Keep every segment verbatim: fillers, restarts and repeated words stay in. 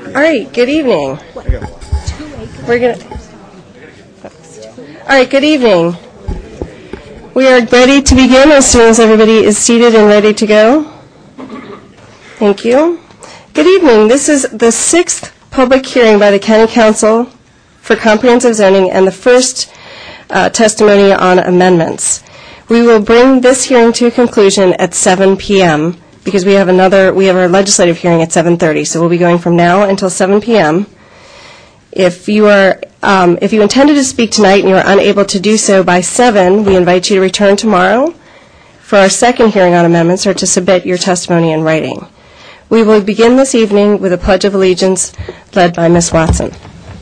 All right, good evening. We're going to... All right, good evening. We are ready to begin as soon as everybody is seated and ready to go. Thank you. Good evening. This is the sixth public hearing by the County Council for Comprehensive Zoning and the first uh, testimony on amendments. We will bring this hearing to a conclusion at seven p.m. because we have another, we have our legislative hearing at seven thirty, so we'll be going from now until seven p.m. If you are, um, if you intended to speak tonight and you are unable to do so by seven, we invite you to return tomorrow for our second hearing on amendments or to submit your testimony in writing. We will begin this evening with a Pledge of Allegiance led by Miz Watson.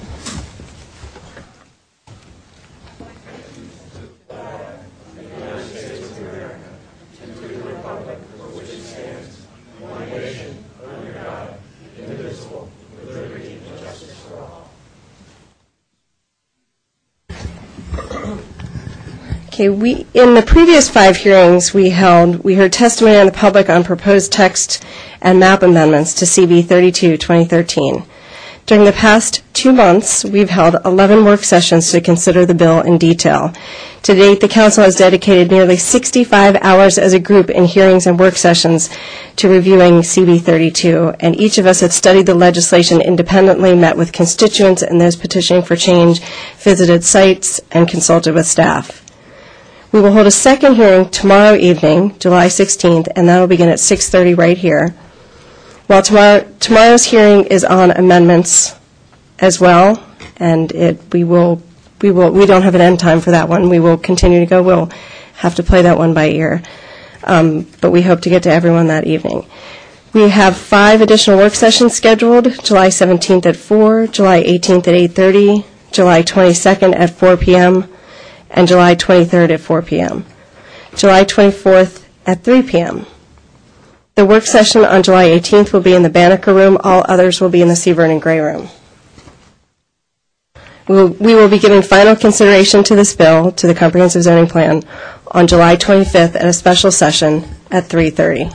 Okay, we, in the previous five hearings we held, we heard testimony on the public on proposed text and map amendments to C B thirty-two twenty thirteen. During the past two months, we've held eleven work sessions to consider the bill in detail. To date, the Council has dedicated nearly sixty-five hours as a group in hearings and work sessions to reviewing C B thirty-two, and each of us have studied the legislation independently, met with constituents and those petitioning for change, visited sites, and consulted with staff. We will hold a second hearing tomorrow evening, July sixteenth, and that will begin at six thirty right here. While tomorrow, tomorrow's hearing is on amendments as well, and it, we will, we will, we don't have an end time for that one. We will continue to go. We'll have to play that one by ear, um, but we hope to get to everyone that evening. We have five additional work sessions scheduled: July seventeenth at four, July eighteenth at eight thirty, July twenty-second at four p.m., and July twenty-third at four p.m. July twenty-fourth at three p.m. The work session on July eighteenth will be in the Banneker Room. All others will be in the C. Vernon Gray Room. We will, we will be giving final consideration to this bill, to the Comprehensive Zoning Plan, on July twenty-fifth at a special session at three thirty.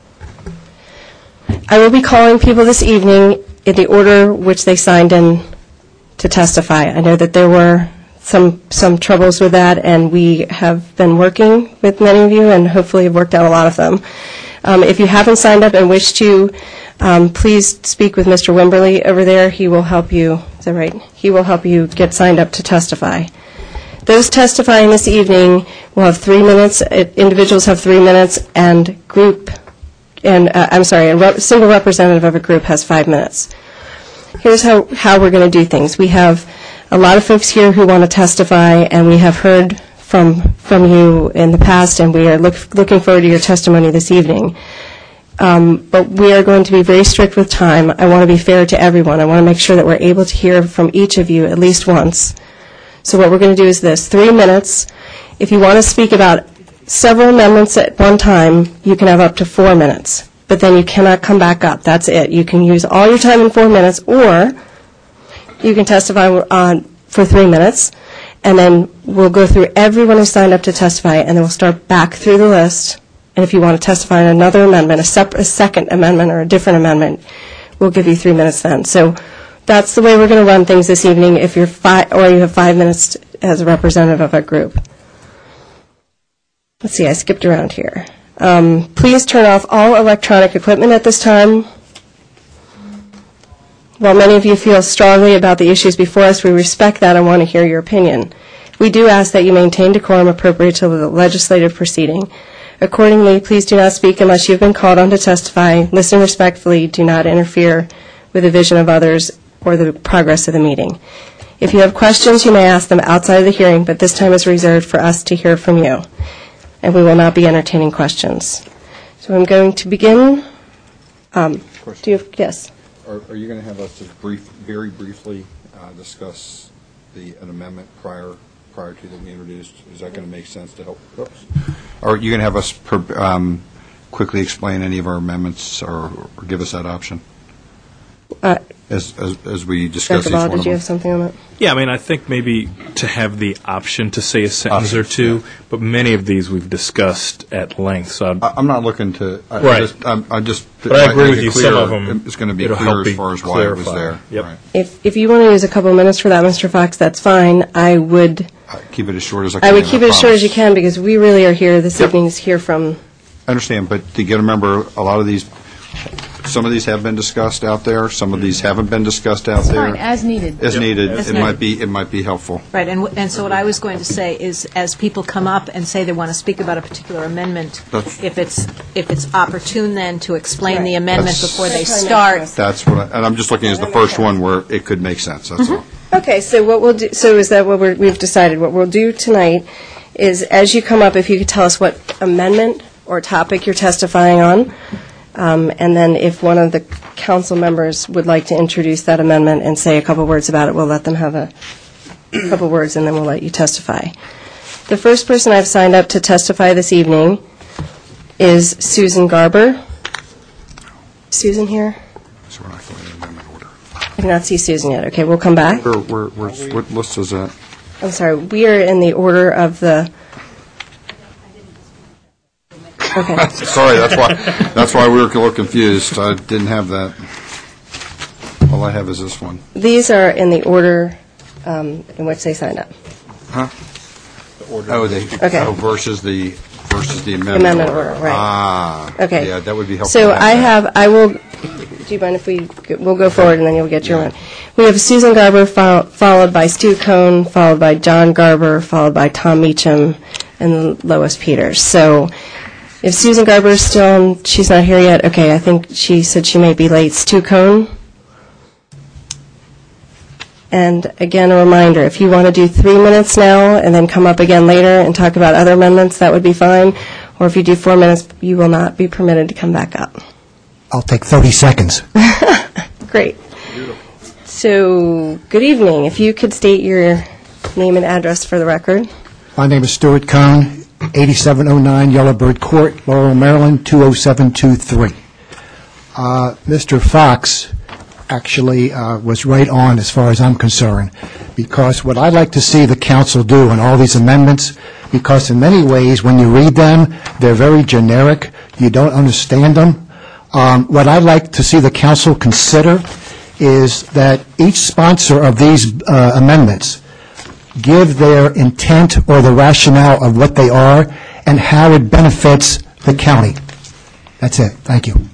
I will be calling people this evening in the order which they signed in to testify. I know that there were some some troubles with that, and we have been working with many of you and hopefully have worked out a lot of them. Um, if you haven't signed up and wish to, um, please speak with Mister Wimberly over there. He will help you. Is that right? He will help you get signed up to testify. Those testifying this evening will have three minutes. Individuals have three minutes, and group, and uh, I'm sorry, a rep- single representative of a group has five minutes. Here's how, how we're going to do things. We have a lot of folks here who want to testify, and we have heard from from you in the past, and we are look, looking forward to your testimony this evening. Um, but we are going to be very strict with time. I want to be fair to everyone. I want to make sure that we're able to hear from each of you at least once. So what we're going to do is this, three minutes. If you want to speak about several amendments at one time, you can have up to four minutes. But then you cannot come back up. That's it. You can use all your time in four minutes, or you can testify on, for three minutes, and then we'll go through everyone who signed up to testify, and then we'll start back through the list. And if you want to testify on another amendment, a, separate, a second amendment or a different amendment, we'll give you three minutes then. So that's the way we're going to run things this evening, if you're five, or you have five minutes as a representative of a group. Let's see, I skipped around here. Um, please turn off all electronic equipment at this time. While many of you feel strongly about the issues before us, we respect that and want to hear your opinion. We do ask that you maintain decorum appropriate to the legislative proceeding. Accordingly, please do not speak unless you've been called on to testify. Listen respectfully. Do not interfere with the vision of others or the progress of the meeting. If you have questions, you may ask them outside of the hearing, but this time is reserved for us to hear from you, and we will not be entertaining questions. So I'm going to begin. Um, do you have, yes? Are, are you going to have us just brief, very briefly uh, discuss the an amendment prior prior to them being introduced? Is that going to make sense to help? Oops. Or are you going to have us per, um, quickly explain any of our amendments, or, or give us that option? Uh, as, as, as we discuss Doctor each Ball, one of did you them. have something on that? Yeah, I mean, I think maybe to have the option to say a sentence or Options, two, yeah. but many of these we've discussed at length, so I'd- I- I'm not looking to, I- I Right. just, I'm I'm just. But I agree make with it you, clear, some of them, It's going to be it'll clear help as be far as why it was clarify. there. Yep. Right. If, if you want to use a couple of minutes for that, Mister Fox, that's fine. I would, I Keep it as short as I can. I would keep it as short as you promise. can, because we really are here this Yep. evening to hear from, I understand, but to get, remember, a lot of these, some of these have been discussed out there, some of these haven't been discussed out It's there. fine, as needed. As needed, As it needed. might be, it might be helpful. Right, and, w- and so what I was going to say is, as people come up and say they want to speak about a particular amendment, That's- if it's, if it's opportune then to explain the Right. amendment That's- before they That's fine, start. that's That's what, I- and I'm just looking as the first one where it could make sense, that's all. Okay, so what we'll do, so is that what we're, we've decided? What we'll do tonight is, as you come up, if you could tell us what amendment or topic you're testifying on, um, and then if one of the council members would like to introduce that amendment and say a couple words about it, we'll let them have a couple words, and then we'll let you testify. The first person I've signed up to testify this evening is Susan Garber. Susan here? So we're not going in amendment order. I do not see Susan yet. Okay, we'll come back. Where, where, where's- what list is that? I'm sorry, we are in the order of the... Okay, Sorry, that's why, that's why we were a little confused. I didn't have that. All I have is this one. these are in the order um, in which they signed up. Oh, they, Okay. oh, versus the, versus the amendment. Amendment order, right. Ah. Okay. Yeah, that would be helpful. So to I that. have, I will, do you mind if we, we'll go forward and then you'll get your one. We have Susan Garber, fol- followed by Stu Cohn, followed by John Garber, followed by Tom Meacham, and Lois Peters. So if Susan Garber is still, she's not here yet, okay, I think she said she may be late. Stu Cohn? And again, a reminder, if you want to do three minutes now and then come up again later and talk about other amendments, that would be fine. Or if you do four minutes, you will not be permitted to come back up. I'll take thirty seconds. Great. So, good evening. If you could state your name and address for the record. My name is Stuart Cohn, eighty-seven oh nine Yellowbird Court, Laurel, Maryland, two oh seven two three. Uh, Mister Fox actually uh, was right on as far as I'm concerned, because what I'd like to see the council do on all these amendments, because in many ways, when you read them, they're very generic, you don't understand them. Um, What I'd like to see the council consider is that each sponsor of these uh, amendments give their intent or the rationale of what they are and how it benefits the county. That's it. Thank you.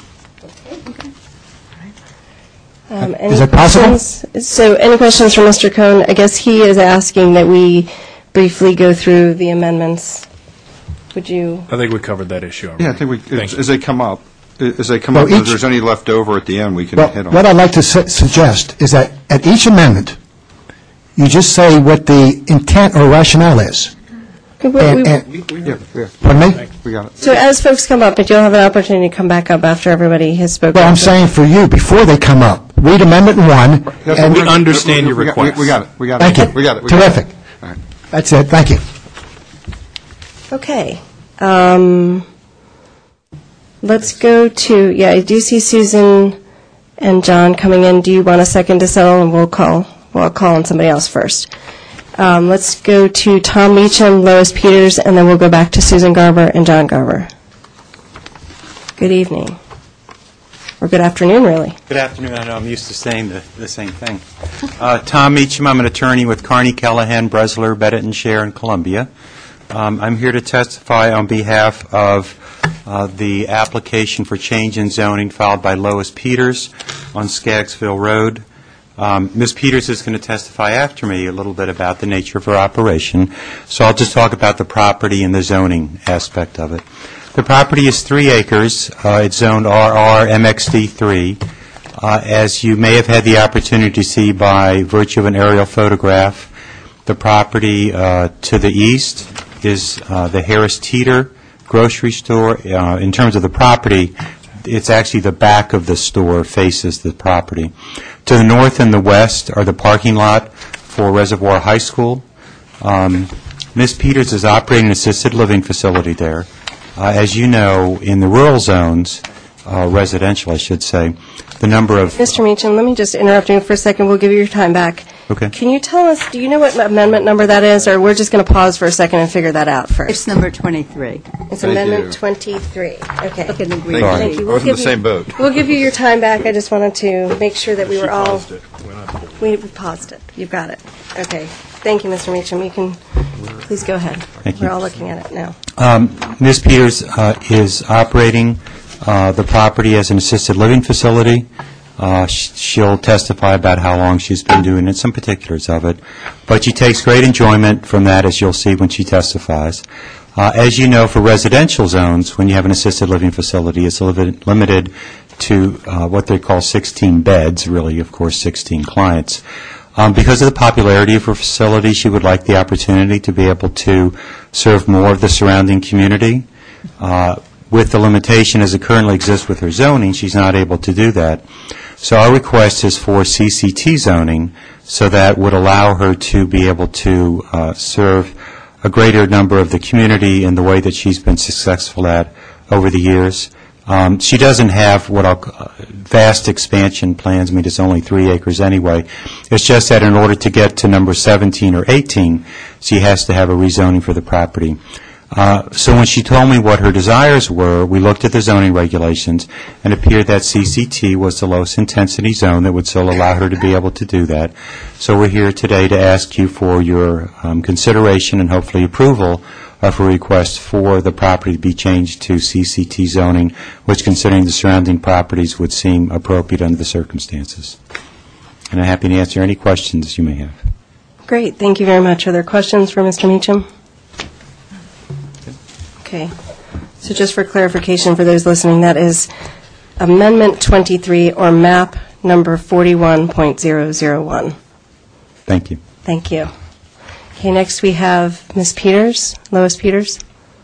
Um, Is any it possible? questions? So, any questions for Mister Cohn? I guess he is asking that we briefly go through the amendments. Would you? I think we covered that issue already. Yeah, I think we, Thank as you. as they come up, as they come Well, up, if each- there's any left over at the end, we can Well, hit on. what I'd like to su- suggest is that at each amendment, you just say what the intent or rationale is. we- we- And- and- Yeah, yeah, Pardon me? we got it. So, as folks come up, but you'll have an opportunity to come back up after everybody has spoken. Well, I'm saying for you, before they come up, read Amendment One. That's and- what We understand your we got- request. We got it, we got it. Thank you. We got it. we got it. Terrific. All right. That's it. Thank you. Okay. Um, let's go to, yeah, I do see Susan and John coming in. Do you want a second to settle? And we'll call, well, I'll call on somebody else first. Um, let's go to Tom Meacham, Lois Peters, and then we'll go back to Susan Garber and John Garber. Good evening. Or good afternoon, really. Good afternoon. I know I'm used to saying the, the same thing. Uh, Tom Meacham, I'm an attorney with Carney, Callahan, Bresler, Bennett and Share in Columbia. Um, I'm here to testify on behalf of uh, the application for change in zoning filed by Lois Peters on Skaggsville Road. Um, Miz Peters is going to testify after me a little bit about the nature of her operation, so I'll just talk about the property and the zoning aspect of it. The property is three acres. Uh, It's zoned R R M X D three. Uh, As you may have had the opportunity to see by virtue of an aerial photograph, the property uh, to the east is uh, the Harris Teeter grocery store. Uh, In terms of the property, it's actually the back of the store faces the property. To the north and the west are the parking lot for Reservoir High School. Um, Miz Peters is operating an assisted living facility there. Uh, As you know, in the rural zones, uh, residential, I should say. The number of... Mister Meacham, let me just interrupt you for a second. We'll give you your time back. Okay. Can you tell us, do you know what amendment number that is, or we're just going to pause for a second and figure that out first? It's number twenty-three. It's Thank Amendment you. twenty-three. Okay. Look in the green. Thank Thank you. you. I We'll was in the give you- same boat. We'll give you your time back. I just wanted to make sure that we were all... We we paused it. You've got it. Okay. Thank you, Mister Meacham. You can, please go ahead. Thank you. We're all looking at it now. Um, Miz Peters uh, is operating uh, the property as an assisted living facility. Uh, sh- She'll testify about how long she's been doing it, some particulars of it. But she takes great enjoyment from that, as you'll see when she testifies. Uh, As you know, for residential zones, when you have an assisted living facility, it's li- limited to uh, what they call sixteen beds, really, of course, sixteen clients. Um, Because of the popularity of her facility, she would like the opportunity to be able to serve more of the surrounding community. Uh, With the limitation as it currently exists with her zoning, she's not able to do that. So our request is for C C T zoning, so that would allow her to be able to uh, serve a greater number of the community in the way that she's been successful at over the years. Um, She doesn't have what I'll, uh, vast expansion plans. I mean, it's only three acres anyway. It's just that in order to get to number seventeen or eighteen, she has to have a rezoning for the property. Uh, So when she told me what her desires were, we looked at the zoning regulations, and it appeared that C C T was the lowest intensity zone that would still allow her to be able to do that. So we're here today to ask you for your um, consideration and hopefully approval of a request for the property to be changed to C C T zoning, which, considering the surrounding properties, would seem appropriate under the circumstances. And I'm happy to answer any questions you may have. Great. Thank you very much. Are there questions for Mister Meacham? Okay. So just for clarification for those listening, that is Amendment twenty-three, or map number forty-one point zero zero one. Thank you. Thank you. Okay, next we have Miz Peters, Lois Peters.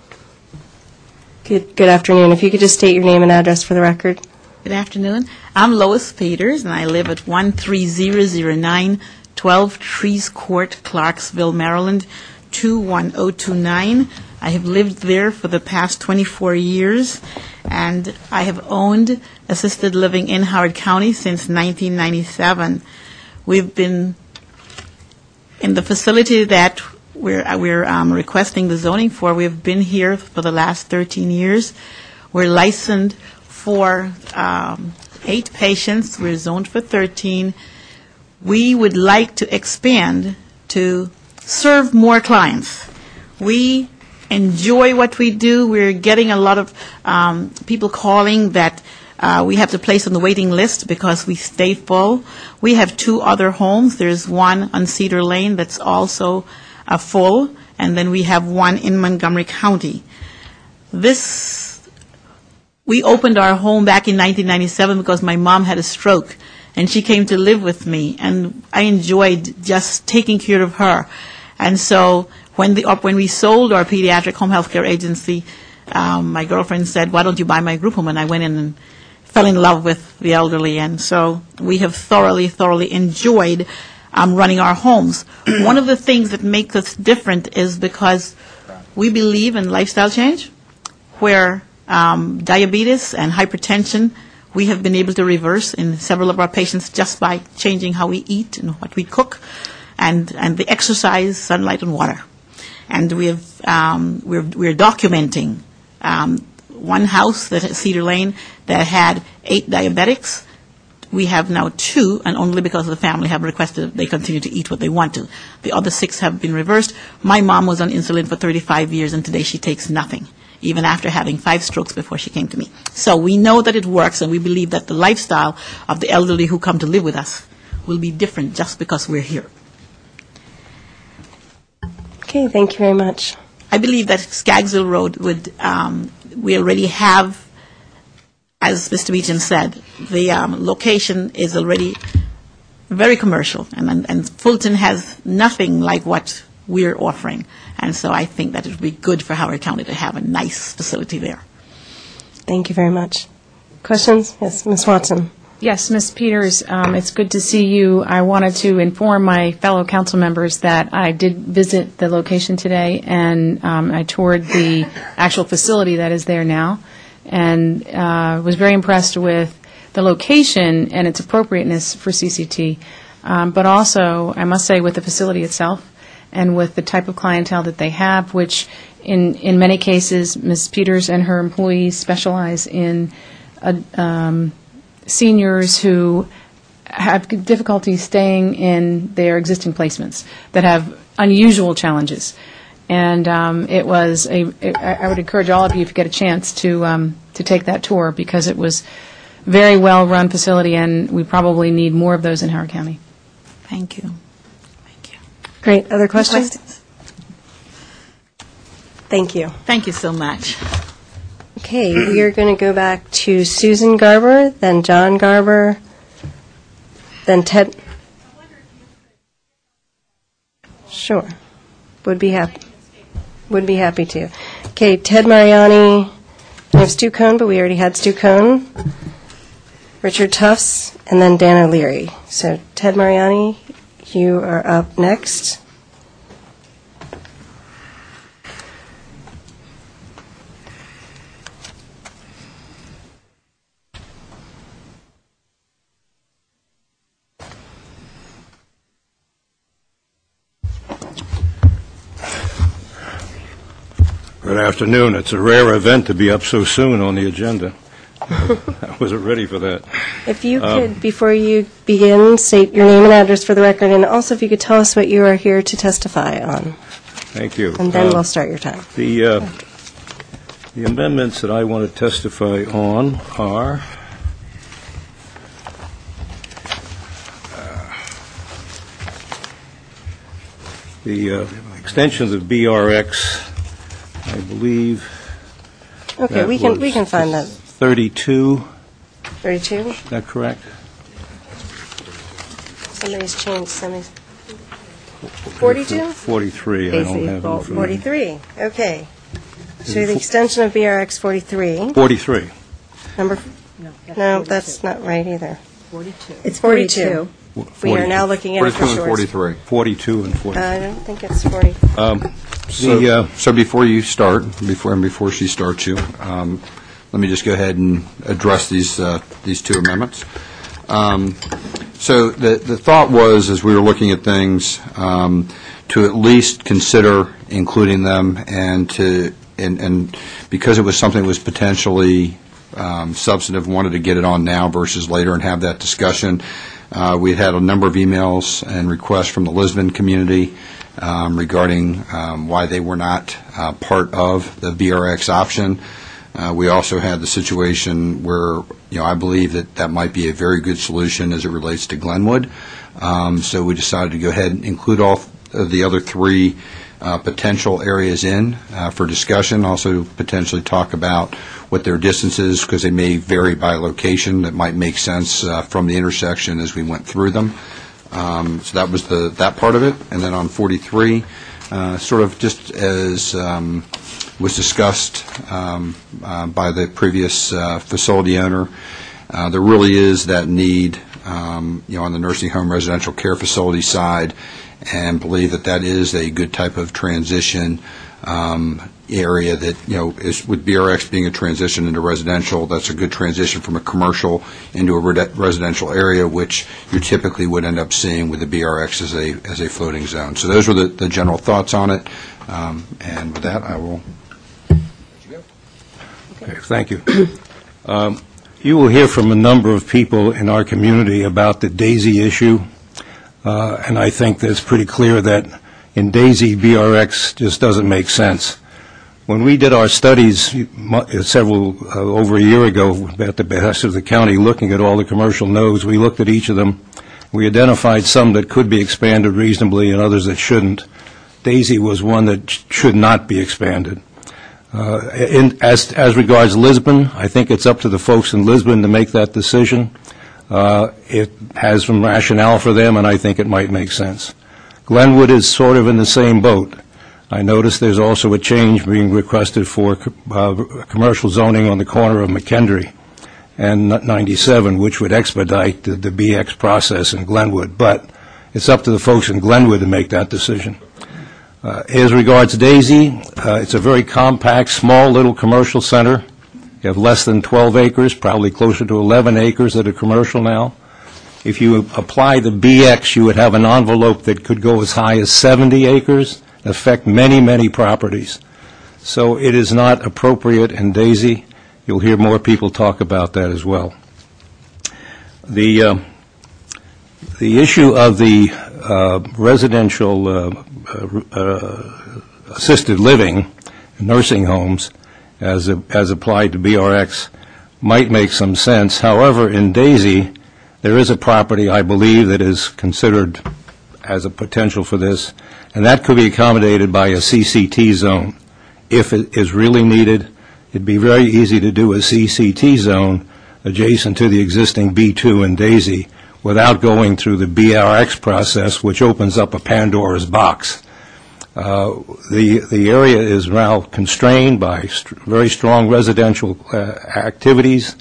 Good good afternoon. If you could just state your name and address for the record. Good afternoon. I'm Lois Peters, and I live at one three zero zero nine twelve Trees Court, Clarksville, Maryland, two one zero two nine. I have lived there for the past twenty-four years, and I have owned assisted living in Howard County since nineteen ninety-seven. We've been in the facility that we're, we're um, requesting the zoning for. We've been here for the last thirteen years. We're licensed for um, eight patients. We're zoned for thirteen. We would like to expand to serve more clients. We enjoy what we do. We're getting a lot of um, people calling that uh, we have to place on the waiting list because we stay full. We have two other homes. There's one on Cedar Lane that's also uh, full, and then we have one in Montgomery County. This, we opened our home back in nineteen ninety-seven because my mom had a stroke, and she came to live with me, and I enjoyed just taking care of her. And so when the when we sold our pediatric home health care agency, um, my girlfriend said, "Why don't you buy my group home?" And I went in and fell in love with the elderly. And so we have thoroughly, thoroughly enjoyed um, running our homes. One of the things that makes us different is because we believe in lifestyle change, where um, diabetes and hypertension we have been able to reverse in several of our patients just by changing how we eat and what we cook, and, and the exercise, sunlight, and water. And we have, um, we're, we're documenting um, one house that at Cedar Lane that had eight diabetics. We have now two, and only because the family have requested they continue to eat what they want to. The other six have been reversed. My mom was on insulin for thirty-five years, and today she takes nothing, even after having five strokes before she came to me. So we know that it works, and we believe that the lifestyle of the elderly who come to live with us will be different just because we're here. Okay, thank you very much. I believe that Skaggsville Road would, um, we already have, as Mister Meacham said, the um, location is already very commercial, and, and, and Fulton has nothing like what we're offering. And so I think that it would be good for Howard County to have a nice facility there. Thank you very much. Questions? Yes, Miz Watson. Yes, Miz Peters, um, it's good to see you. I wanted to inform my fellow council members that I did visit the location today, and um, I toured the actual facility that is there now. and uh, was very impressed with the location and its appropriateness for C C T, um, but also, I must say, with the facility itself and with the type of clientele that they have, which in, in many cases, Miz Peters and her employees specialize in uh, um, seniors who have difficulty staying in their existing placements, that have unusual challenges. And um, it was a, I I would encourage all of you, if you get a chance, to um, to take that tour, because it was a very well-run facility, and we probably need more of those in Howard County. Thank you. Thank you. Great. Other questions? Questions? Thank you. Thank you so much. Okay, we are going to go back to Susan Garber, then John Garber, then Ted. Sure. Would be happy. Would be happy to. Okay, Ted Mariani. We have Stu Cohn, but we already had Stu Cohn. Richard Tufts, and then Dan O'Leary. So Ted Mariani, you are up next. Good afternoon. It's a rare event to be up so soon on the agenda. I wasn't ready for that. If you Um, could, before you begin, state your name and address for the record, and also if you could tell us what you are here to testify on, Thank you. and then Uh, we'll start your time. The uh, the amendments that I want to testify on are uh, the uh, extension of the B R X, I believe. Okay, that we can, we was can find that. thirty-two, thirty-two? is that correct? Somebody's changed, somebody's... forty-two? forty-three, I don't have it in front of me. forty-three, okay. So the extension of B R X forty-three, forty-three. number, no, that's not right either. forty-two. It's forty-two. We are now looking at it for forty-two and short. forty-three. forty-two and forty-three. I don't think it's forty. So, The, uh, so before you start, before and before she starts you, um, let me just go ahead and address these uh, these two amendments. Um, so the the thought was, as we were looking at things, um, to at least consider including them, and to and, and because it was something that was potentially um, substantive, wanted to get it on now versus later and have that discussion. Uh, we had had a number of emails and requests from the Lisbon community um, regarding um, why they were not uh, part of the B R X option. Uh, we also had the situation where, you know, I believe that that might be a very good solution as it relates to Glenwood. Um, so we decided to go ahead and include all of the other three uh, potential areas in uh, for discussion. Also potentially talk about what their distance is, because they may vary by location. That might make sense uh, from the intersection as we went through them. Um, so that was the that part of it. And then on forty-three, uh, sort of just as um, was discussed um, uh, by the previous uh, facility owner, uh, there really is that need, um, you know, on the nursing home residential care facility side, and believe that that is a good type of transition um, area that, you know, is, with B R X being a transition into residential, that's a good transition from a commercial into a re- residential area, which you typically would end up seeing with the B R X as a as a floating zone. So those were the, the general thoughts on it, um, and with that, I will. Okay, thank you. Um, You will hear from a number of people in our community about the DAISY issue, uh, and I think that it's pretty clear that in DAISY, B R X just doesn't make sense. When we did our studies mu- several, uh, over a year ago, at the behest of the county, looking at all the commercial nodes, we looked at each of them. We identified some that could be expanded reasonably and others that shouldn't. DAISY was one that sh- should not be expanded. Uh, in, as, as regards Lisbon, I think it's up to the folks in Lisbon to make that decision. Uh, it has some rationale for them, and I think it might make sense. Glenwood is sort of in the same boat. I noticed there's also a change being requested for uh, commercial zoning on the corner of McKendree and ninety-seven, which would expedite the, the B X process in Glenwood. But it's up to the folks in Glenwood to make that decision. Uh, as regards DAISY, uh, it's a very compact, small little commercial center. You have less than twelve acres, probably closer to eleven acres that are commercial now. If you apply the B X, you would have an envelope that could go as high as seventy acres, affect many, many properties. So it is not appropriate in Daisy. You'll hear more people talk about that as well. The uh, the issue of the uh, residential uh, uh, uh, assisted living, nursing homes, as a, as applied to B R X, might make some sense. However, in Daisy, there is a property, I believe, that is considered as a potential for this, and that could be accommodated by a C C T zone. If it is really needed, it'd be very easy to do a C C T zone adjacent to the existing B two in Daisy without going through the B R X process, which opens up a Pandora's box. Uh, the the area is now constrained by st- very strong residential uh, activities.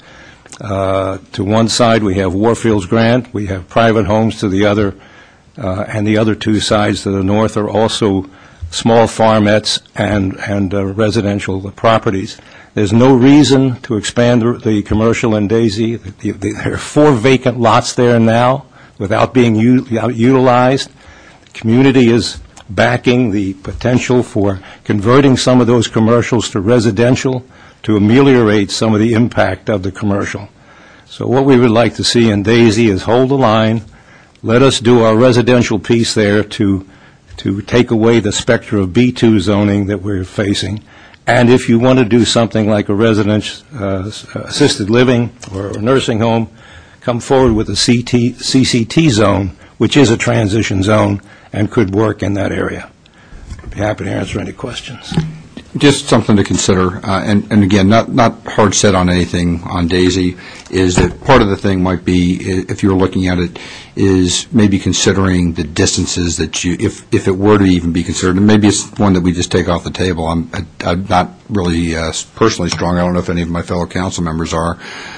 Uh, to one side, we have Warfields Grant. We have private homes to the other, uh, and the other two sides to the north are also small farmettes and and uh, residential properties. There's no reason to expand the, the commercial in Daisy. The, the, there are four vacant lots there now without being u- utilized. The community is backing the potential for converting some of those commercials to residential to ameliorate some of the impact of the commercial. So what we would like to see in Daisy is hold the line, let us do our residential piece there to to take away the specter of B two zoning that we're facing. And if you want to do something like a residence uh, assisted living or a nursing home, come forward with a C T, C C T zone, which is a transition zone and could work in that area. I'd be happy to answer any questions. Just something to consider, uh, and, and again, not, not hard set on anything on Daisy, is that part of the thing might be, if you're looking at it, is maybe considering the distances that you, if, if it were to even be considered, and maybe it's one that we just take off the table. I'm, I, I'm not really uh, personally strong. I don't know if any of my fellow council members are,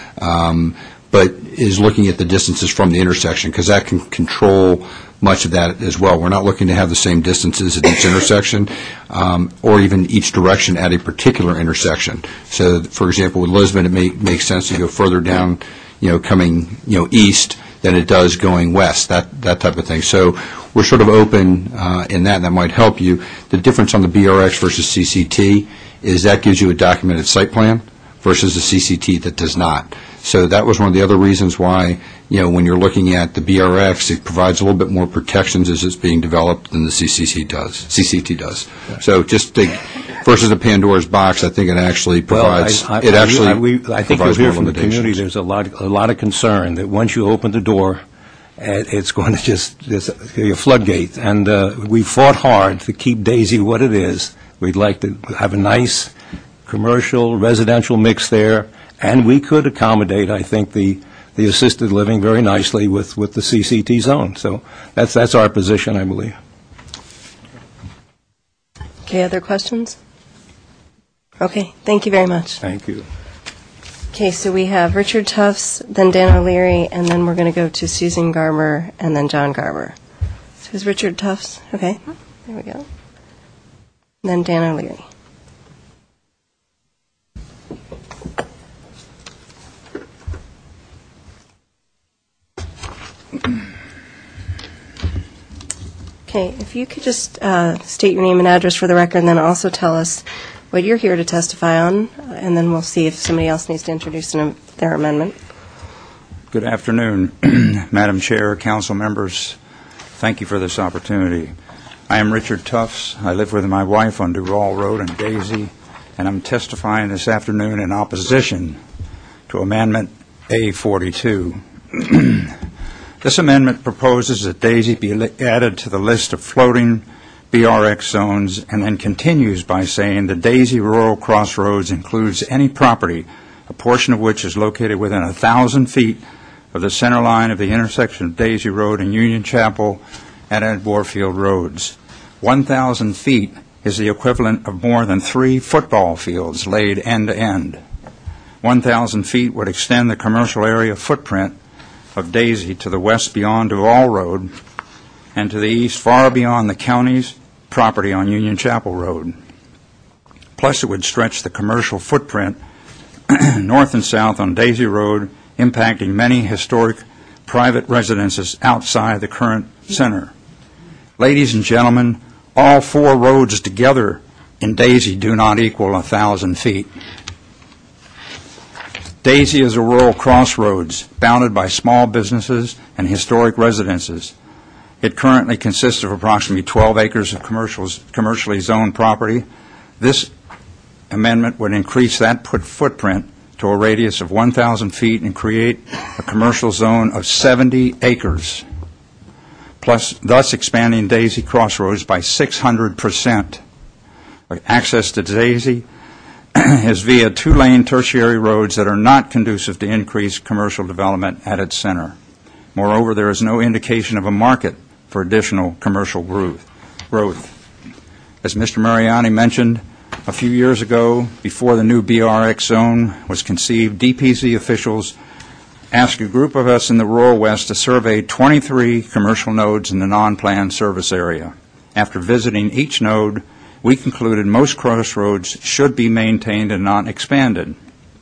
um, but is looking at the distances from the intersection, because that can control much of that as well. We're not looking to have the same distances at each intersection, um, or even each direction at a particular intersection. So, for example, with Lisbon, it may make sense to go further down, you know, coming, you know, east than it does going west, that that type of thing. So we're sort of open uh, in that, and that might help you. The difference on the B R X versus C C T is that gives you a documented site plan versus the C C T that does not. So that was one of the other reasons why, you know, when you're looking at the B R X, it provides a little bit more protections as it's being developed than the C C T does. C C T does. Okay. So just think, versus the Pandora's box, I think it actually provides. Well, I, I, it actually. I, we, I think you'll hear from the community. limitations. There's a lot, a lot of concern that once you open the door, it's going to just just be a floodgate. And uh, we fought hard to keep Daisy what it is. We'd like to have a nice commercial, residential mix there. And we could accommodate, I think, the, the assisted living very nicely with, with the C C T zone. So that's that's our position, I believe. Okay, other questions? Okay, thank you very much. Thank you. Okay, so we have Richard Tufts, then Dan O'Leary, and then we're going to go to Susan Garber, and then John Garber. So is Richard Tufts? Okay, there we go. And then Dan O'Leary. Okay, if you could just uh, state your name and address for the record, and then also tell us what you're here to testify on, and then we'll see if somebody else needs to introduce an, their amendment. Good afternoon, Madam Chair, council members. Thank you for this opportunity. I am Richard Tufts. I live with my wife on Duval Road in Daisy, and I'm testifying this afternoon in opposition to Amendment A forty-two. This amendment proposes that Daisy be added to the list of floating B R X zones, and then continues by saying the Daisy Rural Crossroads includes any property, a portion of which is located within a thousand feet of the center line of the intersection of Daisy Road and Union Chapel and at Warfield Roads. One thousand feet is the equivalent of more than three football fields laid end to end. One thousand feet would extend the commercial area footprint of Daisy to the west beyond Duval Road, and to the east far beyond the county's property on Union Chapel Road. Plus, it would stretch the commercial footprint north and south on Daisy Road, impacting many historic private residences outside the current center. Ladies and gentlemen, all four roads together in Daisy do not equal a thousand feet. Daisy is a rural crossroads bounded by small businesses and historic residences. It currently consists of approximately twelve acres of commercials, commercially zoned property. This amendment would increase that put footprint to a radius of one thousand feet and create a commercial zone of seventy acres, plus thus expanding Daisy Crossroads by six hundred percent. Access to Daisy is via two-lane tertiary roads that are not conducive to increased commercial development at its center. Moreover, there is no indication of a market for additional commercial growth. As Mister Mariani mentioned, a few years ago, before the new B R X zone was conceived, D P Z officials asked a group of us in the rural west to survey twenty-three commercial nodes in the non-planned service area. After visiting each node, we concluded most crossroads should be maintained and not expanded.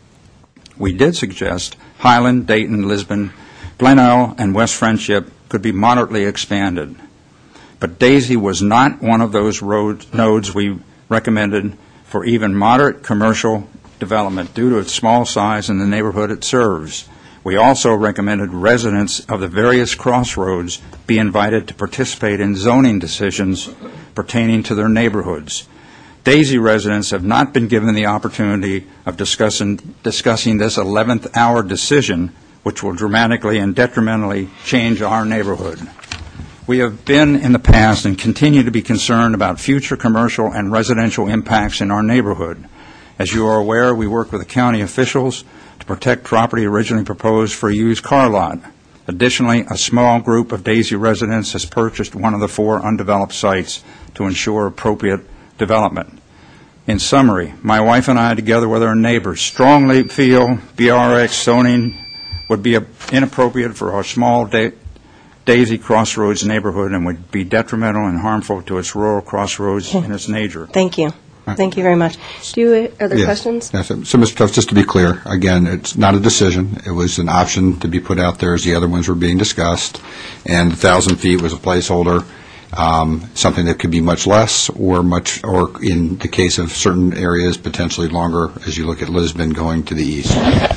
We did suggest Highland, Dayton, Lisbon, Glenelg, and West Friendship could be moderately expanded. But Daisy was not one of those road nodes we recommended for even moderate commercial development due to its small size and the neighborhood it serves. We also recommended residents of the various crossroads be invited to participate in zoning decisions pertaining to their neighborhoods. Daisy residents have not been given the opportunity of discussing, discussing this eleventh hour decision, which will dramatically and detrimentally change our neighborhood. We have been in the past and continue to be concerned about future commercial and residential impacts in our neighborhood. As you are aware, we work with the county officials to protect property originally proposed for a used car lot. Additionally, a small group of Daisy residents has purchased one of the four undeveloped sites to ensure appropriate development. In summary, my wife and I, together with our neighbors, strongly feel B R X zoning would be inappropriate for our small da Daisy Crossroads neighborhood and would be detrimental and harmful to its rural crossroads and its nature. Thank you. Thank you very much. Do you, other yeah. questions? Yeah, so, so, Mister Tufts, just to be clear, again, it's not a decision. It was an option to be put out there as the other ones were being discussed, and one thousand feet was a placeholder, um, something that could be much less or much, or in the case of certain areas, potentially longer as you look at Lisbon going to the east.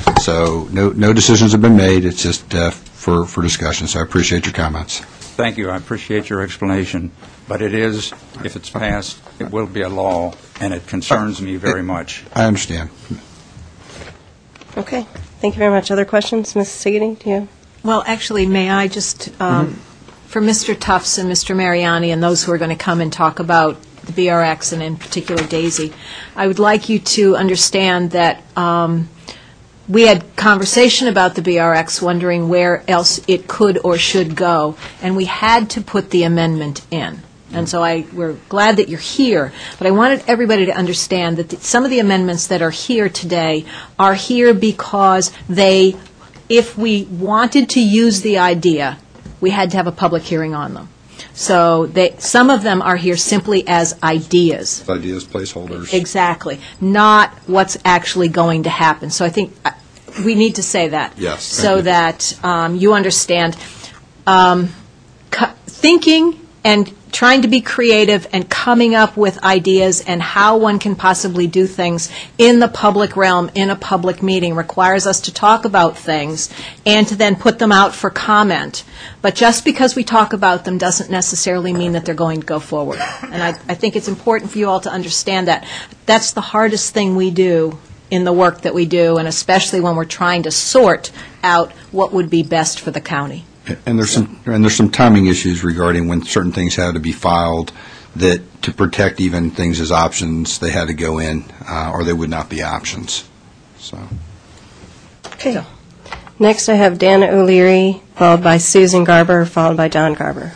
So no, no decisions have been made. It's just uh, for, for discussion, so I appreciate your comments. Thank you. I appreciate your explanation. But it is, if it's passed, it will be a law, and it concerns me very much. I understand. Okay. Thank you very much. Other questions? Miz Siggety, do you have? Well, actually, may I just, um, mm-hmm. for Mister Tufts and Mister Mariani and those who are going to come and talk about the B R X and in particular Daisy, I would like you to understand that um, we had conversation about the B R X, wondering where else it could or should go, and we had to put the amendment in. And so I, we're glad that you're here, but I wanted everybody to understand that the, some of the amendments that are here today are here because they, if we wanted to use the idea, we had to have a public hearing on them. So they, some of them are here simply as ideas. Ideas, placeholders. Exactly. Not what's actually going to happen. So I think uh, we need to say that. Yes. So you. that um, you understand. Um, cu- thinking and trying to be creative and coming up with ideas and how one can possibly do things in the public realm, in a public meeting, requires us to talk about things and to then put them out for comment. But just because we talk about them doesn't necessarily mean that they're going to go forward. And I, I think it's important for you all to understand that. That's the hardest thing we do in the work that we do, and especially when we're trying to sort out what would be best for the county. And there's some and there's some timing issues regarding when certain things had to be filed, that to protect even things as options, they had to go in, uh, or they would not be options. So. Okay. Next, I have Dan O'Leary, followed by Susan Garber, followed by John Garber.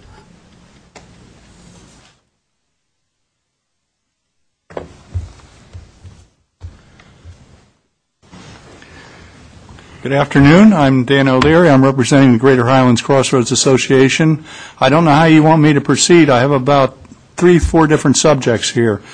Good afternoon. I'm Dan O'Leary. I'm representing the Greater Highlands Crossroads Association. I don't know how you want me to proceed. I have about three, four different subjects here.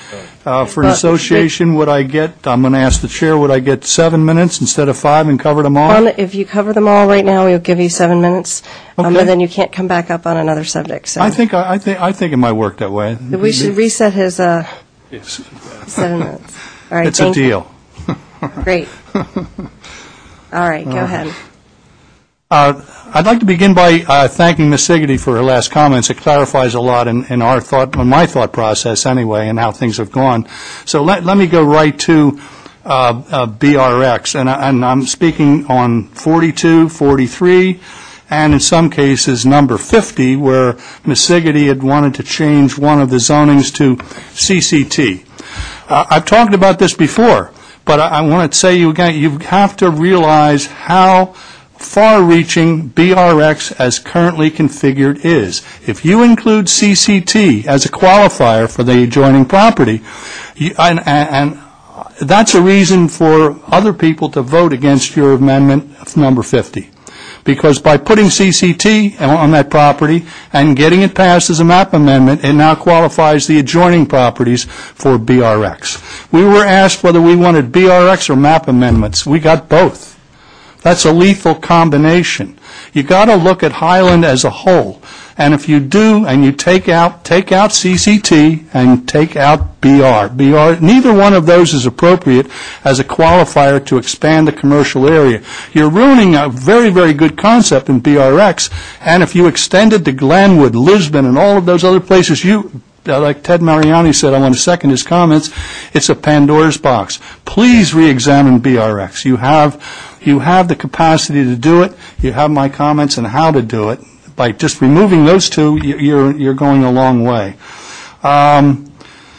Uh, For an But- association, would I get, I'm going to ask the chair, would I get seven minutes instead of five and cover them all? On- If you cover them all right now, we'll give you seven minutes, um, Okay. and then you can't come back up on another subject, so. I think, I I think, I think it might work that way. We should reset his uh, It's seven minutes. All right, it's a thank you. deal. Great. All right, go ahead. Uh, I'd like to begin by uh, thanking Miz Siggety for her last comments. It clarifies a lot in, in our thought, in my thought process anyway, and how things have gone. So let, let me go right to uh, uh, B R X, and, I, and I'm speaking on forty-two, forty-three, and in some cases number fifty, where Miz Siggety had wanted to change one of the zonings to C C T. Uh, I've talked about this before, but I, I want to say you again, you have to realize how far-reaching B R X as currently configured is. If you include C C T as a qualifier for the adjoining property, you, and, and, and that's a reason for other people to vote against your amendment of number fifty. Because by putting C C T on that property and getting it passed as a map amendment, it now qualifies the adjoining properties for B R X. We were asked whether we wanted B R X or map amendments. We got both. That's a lethal combination. You got to look at Highland as a whole. And if you do, and you take out take out C C T and take out B R, B R, neither one of those is appropriate as a qualifier to expand the commercial area. You're ruining a very, very good concept in B R X. And if you extend it to Glenwood, Lisbon, and all of those other places, you, like Ted Mariani said, I want to second his comments, it's a Pandora's box. Please re-examine B R X. You have, you have the capacity to do it. You have my comments on how to do it. By just removing those two, you- you're, you're going a long way. Um,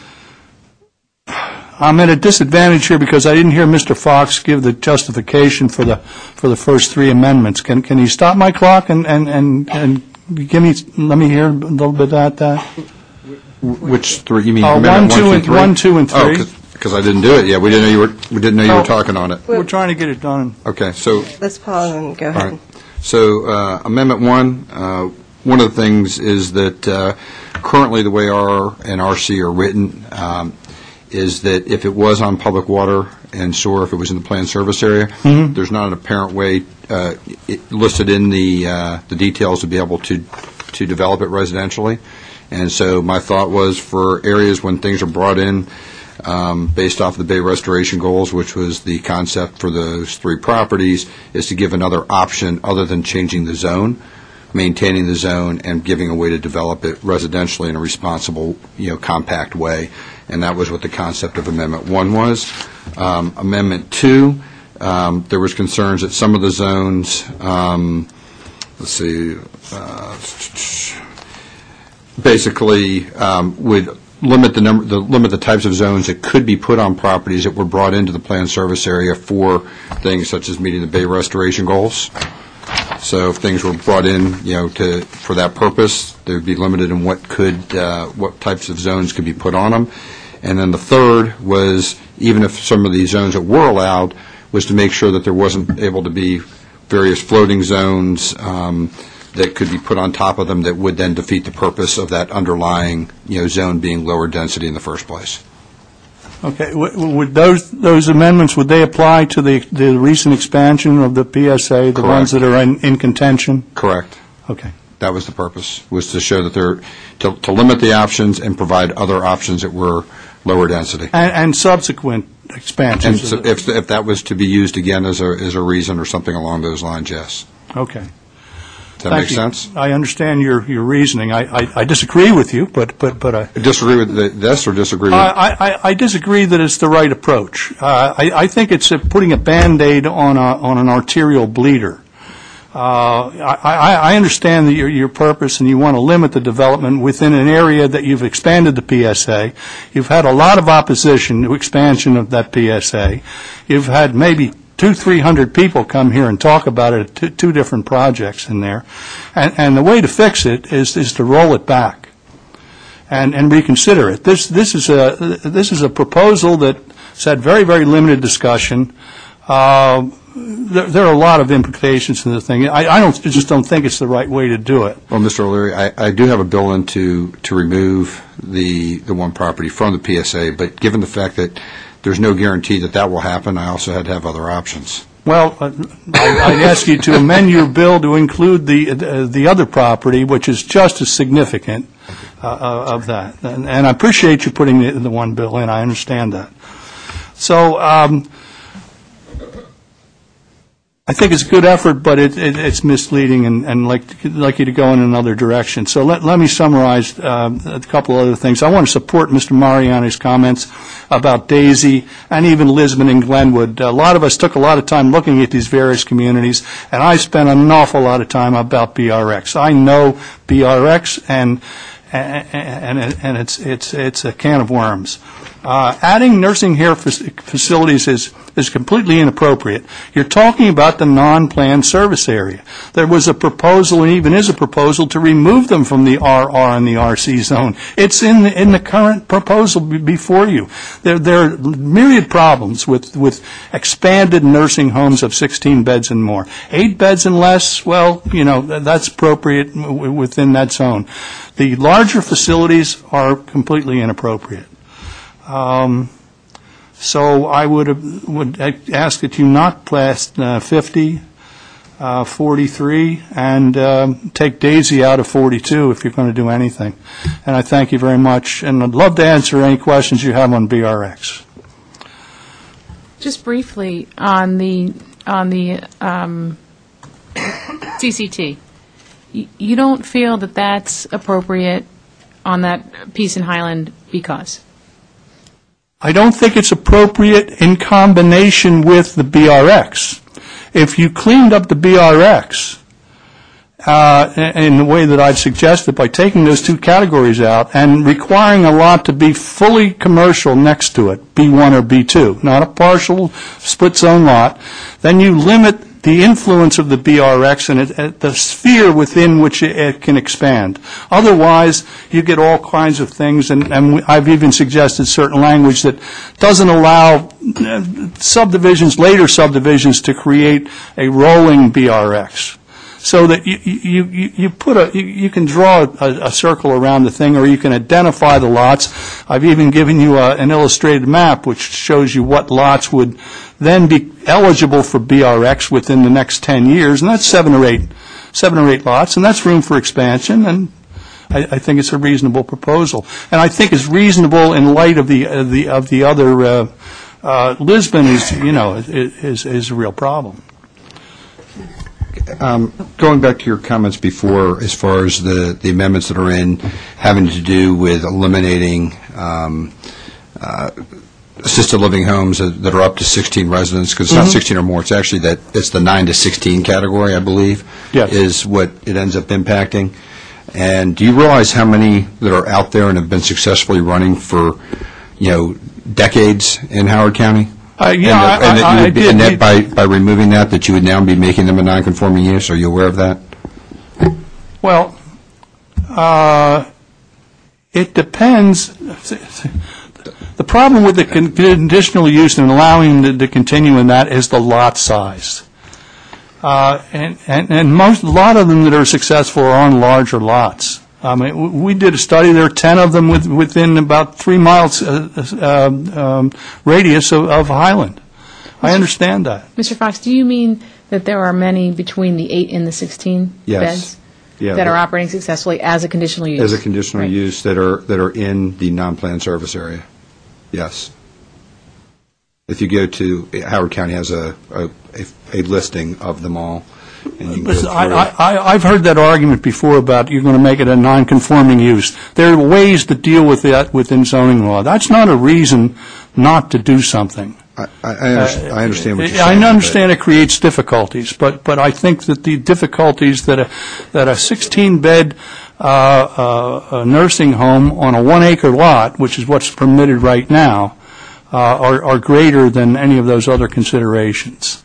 I'm at a disadvantage here because I didn't hear Mister Fox give the justification for the, for the first three amendments. Can, can you stop my clock and, and, and, and give me, let me hear a little bit about that? Which three, you mean Uh, amendment one, two, one, and- two, three? one, two, and three. Oh, because I didn't do it yet. We didn't know you were, we didn't know you Oh. were talking on it. We're trying to get it done. Okay, so, Let's pause and go all ahead. right. So, uh, Amendment one, uh, one of the things is that uh, currently the way R and R C are written um, is that if it was on public water and sewer, if it was in the planned service area, Mhm. there's not an apparent way uh, it- listed in the uh, the details to be able to to develop it residentially. And so my thought was for areas when things are brought in um, based off of the Bay Restoration Goals, which was the concept for those three properties, is to give another option other than changing the zone, maintaining the zone, and giving a way to develop it residentially in a responsible, you know, compact way. And that was what the concept of Amendment one was. Um, Amendment two, um, there was concerns that some of the zones, um, let's see, uh, basically um, would limit the number, the limit the types of zones that could be put on properties that were brought into the planned service area for things such as meeting the Bay Restoration Goals. So if things were brought in, you know, to for that purpose, they would be limited in what could, uh, what types of zones could be put on them. And then the third was, even if some of these zones that were allowed, was to make sure that there wasn't able to be various floating zones um, that could be put on top of them that would then defeat the purpose of that underlying, you know, zone being lower density in the first place. Okay, W- would those, those amendments, would they apply to the, the recent expansion of the P S A, the ones Correct. that are in, in contention? Correct. Okay. That was the purpose, was to show that they're, to, to limit the options and provide other options that were lower density. And, and subsequent And expansions? so if, if that was to be used again as a, as a reason or something along those lines, yes. Okay. Does that Thank make you. sense? I understand your, your reasoning. I, I, I disagree with you, but, but, but I, Disagree with the- this or disagree with? I, I, I disagree that it's the right approach. Uh, I, I think it's uh, putting a Band-Aid on a, on an arterial bleeder. Uh, I, I I understand that your, your purpose, and you want to limit the development within an area that you've expanded the P S A. You've had a lot of opposition to expansion of that P S A. You've had maybe two, three hundred people come here and talk about it, two, two different projects in there. And, and the way to fix it is, is to roll it back and, and reconsider it. This, this is a, this is a proposal that's had very, very limited discussion. Uh, there, there are a lot of implications to the thing. I, I don't, just don't think it's the right way to do it. Well, Mister O'Leary, I, I do have a bill in to, to remove the, the one property from the P S A, but given the fact that there's no guarantee that that will happen, I also had to have other options. Well, uh, I- I'd ask you to amend your bill to include the, uh, the other property, which is just as significant uh, of that. And and I appreciate you putting the, the one bill in, I understand that. So um, I think it's a good effort, but it, it, it's misleading and, and like, like you to go in another direction. So let, let me summarize uh, a couple other things. I want to support Mister Mariani's comments about Daisy and even Lisbon and Glenwood. A lot of us took a lot of time looking at these various communities, and I spent an awful lot of time about B R X. I know B R X, and and, and, and it's, it's, it's a can of worms. Uh, adding nursing care facilities is, is completely inappropriate. You're talking about the non-planned service area. There was a proposal, and even is a proposal, to remove them from the R R and the R C zone. It's in the, in the current proposal b- before you. There, there are myriad problems with, with expanded nursing homes of sixteen beds and more. Eight beds and less, well, you know, that's appropriate w- within that zone. The larger facilities are completely inappropriate. Um, so I would would ask that you not pass uh, fifty, uh, forty-three, and um, take Daisy out of forty-two if you're going to do anything. And I thank you very much, and I'd love to answer any questions you have on B R X. Just briefly on the on the um, C C T, y- you don't feel that that's appropriate on that piece in Highland because? I don't think it's appropriate in combination with the B R X. If you cleaned up the B R X uh, in the way that I've suggested by taking those two categories out and requiring a lot to be fully commercial next to it, B one or B two, not a partial split zone lot, then you limit the influence of the B R X and it, it, the sphere within which it, it can expand. Otherwise, you get all kinds of things, and, and we, I've even suggested certain language that doesn't allow uh, subdivisions, later subdivisions, to create a rolling B R X. So that you, you, you, you put a, you, you can draw a, a circle around the thing, or you can identify the lots. I've even given you a, an illustrated map which shows you what lots would then be eligible for B R X within the next ten years, and that's seven or eight, seven or eight lots, and that's room for expansion, and I, I think it's a reasonable proposal. And I think it's reasonable in light of the, uh, the, of the other, uh, uh, Lisbon is, you know, is, is a real problem. Um, going back to your comments before, as far as the, the amendments that are in having to do with eliminating um, uh, assisted living homes that, that are up to sixteen residents, because it's Mm-hmm. not sixteen or more, it's actually that, it's the nine to sixteen category, I believe, Yes. is what it ends up impacting. And do you realize how many that are out there and have been successfully running for, you know, decades in Howard County? Uh, yeah, and that, and that I- you I would be, did- and that by, by removing that, that you would now be making them a non-conforming use? Are you aware of that? Well, uh, it depends. The problem with the con- conditional use and allowing them to, to continue in that is the lot size. Uh, and, and, and most, a lot of them that are successful are on larger lots. I mean, w- we did a study, there are ten of them with, within about three miles uh, uh, um, radius of, of Highland. I understand that. Mister Fox, do you mean that there are many between the eight and the sixteen Yes. beds Yeah, that are but- operating successfully as a conditional use? As a conditional Right. use that are, that are in the non-planned service area, yes. If you go to, Howard County has a, a, a- a listing of them all, and you can go Listen, through. I, I, I've heard that argument before about you're going to make it a non-conforming use. There are ways to deal with that within zoning law. That's not a reason not to do something. I, I, I understand, I understand what you're Uh, saying. I understand it creates difficulties, but, but I think that the difficulties that a, that a sixteen-bed uh, uh, nursing home on a one-acre lot, which is what's permitted right now, uh, are, are greater than any of those other considerations.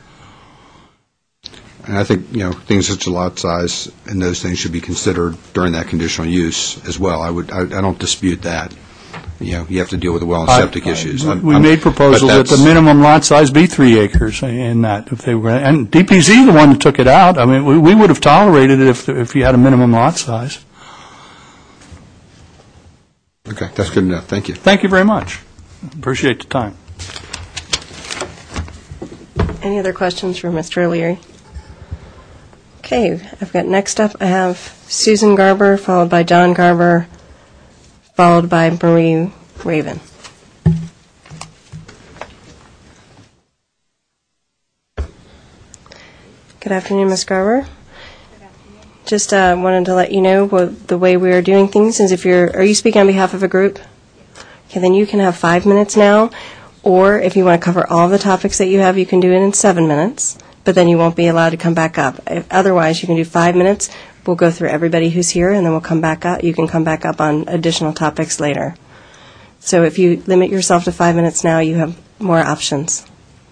And I think, you know, things such as lot size and those things should be considered during that conditional use as well. I would, I, I don't dispute that. You know, you have to deal with the well and septic I- I- issues. We I'm- we I'm- made proposals but that the that's- minimum lot size be three acres in that, if they were, and D P Z the one that took it out. I mean, we we would have tolerated it if, if you had a minimum lot size. Okay, that's good enough. Thank you. Thank you very much. Appreciate the time. Any other questions for Mister O'Leary? Okay, I've got next up, I have Susan Garber, followed by John Garber, followed by Marie Raven. Good afternoon, Miz Garber. Just uh, wanted to let you know what the way we are doing things is if you're, are you speaking on behalf of a group? Okay, then you can have five minutes now, or if you want to cover all the topics that you have, you can do it in seven minutes, but then you won't be allowed to come back up. If, otherwise, you can do five minutes. We'll go through everybody who's here, and then we'll come back up. You can come back up on additional topics later. So if you limit yourself to five minutes now, you have more options.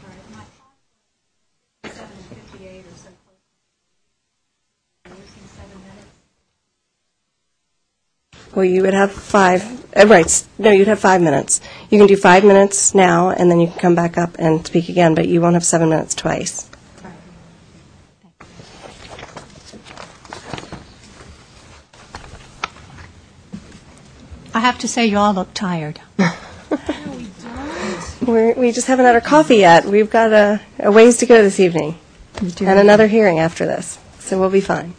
Well, you would have five, uh, right, s- no, you'd have five minutes. You can do five minutes now, and then you can come back up and speak again, but you won't have seven minutes twice. I have to say, you all look tired. We're, we just haven't had our coffee yet. We've got a, a ways to go this evening, and another hearing after this, so we'll be fine.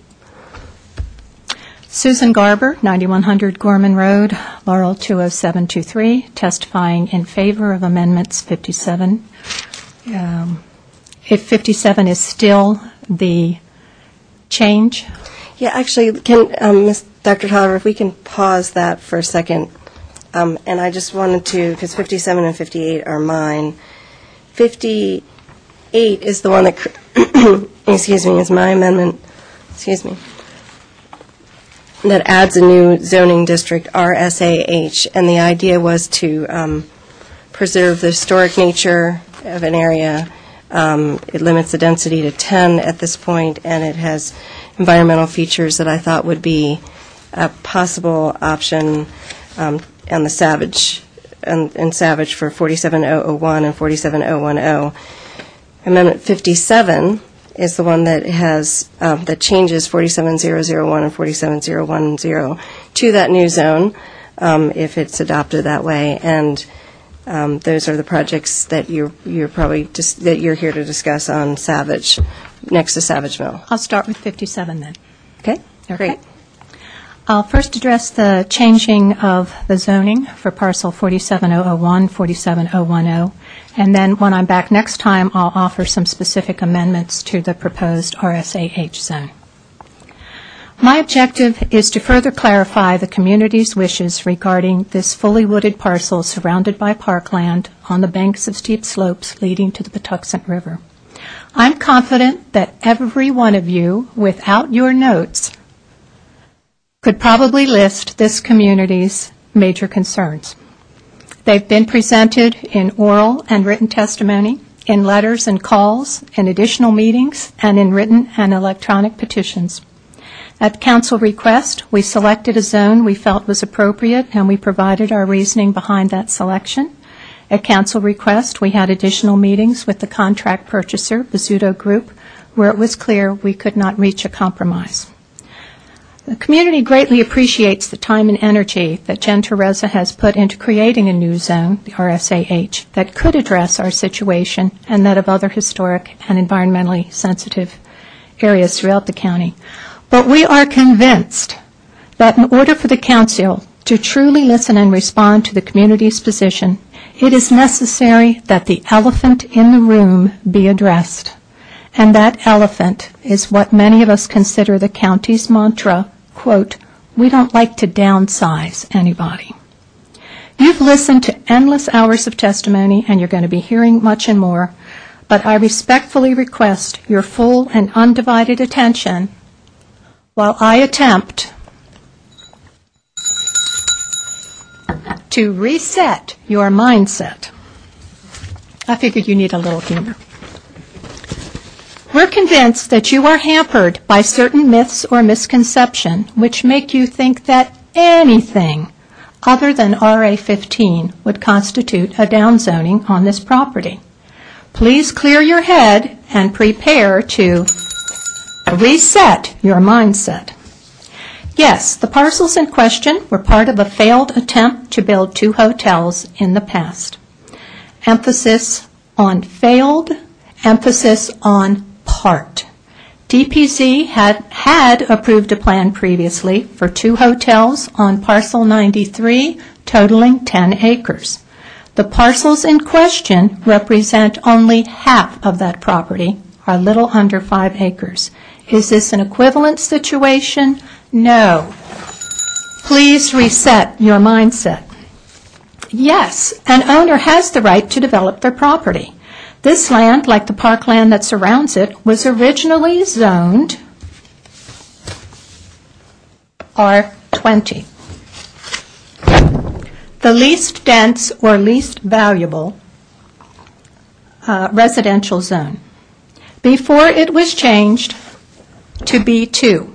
Susan Garber, ninety-one hundred Gorman Road, Laurel two oh seven two three, testifying in favor of Amendments fifty-seven. Um, If fifty-seven is still the change, Yeah, actually, can, um, Miz Doctor Tolliver, if we can pause that for a second. Um, and I just wanted to, because fifty-seven and fifty-eight are mine. fifty-eight is the one that, cr- excuse me, is my amendment, excuse me, that adds a new zoning district, R S A H, and the idea was to um, preserve the historic nature of an area. Um, It limits the density to ten at this point, and it has environmental features that I thought would be a possible option um, on the Savage, and and Savage for forty-seven thousand one and forty-seven thousand ten. Amendment fifty-seven is the one that has, um, that changes forty-seven thousand one and forty-seven thousand ten to that new zone, um, if it's adopted that way. And um, those are the projects that you're you're probably just, that you're here to discuss on Savage, next to Savage Mill. I'll start with fifty-seven then. Okay? Great. I'll first address the changing of the zoning for parcel forty-seven thousand one, forty-seven thousand ten, and then when I'm back next time, I'll offer some specific amendments to the proposed R S A H zone. My objective is to further clarify the community's wishes regarding this fully wooded parcel surrounded by parkland on the banks of steep slopes leading to the Patuxent River. I'm confident that every one of you, without your notes, could probably list this community's major concerns. They've been presented in oral and written testimony, in letters and calls, in additional meetings, and in written and electronic petitions. At council request, we selected a zone we felt was appropriate, and we provided our reasoning behind that selection. At council request, we had additional meetings with the contract purchaser, Bizzuto Group, where it was clear we could not reach a compromise. The community greatly appreciates the time and energy that Jen Teresa has put into creating a new zone, the R S A H, that could address our situation and that of other historic and environmentally sensitive areas throughout the county. But we are convinced that in order for the council to truly listen and respond to the community's position, it is necessary that the elephant in the room be addressed. And that elephant is what many of us consider the county's mantra, quote, "We don't like to downsize anybody." You've listened to endless hours of testimony, and you're going to be hearing much and more, but I respectfully request your full and undivided attention while I attempt to reset your mindset. I figured you need a little humor. We're convinced that you are hampered by certain myths or misconception which make you think that anything other than R A fifteen would constitute a downzoning on this property. Please clear your head and prepare to reset your mindset. Yes, the parcels in question were part of a failed attempt to build two hotels in the past. Emphasis on failed, emphasis on part. D P Z had, had approved a plan previously for two hotels on parcel ninety-three, totaling ten acres. The parcels in question represent only half of that property, or a little under five acres. Is this an equivalent situation? No. Please reset your mindset. Yes, an owner has the right to develop their property. This land, like the parkland that surrounds it, was originally zoned R twenty. The least dense or least valuable uh, residential zone, before it was changed to B two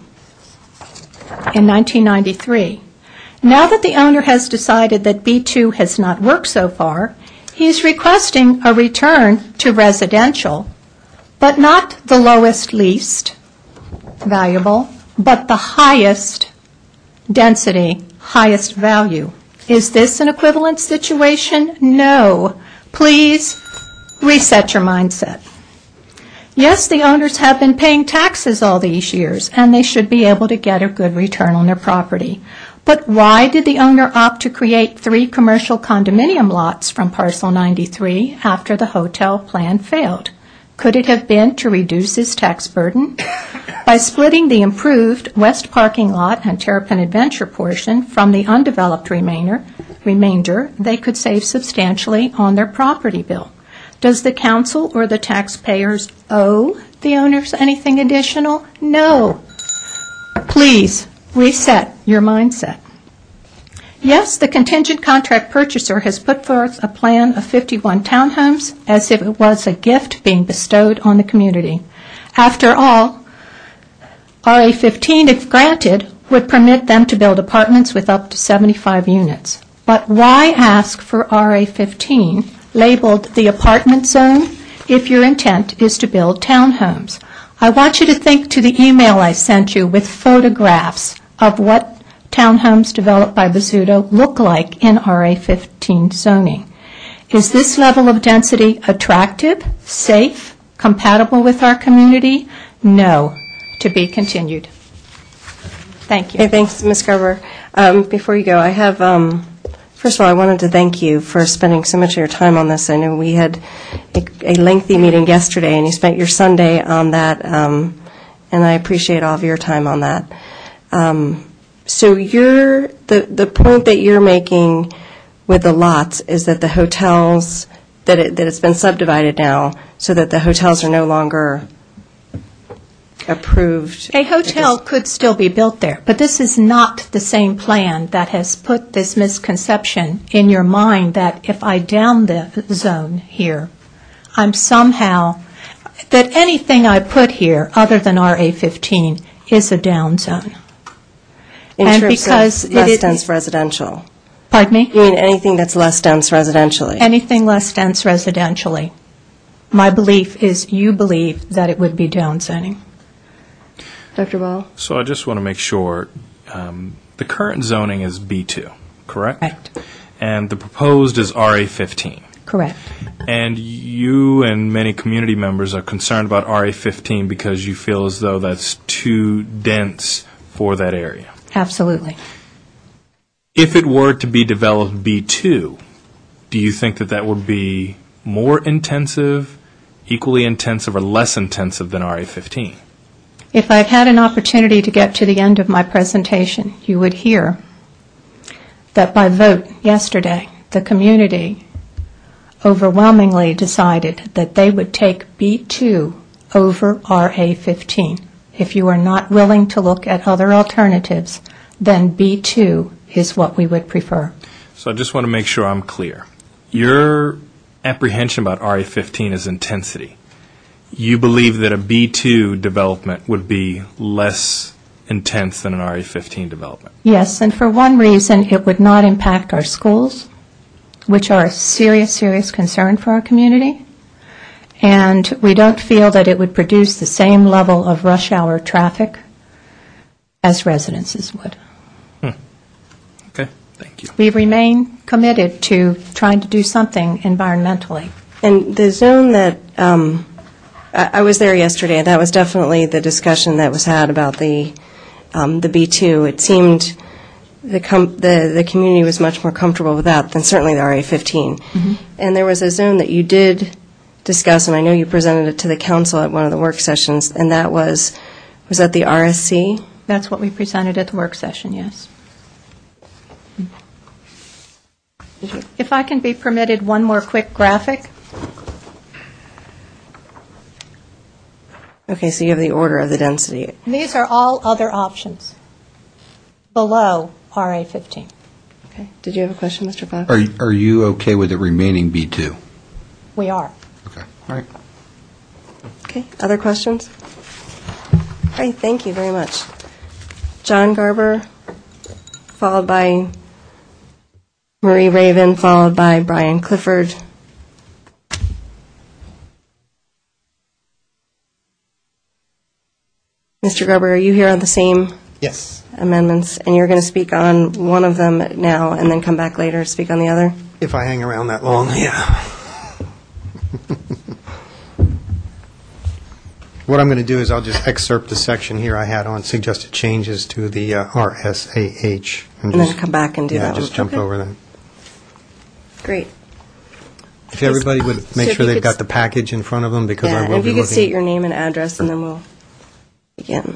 in nineteen ninety-three. Now that the owner has decided that B two has not worked so far, he is requesting a return to residential, but not the lowest least valuable, but the highest density, highest value. Is this an equivalent situation? No. Please reset your mindset. Yes, the owners have been paying taxes all these years, and they should be able to get a good return on their property. But why did the owner opt to create three commercial condominium lots from parcel ninety-three after the hotel plan failed? Could it have been to reduce his tax burden? By splitting the improved west parking lot and Terrapin Adventure portion from the undeveloped remainder, remainder, they could save substantially on their property bill. Does the council or the taxpayers owe the owners anything additional? No. Please reset your mindset. Yes, the contingent contract purchaser has put forth a plan of fifty-one townhomes as if it was a gift being bestowed on the community. After all, R A fifteen, if granted, would permit them to build apartments with up to seventy-five units. But why ask for R A fifteen, labeled the apartment zone, if your intent is to build townhomes? I want you to think to the email I sent you with photographs of what townhomes developed by Bozzuto look like in R A fifteen zoning. Is this level of density attractive, safe, compatible with our community? No. To be continued. Thank you. Okay, thanks, Miz Garber. Um, before you go, I have, um, first of all, I wanted to thank you for spending so much of your time on this. I know we had a, a lengthy meeting yesterday, and you spent your Sunday on that, um, and I appreciate all of your time on that. Um, so you're, the, the point that you're making with the lots is that the hotels, that, it, that it's been subdivided now, so that the hotels are no longer approved. A hotel could still be built there, but this is not the same plan that has put this misconception in your mind that if I down the zone here, I'm somehow, that anything I put here other than R A fifteen is a down zone. In and terms because of less it, dense residential. Pardon me? You mean anything that's less dense residentially? Anything less dense residentially. My belief is you believe that it would be down zoning. Doctor Ball? So I just want to make sure, um, the current zoning is B two, correct? Correct. And the proposed is R A fifteen. Correct. And you and many community members are concerned about R A fifteen because you feel as though that's too dense for that area. Absolutely. If it were to be developed B two, do you think that that would be more intensive, equally intensive, or less intensive than R A fifteen? If I've had an opportunity to get to the end of my presentation, you would hear that by vote yesterday, the community overwhelmingly decided that they would take B two over R A fifteen. If you are not willing to look at other alternatives, then B two is what we would prefer. So I just want to make sure I'm clear. Your apprehension about R A fifteen is intensity. You believe that a B two development would be less intense than an R A fifteen development? Yes, and for one reason, it would not impact our schools, which are a serious, serious concern for our community. And we don't feel that it would produce the same level of rush hour traffic as residences would. Okay, thank you. We remain committed to trying to do something environmentally. And the zone that, um, I I was there yesterday, and that was definitely the discussion that was had about the um, the B two. It seemed the com- the the community was much more comfortable with that than certainly the R A fifteen. Mm-hmm. And there was a zone that you did discuss, and I know you presented it to the council at one of the work sessions, and that was, was that the R S C? That's what we presented at the work session, yes. If I can be permitted one more quick graphic. Okay, so you have the order of the density. These are all other options below R A fifteen. Okay. Did you have a question, Mister Fox? Are are you okay with it remaining B two? We are. Okay. All right. Okay, other questions? All right, thank you very much. John Garber, followed by Marie Raven, followed by Brian Clifford. Mister Garber, are you here on the same Yes. amendments? And you're going to speak on one of them now and then come back later to speak on the other? If I hang around that long, yeah. What I'm going to do is I'll just excerpt the section here I had on suggested changes to the uh, R S A H. And then come back and do yeah, that one. just jump Okay. over that. Great. If everybody would So make if sure you they've could got s- the package in front of them, because Yeah, I and will if be you could looking. state your name and address, and then we'll begin.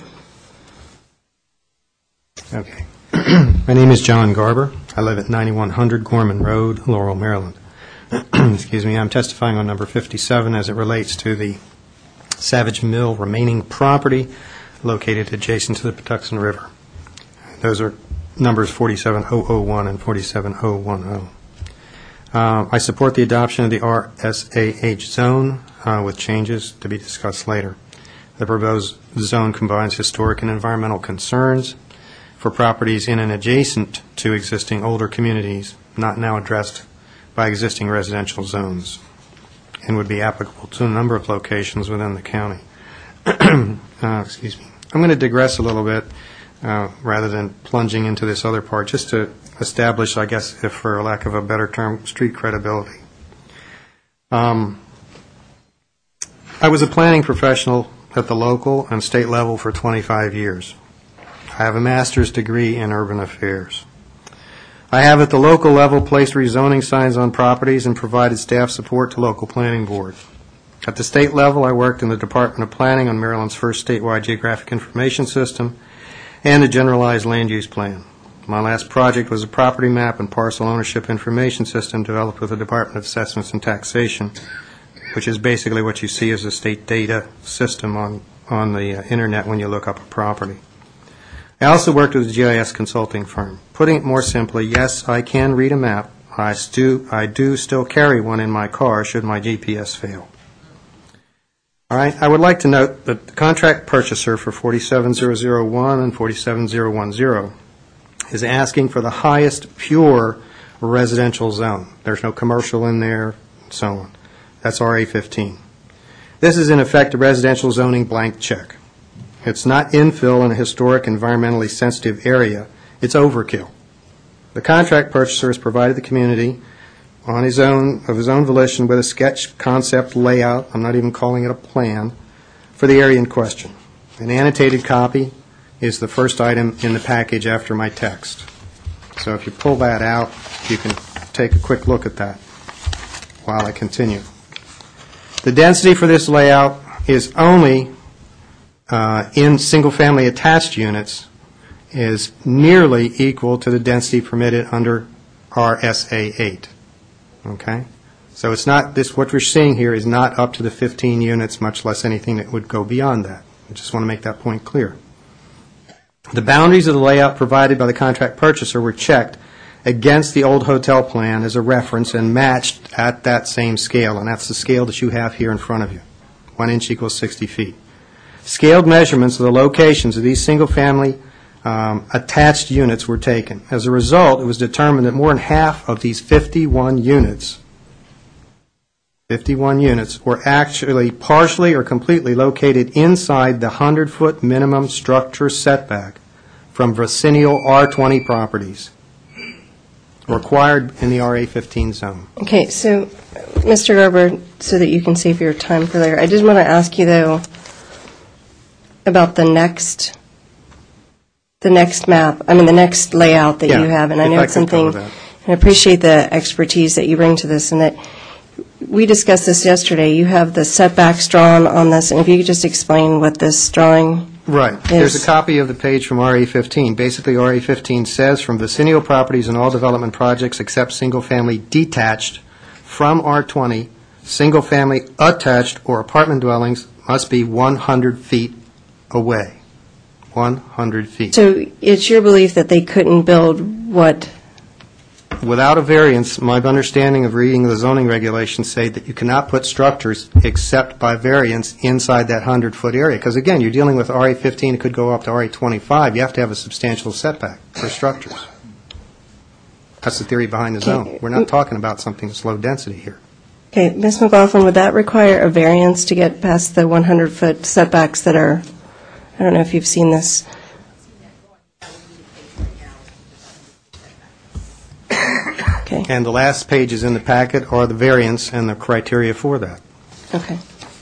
Okay. My name is John Garber. I live at ninety-one hundred Gorman Road, Laurel, Maryland. Excuse me. I'm testifying on number fifty-seven as it relates to the Savage Mill remaining property located adjacent to the Patuxent River. Those are numbers forty-seven thousand one and forty-seven thousand ten. Uh, I support the adoption of the R S A H zone uh, with changes to be discussed later. The proposed zone combines historic and environmental concerns for properties in and adjacent to existing older communities not now addressed by existing residential zones, and would be applicable to a number of locations within the county. uh, excuse me. I'm going to digress a little bit uh, rather than plunging into this other part, just to establish, I guess, if for lack of a better term, street credibility. Um, I was a planning professional at the local and state level for twenty-five years. I have a master's degree in urban affairs. I have at the local level placed rezoning signs on properties and provided staff support to local planning boards. At the state level, I worked in the Department of Planning on Maryland's first statewide geographic information system and the generalized land use plan. My last project was a property map and parcel ownership information system developed with the Department of Assessments and Taxation, which is basically what you see as a state data system on, on the uh, internet when you look up a property. I also worked with a G I S consulting firm. Putting it more simply, yes, I can read a map. I, stu- I do still carry one in my car should my G P S fail. All right, I would like to note that the contract purchaser for forty-seven thousand one and forty-seven thousand ten is asking for the highest pure residential zone. There's no commercial in there, and so on. That's R A fifteen. This is in effect a residential zoning blank check. It's not infill in a historic, environmentally sensitive area. It's overkill. The contract purchaser has provided the community on his own, of his own volition, with a sketch concept layout, I'm not even calling it a plan, for the area in question. An annotated copy is the first item in the package after my text. So if you pull that out, you can take a quick look at that while I continue. The density for this layout is only uh, in single-family attached units is nearly equal to the density permitted under R S A eight. Okay? So it's not, this, what we're seeing here is not up to the fifteen units, much less anything that would go beyond that. I just want to make that point clear. The boundaries of the layout provided by the contract purchaser were checked against the old hotel plan as a reference and matched at that same scale, and that's the scale that you have here in front of you. One inch equals sixty feet. Scaled measurements of the locations of these single-family um, attached units were taken. As a result, it was determined that more than half of these fifty-one units, fifty-one units, were actually partially or completely located inside the hundred-foot minimum structure setback from vicinal R twenty properties required in the R A fifteen zone. Okay, so, Mister Garber, so that you can save your time for later, I did want to ask you, though, about the next, the next map, I mean, the next layout that Yeah, you have, and I if know I it's could something, cover that. and I appreciate the expertise that you bring to this, and that, we discussed this yesterday, you have the setbacks drawn on this, and if you could just explain what this drawing Right. There's a copy of the page from R A fifteen. Basically, R A fifteen says, from vicinal properties and all development projects except single-family detached from R twenty, single-family attached or apartment dwellings must be one hundred feet away. one hundred feet. So it's your belief that they couldn't build what? Without a variance, my understanding of reading the zoning regulations say that you cannot put structures except by variance inside that hundred-foot area. Because again, you're dealing with R A fifteen, it could go up to R A twenty-five. You have to have a substantial setback for structures. That's the theory behind the zone. We're not talking about something that's low density here. Okay, Miz McLaughlin, would that require a variance to get past the hundred-foot setbacks that are, I don't know if you've seen this. Okay. And the last pages in the packet are the variance and the criteria for that. Okay.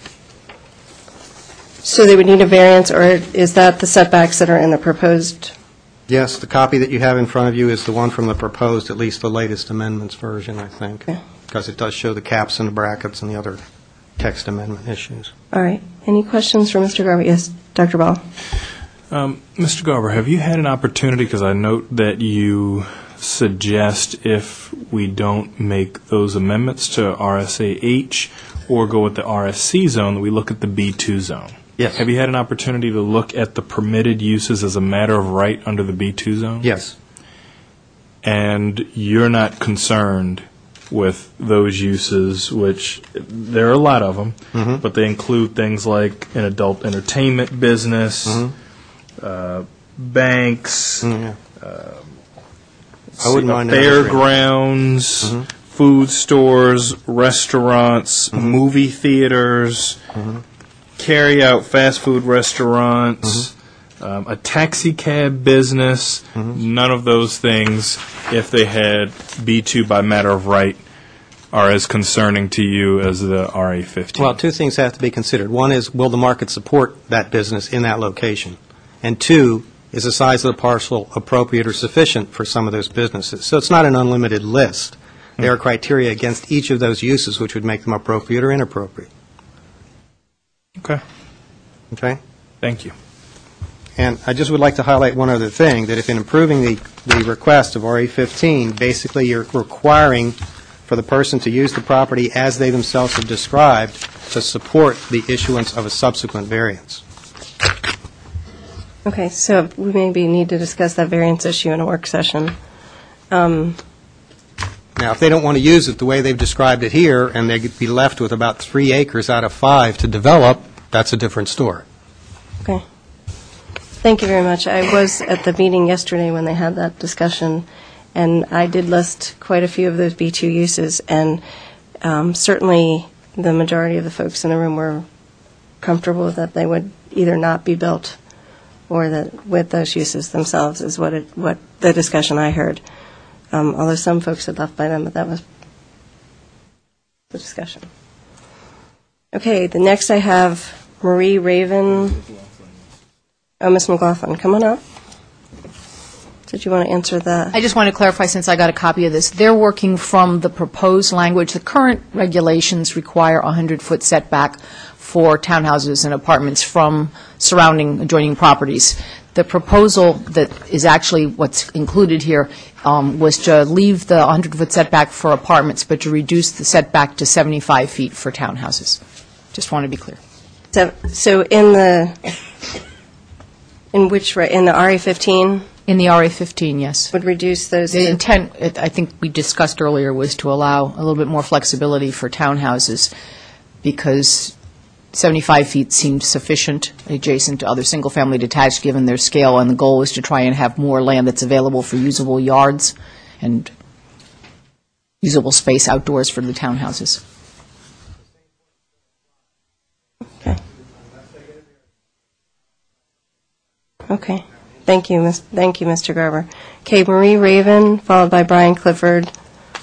So they would need a variance, or is that the setbacks that are in the proposed? Yes, the copy that you have in front of you is the one from the proposed, at least the latest amendments version, I think, because it does show the caps and the brackets and the other text amendment issues. All right. Any questions for Mister Garber? Yes, Doctor Ball. Um, Mister Garber, have you had an opportunity, because I note that you suggest if we don't make those amendments to R S A H or go with the R S C zone, that we look at the B two zone? Yes. Have you had an opportunity to look at the permitted uses as a matter of right under the B two zone? Yes. And you're not concerned with those uses, which there are a lot of them, mm-hmm. but they include things like an adult entertainment business, mm-hmm. uh, banks, mm, yeah. uh, I wouldn't mind fairgrounds, mm-hmm. food stores, restaurants, mm-hmm. movie theaters, mm-hmm. carry-out fast food restaurants, mm-hmm. um, a taxi cab business, mm-hmm. none of those things, if they had B two by matter of right, are as concerning to you as the R A fifteen. Well, two things have to be considered. One is, will the market support that business in that location? And two, is the size of the parcel appropriate or sufficient for some of those businesses? So it's not an unlimited list. There are criteria against each of those uses which would make them appropriate or inappropriate. Okay. Okay? Thank you. And I just would like to highlight one other thing, that if in approving the, the request of R A fifteen, basically you're requiring for the person to use the property as they themselves have described to support the issuance of a subsequent variance. Okay, so we maybe need to discuss that variance issue in a work session. Um, Now, if they don't want to use it the way they've described it here, and they'd be left with about three acres out of five to develop, that's a different story. Okay. Thank you very much. I was at the meeting yesterday when they had that discussion, and I did list quite a few of those B two uses, and um, certainly the majority of the folks in the room were comfortable that they would either not be built or that with those uses themselves is what it, what the discussion I heard. Um, although some folks had left by then, but that was the discussion. Okay, the next I have Marie Raven. Oh, Miz McLaughlin, come on up. Did you want to answer that? I just want to clarify, since I got a copy of this, they're working from the proposed language. The current regulations require a hundred-foot setback for townhouses and apartments from surrounding adjoining properties. The proposal that is actually what's included here um, was to leave the hundred-foot setback for apartments, but to reduce the setback to seventy-five feet for townhouses. Just want to be clear. So, so in the, in which, re- in the R A fifteen? In the R A fifteen, yes. Would reduce those? The intent, it- I think we discussed earlier, was to allow a little bit more flexibility for townhouses, because seventy-five feet seemed sufficient adjacent to other single-family detached, given their scale, and the goal was to try and have more land that's available for usable yards and usable space outdoors for the townhouses. Okay. Okay. Thank you, Miz- thank you, Mister Garber. Okay, Marie Raven, followed by Brian Clifford.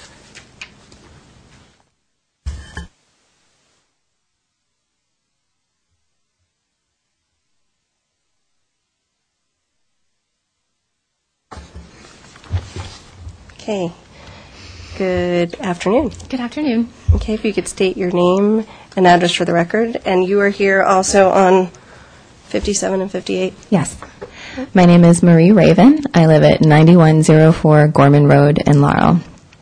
Okay. Good afternoon. Good afternoon. Okay, if you could state your name and address for the record. And you are here also on fifty-seven and fifty-eight? Yes. My name is Marie Raven. I live at ninety-one oh four Gorman Road in Laurel.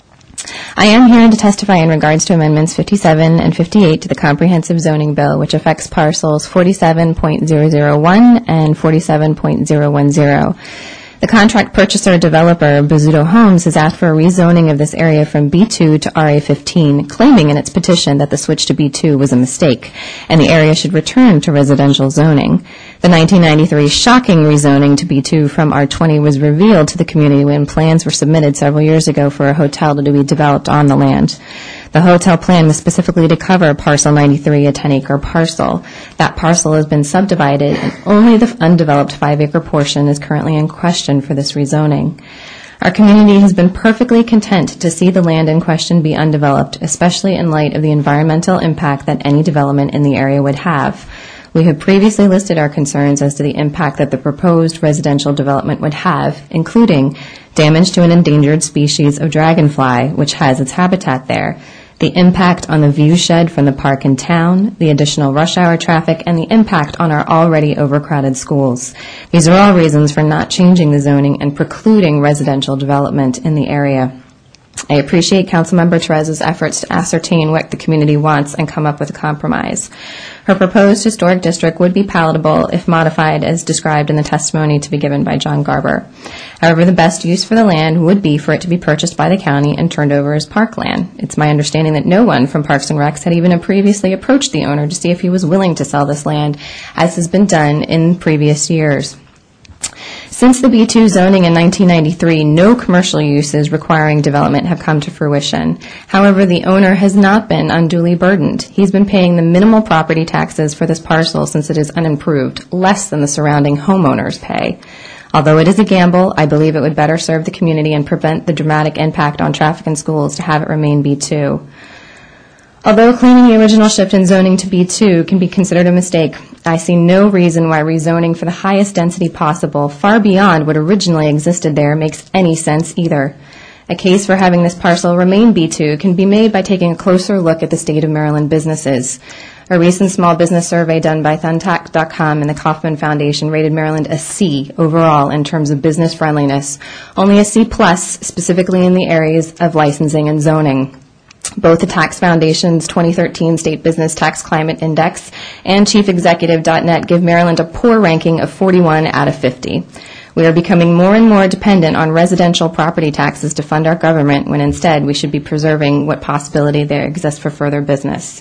I am here to testify in regards to Amendments fifty-seven and fifty-eight to the Comprehensive Zoning Bill, which affects parcels forty-seven point zero zero one and forty-seven point zero one zero. The contract purchaser developer, Bozzuto Homes, has asked for a rezoning of this area from B two to R A fifteen, claiming in its petition that the switch to B two was a mistake, and the area should return to residential zoning. The nineteen ninety-three shocking rezoning to B two from R twenty was revealed to the community when plans were submitted several years ago for a hotel to be developed on the land. The hotel plan was specifically to cover parcel ninety-three, a ten-acre parcel. That parcel has been subdivided, and only the undeveloped five-acre portion is currently in question for this rezoning. Our community has been perfectly content to see the land in question be undeveloped, especially in light of the environmental impact that any development in the area would have. We have previously listed our concerns as to the impact that the proposed residential development would have, including damage to an endangered species of dragonfly, which has its habitat there, the impact on the view shed from the park and town, the additional rush hour traffic, and the impact on our already overcrowded schools. These are all reasons for not changing the zoning and precluding residential development in the area. I appreciate Councilmember Terez's efforts to ascertain what the community wants and come up with a compromise. Her proposed historic district would be palatable if modified as described in the testimony to be given by John Garber. However, the best use for the land would be for it to be purchased by the county and turned over as parkland. It's my understanding that no one from Parks and Recs had even previously approached the owner to see if he was willing to sell this land, as has been done in previous years. Since the B two zoning in nineteen ninety-three, no commercial uses requiring development have come to fruition. However, the owner has not been unduly burdened. He's been paying the minimal property taxes for this parcel since it is unimproved, less than the surrounding homeowners pay. Although it is a gamble, I believe it would better serve the community and prevent the dramatic impact on traffic and schools to have it remain B two. Although claiming the original shift in zoning to B two can be considered a mistake, I see no reason why rezoning for the highest density possible, far beyond what originally existed there, makes any sense either. A case for having this parcel remain B two can be made by taking a closer look at the state of Maryland businesses. A recent small business survey done by Thumbtack dot com and the Kauffman Foundation rated Maryland a C overall in terms of business friendliness, only a C plus specifically in the areas of licensing and zoning. Both the Tax Foundation's twenty thirteen State Business Tax Climate Index and Chief Executive dot net give Maryland a poor ranking of forty-one out of fifty. We are becoming more and more dependent on residential property taxes to fund our government, when instead we should be preserving what possibility there exists for further business.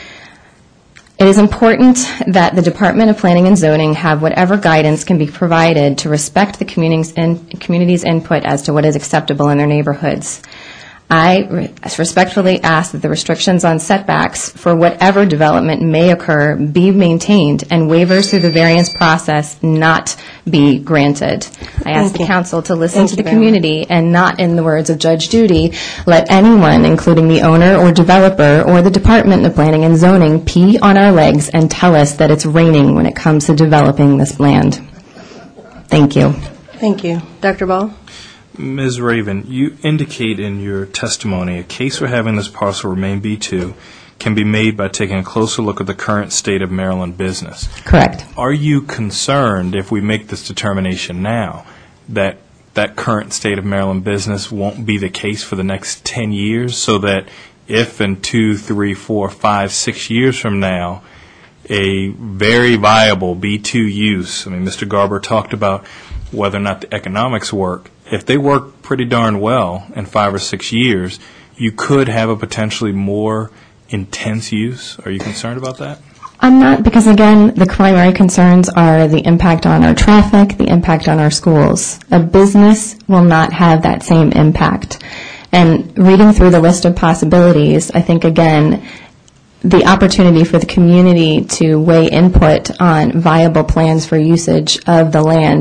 It is important that the Department of Planning and Zoning have whatever guidance can be provided to respect the community's, in, community's input as to what is acceptable in their neighborhoods. I re- respectfully ask that the restrictions on setbacks for whatever development may occur be maintained and waivers through the variance process not be granted. I ask Thank the you. council to listen Thank to you the very community and not, in the words of Judge Judy, let anyone, including the owner or developer or the Department of Planning and Zoning, pee on our legs and tell us that it's raining when it comes to developing this land. Thank you. Thank you. Doctor Ball? Miz Raven, you indicate in your testimony a case for having this parcel remain B two can be made by taking a closer look at the current state of Maryland business. Correct. Are you concerned, if we make this determination now, that that current state of Maryland business won't be the case for the next ten years, so that if in two, three, four, five, six years from now, a very viable B two use, I mean, Mister Garber talked about whether or not the economics work, if they work pretty darn well in five or six years, you could have a potentially more intense use. Are you concerned about that? I'm not, because again, the primary concerns are the impact on our traffic, the impact on our schools. A business will not have that same impact. And reading through the list of possibilities, I think, again, the opportunity for the community to weigh input on viable plans for usage of the land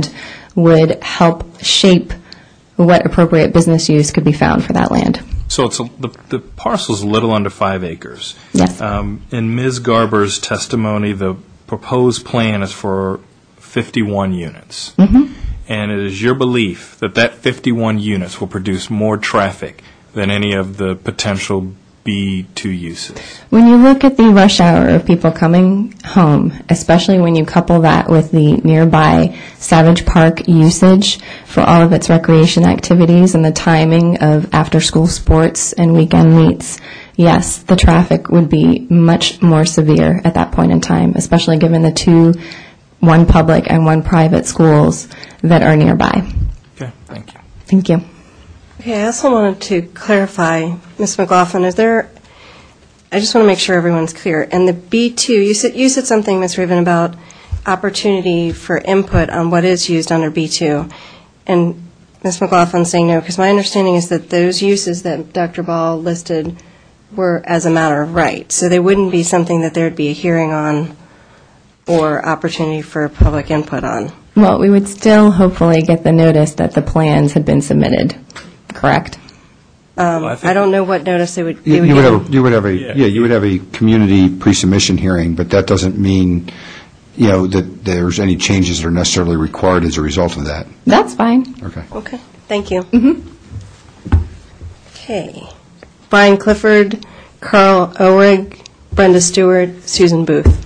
would help shape what appropriate business use could be found for that land. So it's a, the, the parcel's a little under five acres. Yes. Um, in Miz Garber's testimony, the proposed plan is for fifty-one units. Mm-hmm. And it is your belief that that fifty-one units will produce more traffic than any of the potential B two uses? When you look at the rush hour of people coming home, especially when you couple that with the nearby Savage Park usage for all of its recreation activities and the timing of after-school sports and weekend meets, yes, the traffic would be much more severe at that point in time, especially given the two, one public and one private schools that are nearby. Okay, thank you. Thank you. Okay, I also wanted to clarify, Miz McLaughlin, is there, I just want to make sure everyone's clear. And the B two, you said, you said something, Miz Raven, about opportunity for input on what is used under B two. And Miz McLaughlin's saying no, because my understanding is that those uses that Doctor Ball listed were as a matter of right. So they wouldn't be something that there would be a hearing on or opportunity for public input on. Well, we would still hopefully get the notice that the plans had been submitted, correct? Um, Well, I think- I don't know what notice they would, they You would you would give. have, you would have a, Yeah. yeah, you would have a community pre-submission hearing, but that doesn't mean, you know, that there's any changes that are necessarily required as a result of that. That's fine. Okay. Okay, thank you. Mm-hmm. Okay. Brian Clifford, Carl Orig, Brenda Stewart, Susan Booth.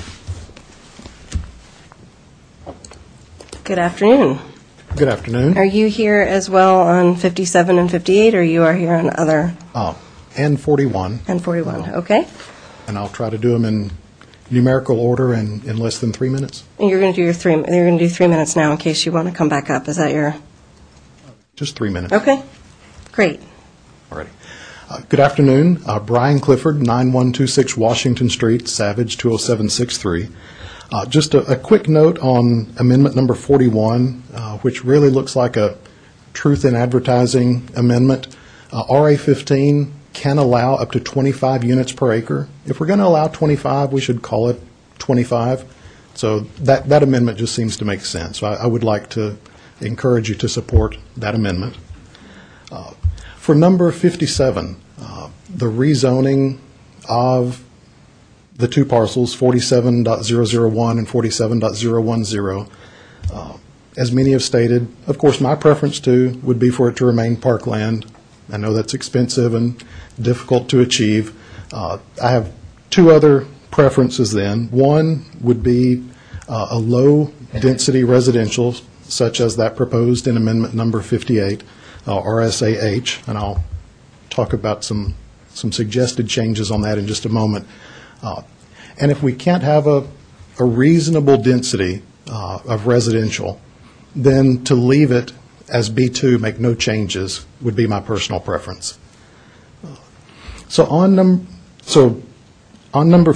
Good afternoon. Good afternoon. Are you here as well on fifty-seven and fifty-eight, or you are here on other, Oh, and forty-one, and forty-one? Okay. and I'll try to do them in numerical order in, in less than three minutes. And you're going to do your three, you're going to do three minutes now in case you want to come back up. Is that your, Just three minutes. okay, great. Alrighty. Uh, Good afternoon. Uh, Brian Clifford, nine one two six Washington Street, Savage, two oh seven six three. Uh, Just a a quick note on amendment number forty-one, uh, which really looks like a truth in advertising amendment. Uh, R A fifteen can allow up to twenty-five units per acre. If we're going to allow twenty-five, we should call it twenty-five. So that that amendment just seems to make sense. So I I would like to encourage you to support that amendment. Uh, For number fifty-seven, uh, the rezoning of the two parcels, forty-seven point zero zero one and forty-seven point zero one zero, uh, as many have stated, of course, my preference too would be for it to remain parkland. I know that's expensive and difficult to achieve. Uh, I have two other preferences then. One would be uh, a low-density residential, such as that proposed in amendment number fifty-eight, uh, R S A H, and I'll talk about some, some suggested changes on that in just a moment. Uh, And if we can't have a, a reasonable density uh, of residential, then to leave it as B two, make no changes, would be my personal preference. Uh, So on num, so on number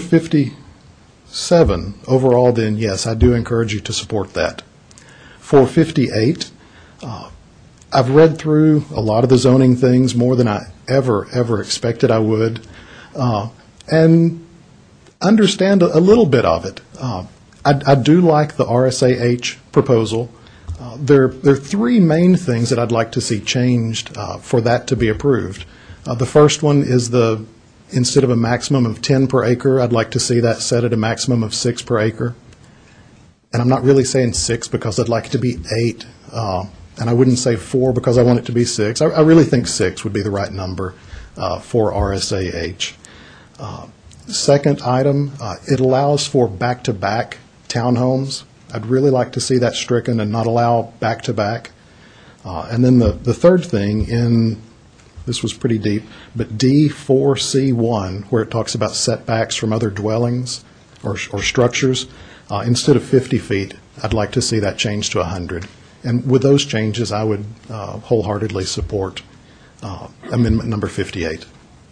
fifty-seven, overall then, yes, I do encourage you to support that. For fifty-eight, uh, I've read through a lot of the zoning things more than I ever, ever expected I would, uh, and understand a, a little bit of it. Uh, I, I do like the R S A H proposal. Uh, there, there are three main things that I'd like to see changed uh, for that to be approved. Uh, the first one is the, instead of a maximum of ten per acre, I'd like to see that set at a maximum of six per acre. And I'm not really saying six because I'd like it to be eight, uh, and I wouldn't say four because I want it to be six. I, I really think six would be the right number uh, for R S A H. Uh, Second item, uh, it allows for back-to-back townhomes. I'd really like to see that stricken and not allow back-to-back. Uh, And then the, the third thing in, this was pretty deep, but D four C one, where it talks about setbacks from other dwellings or, or structures, uh, instead of fifty feet, I'd like to see that changed to one hundred. And with those changes, I would uh, wholeheartedly support uh, amendment number fifty-eight.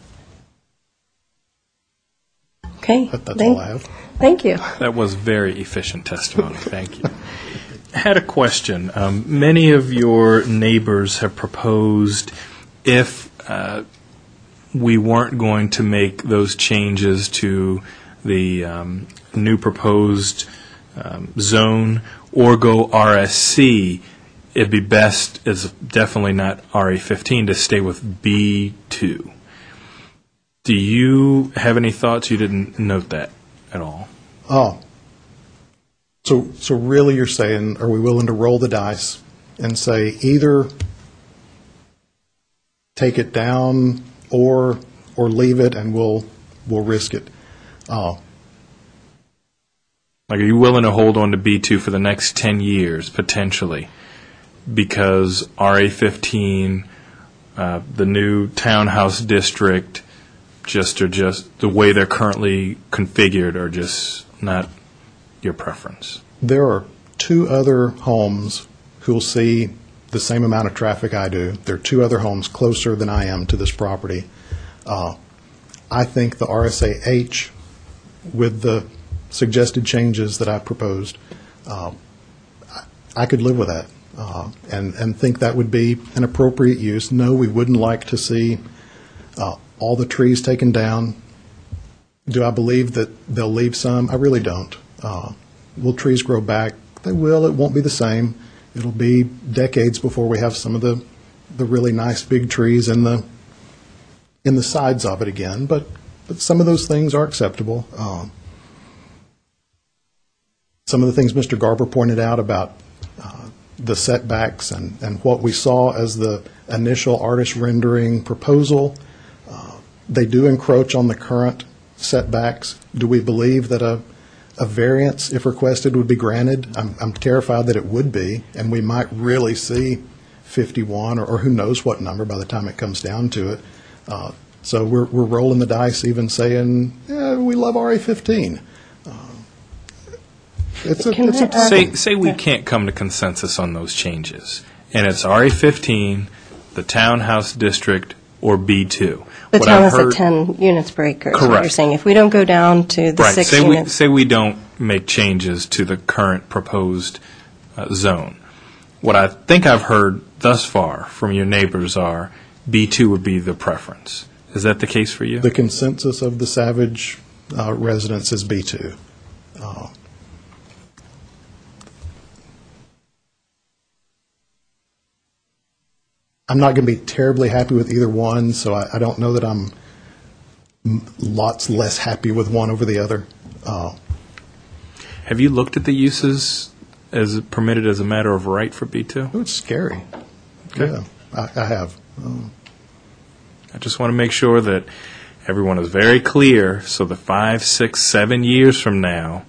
Okay. That- That's Thank- all I have. Thank you. That was very efficient testimony. Thank you. I had a question. Um, many of your neighbors have proposed if uh, we weren't going to make those changes to the um, new proposed um, zone or go R S C, it'd be best, is definitely not R A fifteen, to stay with B two. Do you have any thoughts? You didn't note that at all. Oh. So, so really you're saying, are we willing to roll the dice and say either take it down or or leave it and we'll we'll risk it? Oh. Like, are you willing to hold on to B two for the next ten years, potentially, because R A fifteen, uh, the new townhouse district, just are just, the way they're currently configured are just not your preference? There are two other homes who will see the same amount of traffic I do. There are two other homes closer than I am to this property. Uh, I think the R S A H, with the suggested changes that I proposed, uh, I could live with that uh, and, and think that would be an appropriate use. No, we wouldn't like to see uh, all the trees taken down. Do I believe that they'll leave some? I really don't. Uh, will trees grow back? They will. It won't be the same. It'll be decades before we have some of the, the really nice big trees in the in the sides of it again. But but some of those things are acceptable. Um, some of the things Mister Garber pointed out about uh, the setbacks and, and what we saw as the initial artist rendering proposal, uh, they do encroach on the current setbacks. Do we believe that a a variance, if requested, would be granted? I'm, I'm terrified that it would be, and we might really see fifty-one or, or who knows what number by the time it comes down to it. Uh, so we're, we're rolling the dice, even saying, yeah, we love R A fifteen. Uh, it's a, it's a say, say we can't come to consensus on those changes, and it's R A fifteen, the townhouse district, or B two. The What town I've is at heard- ten units per acre, is what Correct. you're saying. If we don't go down to the Right. six Say we, units. say we don't make changes to the current proposed uh, zone. What I think I've heard thus far from your neighbors are B two would be the preference. Is that the case for you? The consensus of the Savage uh, residents is B two. Uh, I'm not going to be terribly happy with either one, so I, I don't know that I'm m- lots less happy with one over the other. Uh, Have you looked at the uses as permitted as a matter of right for B two? oh, it's scary. Okay. Yeah, I, I have. Uh, I just want to make sure that everyone is very clear, so the five, six, seven years from now,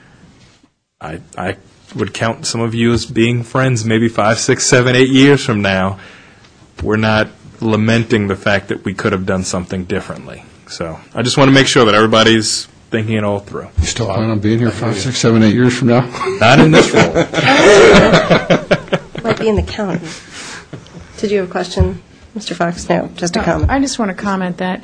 I, I would count some of you as being friends maybe five, six, seven, eight years from now. We're not lamenting the fact that we could have done something differently. So I just want to make sure that everybody's thinking it all through. You still plan on being here five, six, seven, eight years from now? Not in this role. Might be in the county. Did you have a question, Mister Fox? No, just a No, comment. I just want to comment that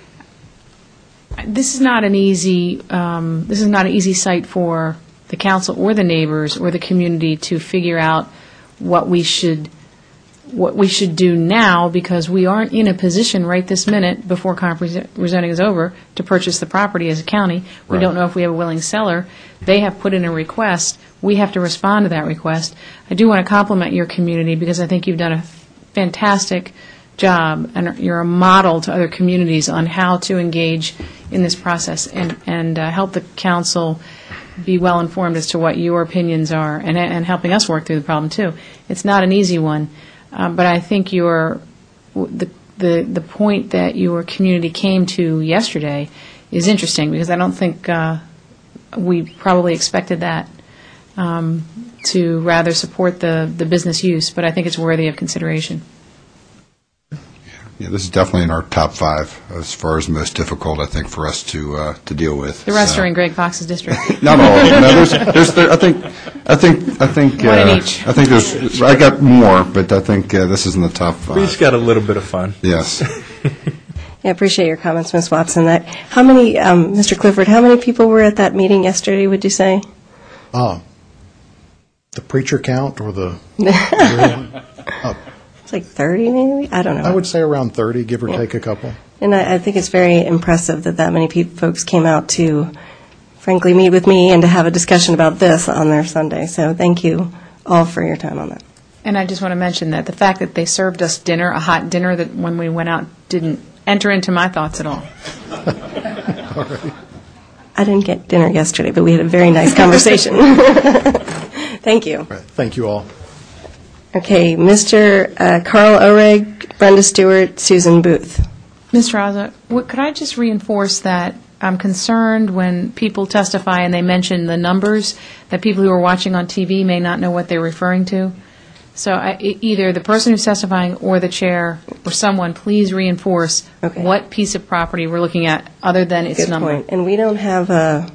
this is not an easy, um, this is not an easy site for the council or the neighbors or the community to figure out what we should, what we should do now, because we aren't in a position right this minute, before comprehensive zoning is over, to purchase the property as a county. We Right. don't know if we have a willing seller. They have put in a request. We have to respond to that request. I do want to compliment your community, because I think you've done a fantastic job, and you're a model to other communities on how to engage in this process and, and uh, help the council be well informed as to what your opinions are, and, and helping us work through the problem too. It's not an easy one, um, but I think your the, the the point that your community came to yesterday is interesting, because I don't think uh, we probably expected that um, to rather support the the business use, but I think it's worthy of consideration. Yeah, this is definitely in our top five as far as the most difficult, I think, for us to uh, to deal with. The rest So- are in Greg Fox's district. Not all of them. No, there's, there's, there, I think, I think, I think. One in uh, each. I think there's. I got more, but I think uh, this is in the top five. We just got a little bit of fun. Yes. Yeah, I appreciate your comments, Miz Watson. That how many, um, Mister Clifford? How many people were at that meeting yesterday? Would you say? uh, the preacher count or the... uh, It's like thirty, maybe. I don't know. I would say around thirty, give or take a couple. And I, I think it's very impressive that that many peop folks came out to frankly, meet with me and to have a discussion about this on their Sunday. So thank you all for your time on that. And I just want to mention that the fact that they served us dinner, a hot dinner that when we went out didn't enter into my thoughts at all. I didn't get dinner yesterday, but we had a very nice conversation. Thank you. Right. Thank you all. Okay, Mister Uh, Carl Oreg, Brenda Stewart, Susan Booth. Mister Raza, what- could I just reinforce that I'm concerned when people testify and they mention the numbers, that people who are watching on T V may not know what they're referring to. So I, e- either the person who's testifying or the chair or someone, please reinforce Okay. what piece of property we're looking at other than its Good number. point. And we don't have a,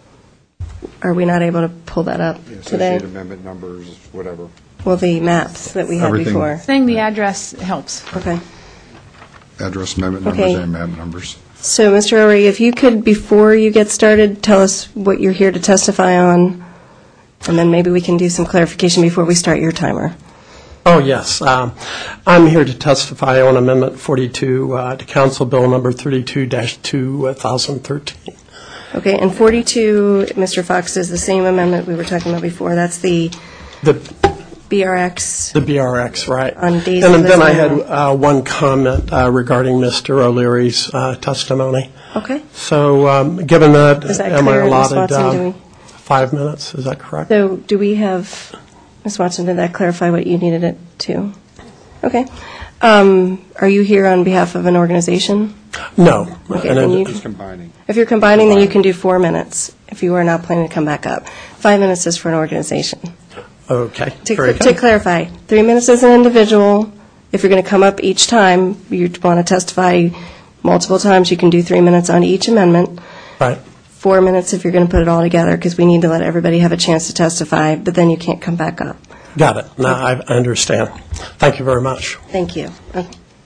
are we not able to pull that up today? Associate amendment numbers, whatever. Well, the maps that we had Everything. before. Saying the address helps. Okay. Address amendment numbers Okay. and amendment numbers. So, Mister Oreg, if you could, before you get started, tell us what you're here to testify on, and then maybe we can do some clarification before we start your timer. Oh, yes. Um, I'm here to testify on Amendment forty-two uh, to Council Bill Number thirty-two dash two thousand thirteen. Okay, and forty-two, Mister Fox, is the same amendment we were talking about before. That's the The B R X. the B R X, right. On Daisy And then I Lisbon. had uh, one comment uh, regarding Mister O'Leary's uh, testimony. Okay. So um, given that, Is that am I clear, Miz allotted Watson? uh, Do we- five minutes? Is that correct? So, do we have, Miz Watson, did that clarify what you needed it to? Okay. Um, Are you here on behalf of an organization? No. Okay, And then it- you- Just combining. If you're combining, then you can do four minutes, if you are not planning to come back up. Five minutes is for an organization. Okay. To Very to good. clarify, three minutes as an individual. If you're going to come up each time, you want to testify multiple times, you can do three minutes on each amendment. Right. Four minutes if you're going to put it all together, because we need to let everybody have a chance to testify, but then you can't come back up. Got it. Now I I understand. Thank you very much. Thank you. Okay.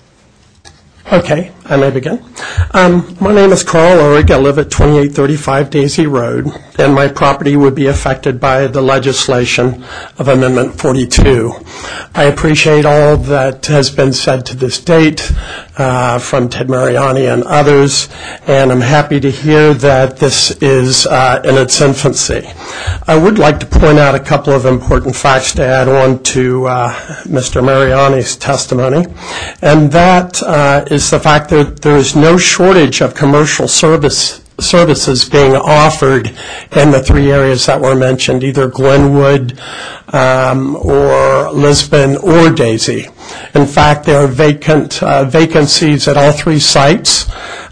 Okay, I may begin. Um, My name is Carl Oreg. I live at twenty-eight thirty-five Daisy Road, and my property would be affected by the legislation of Amendment forty-two. I appreciate all that has been said to this date uh, from Ted Mariani and others, and I'm happy to hear that this is uh, in its infancy. I would like to point out a couple of important facts to add on to uh, Mister Mariani's testimony, and that uh, is the fact that there is no shortage of commercial service services being offered in the three areas that were mentioned, either Glenwood um, or Lisbon or Daisy. In fact, there are vacant uh, vacancies at all three sites,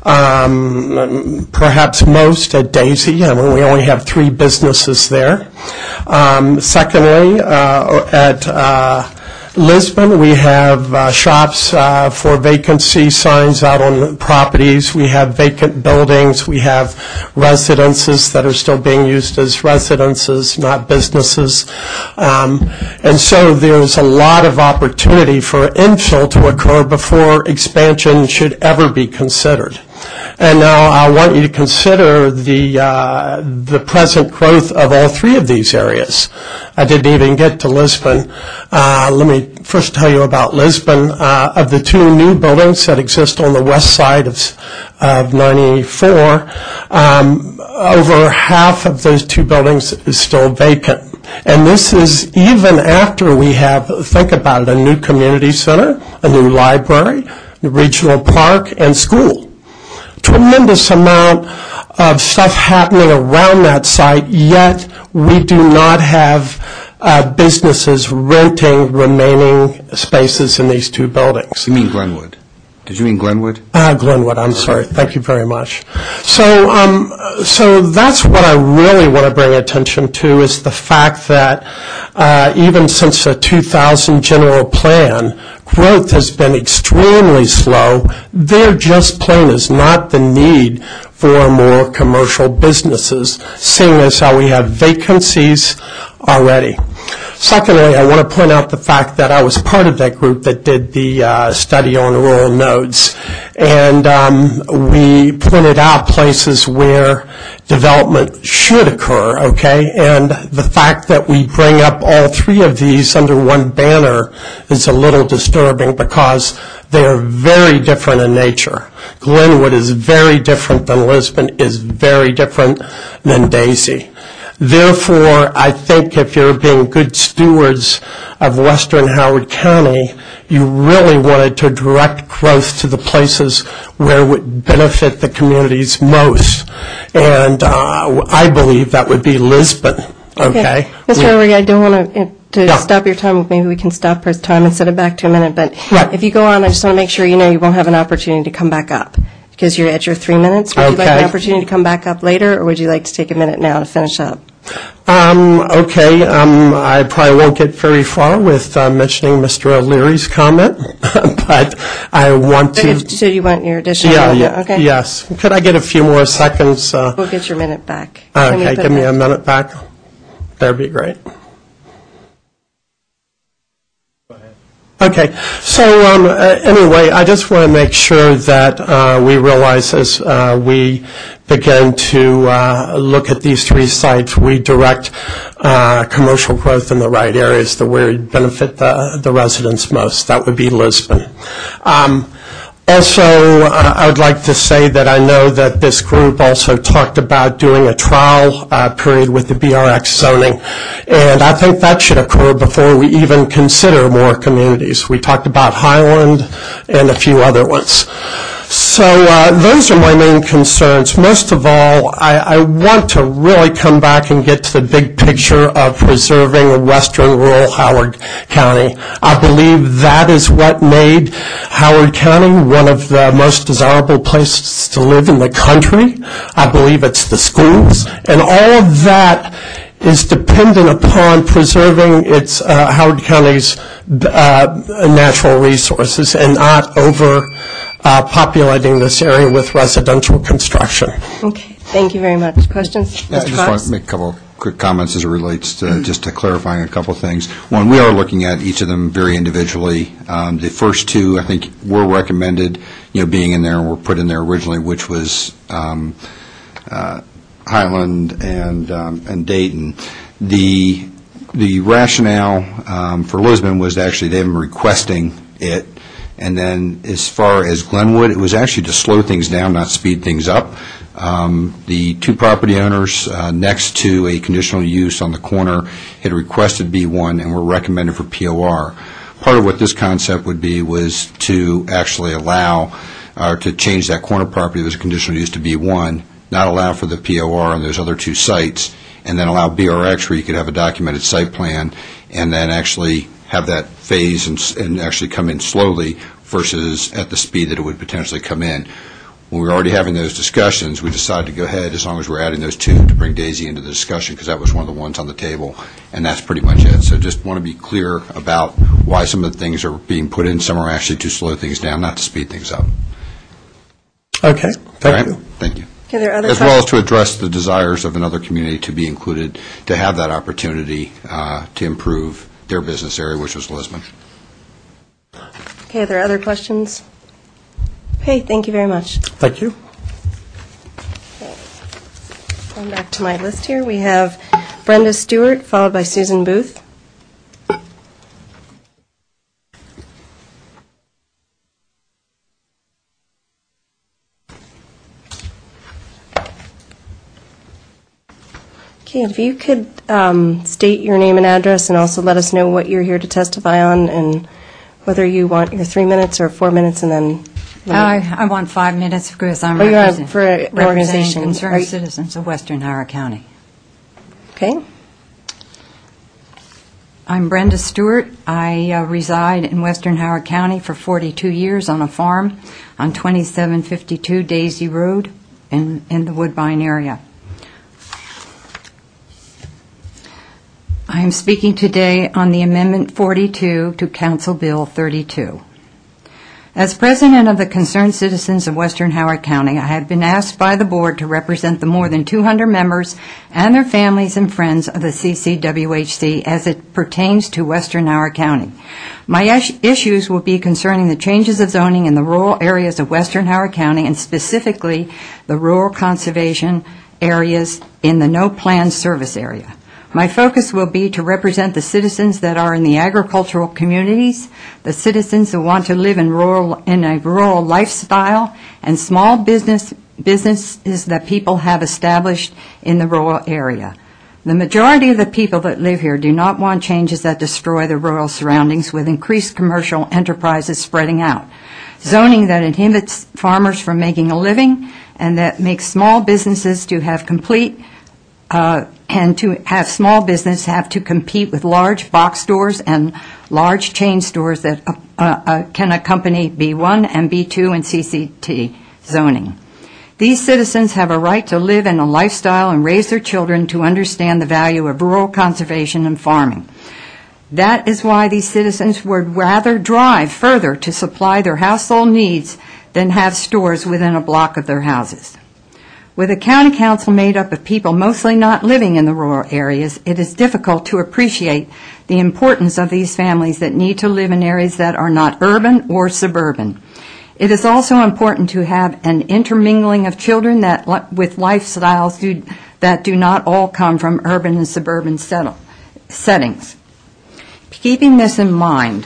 um, perhaps most at Daisy. I mean, we only have three businesses there. Um, secondly, uh, at uh, Lisbon, we have uh, shops uh, for vacancy signs out on the properties. We have vacant buildings. We have residences that are still being used as residences, not businesses. Um, and so there's a lot of opportunity for infill to occur before expansion should ever be considered. And now I want you to consider the uh, the present growth of all three of these areas. I didn't even get to Lisbon. Uh, let me first tell you about Lisbon. Uh, of the two new buildings that exist on the west side of, of ninety-four, um, over half of those two buildings is still vacant. And this is even after we have, think about it, a new community center, a new library, a regional park, and school. Tremendous amount of stuff happening around that site, yet we do not have uh, businesses renting remaining spaces in these two buildings. You mean Glenwood? Did you mean Glenwood? Uh, Glenwood, I'm sorry. Thank you very much. So, um, so that's what I really want to bring attention to is the fact that uh, even since the two thousand general plan, growth has been extremely slow. There just plain is not the need for more commercial businesses, seeing as how we have vacancies already. Secondly, I want to point out the fact that I was part of that group that did the uh, study on rural nodes. And um, we pointed out places where development should occur, okay? And the fact that we bring up all three of these under one banner is a little disturbing because they are very different in nature. Glenwood is very different than Lisbon, is very different than Daisy. Therefore, I think if you're being good stewards of Western Howard County, you really wanted to direct growth to the places where it would benefit the communities most. And uh, I believe that would be Lisbon, okay? okay. Mister Overy, I don't want to, to yeah. stop your time. Maybe we can stop for time and set it back to a minute. But right. if you go on, I just want to make sure you know you won't have an opportunity to come back up because you're at your three minutes. Would okay. you like an opportunity to come back up later, or would you like to take a minute now to finish up? Um, okay, um, I probably won't get very far with uh, mentioning Mister O'Leary's comment, but I want to... So you want your additional yeah, minute? Yeah, okay. Yes. Could I get a few more seconds? Uh, we'll get your minute back. Okay, give me a minute back. That'd be great. Okay, so um, uh, anyway, I just want to make sure that uh, we realize as uh, we begin to uh, look at these three sites, we direct uh, commercial growth in the right areas that would benefit the, the residents most. That would be Lisbon. Um, Also, uh, I would like to say that I know that this group also talked about doing a trial uh, period with the B R X zoning, and I think that should occur before we even consider more communities. We talked about Highland and a few other ones. So uh, those are my main concerns. Most of all, I, I want to really come back and get to the big picture of preserving western rural Howard County. I believe that is what made Howard County one of the most desirable places to live in the country. I believe it's the schools, and all of that is dependent upon preserving its uh, Howard County's uh, natural resources and not over Uh, populating this area with residential construction. Okay, thank you very much. Questions? Yeah, I just want to make a couple of quick comments as it relates to just to clarifying a couple of things. One, we are looking at each of them very individually. Um, the first two, I think, were recommended, you know, being in there and were put in there originally, which was um, uh, Highland and um, and Dayton. The the rationale um, for Lisbon was actually them requesting it. And then as far as Glenwood, it was actually to slow things down, not speed things up. Um, the two property owners uh, next to a conditional use on the corner had requested B one and were recommended for P O R. Part of what this concept would be was to actually allow, or uh, to change that corner property that was a conditional use to B one, not allow for the P O R on those other two sites, and then allow B R X where you could have a documented site plan and then actually have that phase and, and actually come in slowly versus at the speed that it would potentially come in. When we were already having those discussions, we decided to go ahead, as long as we're adding those two, to bring Daisy into the discussion because that was one of the ones on the table, and that's pretty much it. So just want to be clear about why some of the things are being put in. Some are actually to slow things down, not to speed things up. Okay, thank right? you. Thank you. Okay, there are other as well as to address the desires of another community to be included, to have that opportunity uh, to improve their business area, which was Lisbon. Okay, are there other questions? Okay, thank you very much. Thank you. Okay. Going back to my list here, we have Brenda Stewart, followed by Susan Booth. Okay, if you could um, state your name and address and also let us know what you're here to testify on and whether you want your three minutes or four minutes and then... I, I want five minutes because I'm oh, you're represent, for an representing organization. concerned you, citizens of Western Howard County. Okay. I'm Brenda Stewart. I uh, reside in Western Howard County for forty-two years on a farm on twenty-seven fifty-two Daisy Road in, in the Woodbine area. I am speaking today on the Amendment forty-two to Council Bill thirty-two. As president of the Concerned Citizens of Western Howard County, I have been asked by the board to represent the more than two hundred members and their families and friends of the C C W H C as it pertains to Western Howard County. My is- issues will be concerning the changes of zoning in the rural areas of Western Howard County, and specifically the rural conservation areas in the no plan service area. My focus will be to represent the citizens that are in the agricultural communities, the citizens who want to live in rural in a rural lifestyle, and small business businesses that people have established in the rural area. The majority of the people that live here do not want changes that destroy the rural surroundings with increased commercial enterprises spreading out, zoning that inhibits farmers from making a living, and that makes small businesses to have complete uh, and to have small business have to compete with large box stores and large chain stores that uh, uh, can accompany B one and B two and C C T zoning. These citizens have a right to live in a lifestyle and raise their children to understand the value of rural conservation and farming. That is why these citizens would rather drive further to supply their household needs than have stores within a block of their houses. With a county council made up of people mostly not living in the rural areas, it is difficult to appreciate the importance of these families that need to live in areas that are not urban or suburban. It is also important to have an intermingling of children that, with lifestyles do, that do not all come from urban and suburban settle, settings. Keeping this in mind,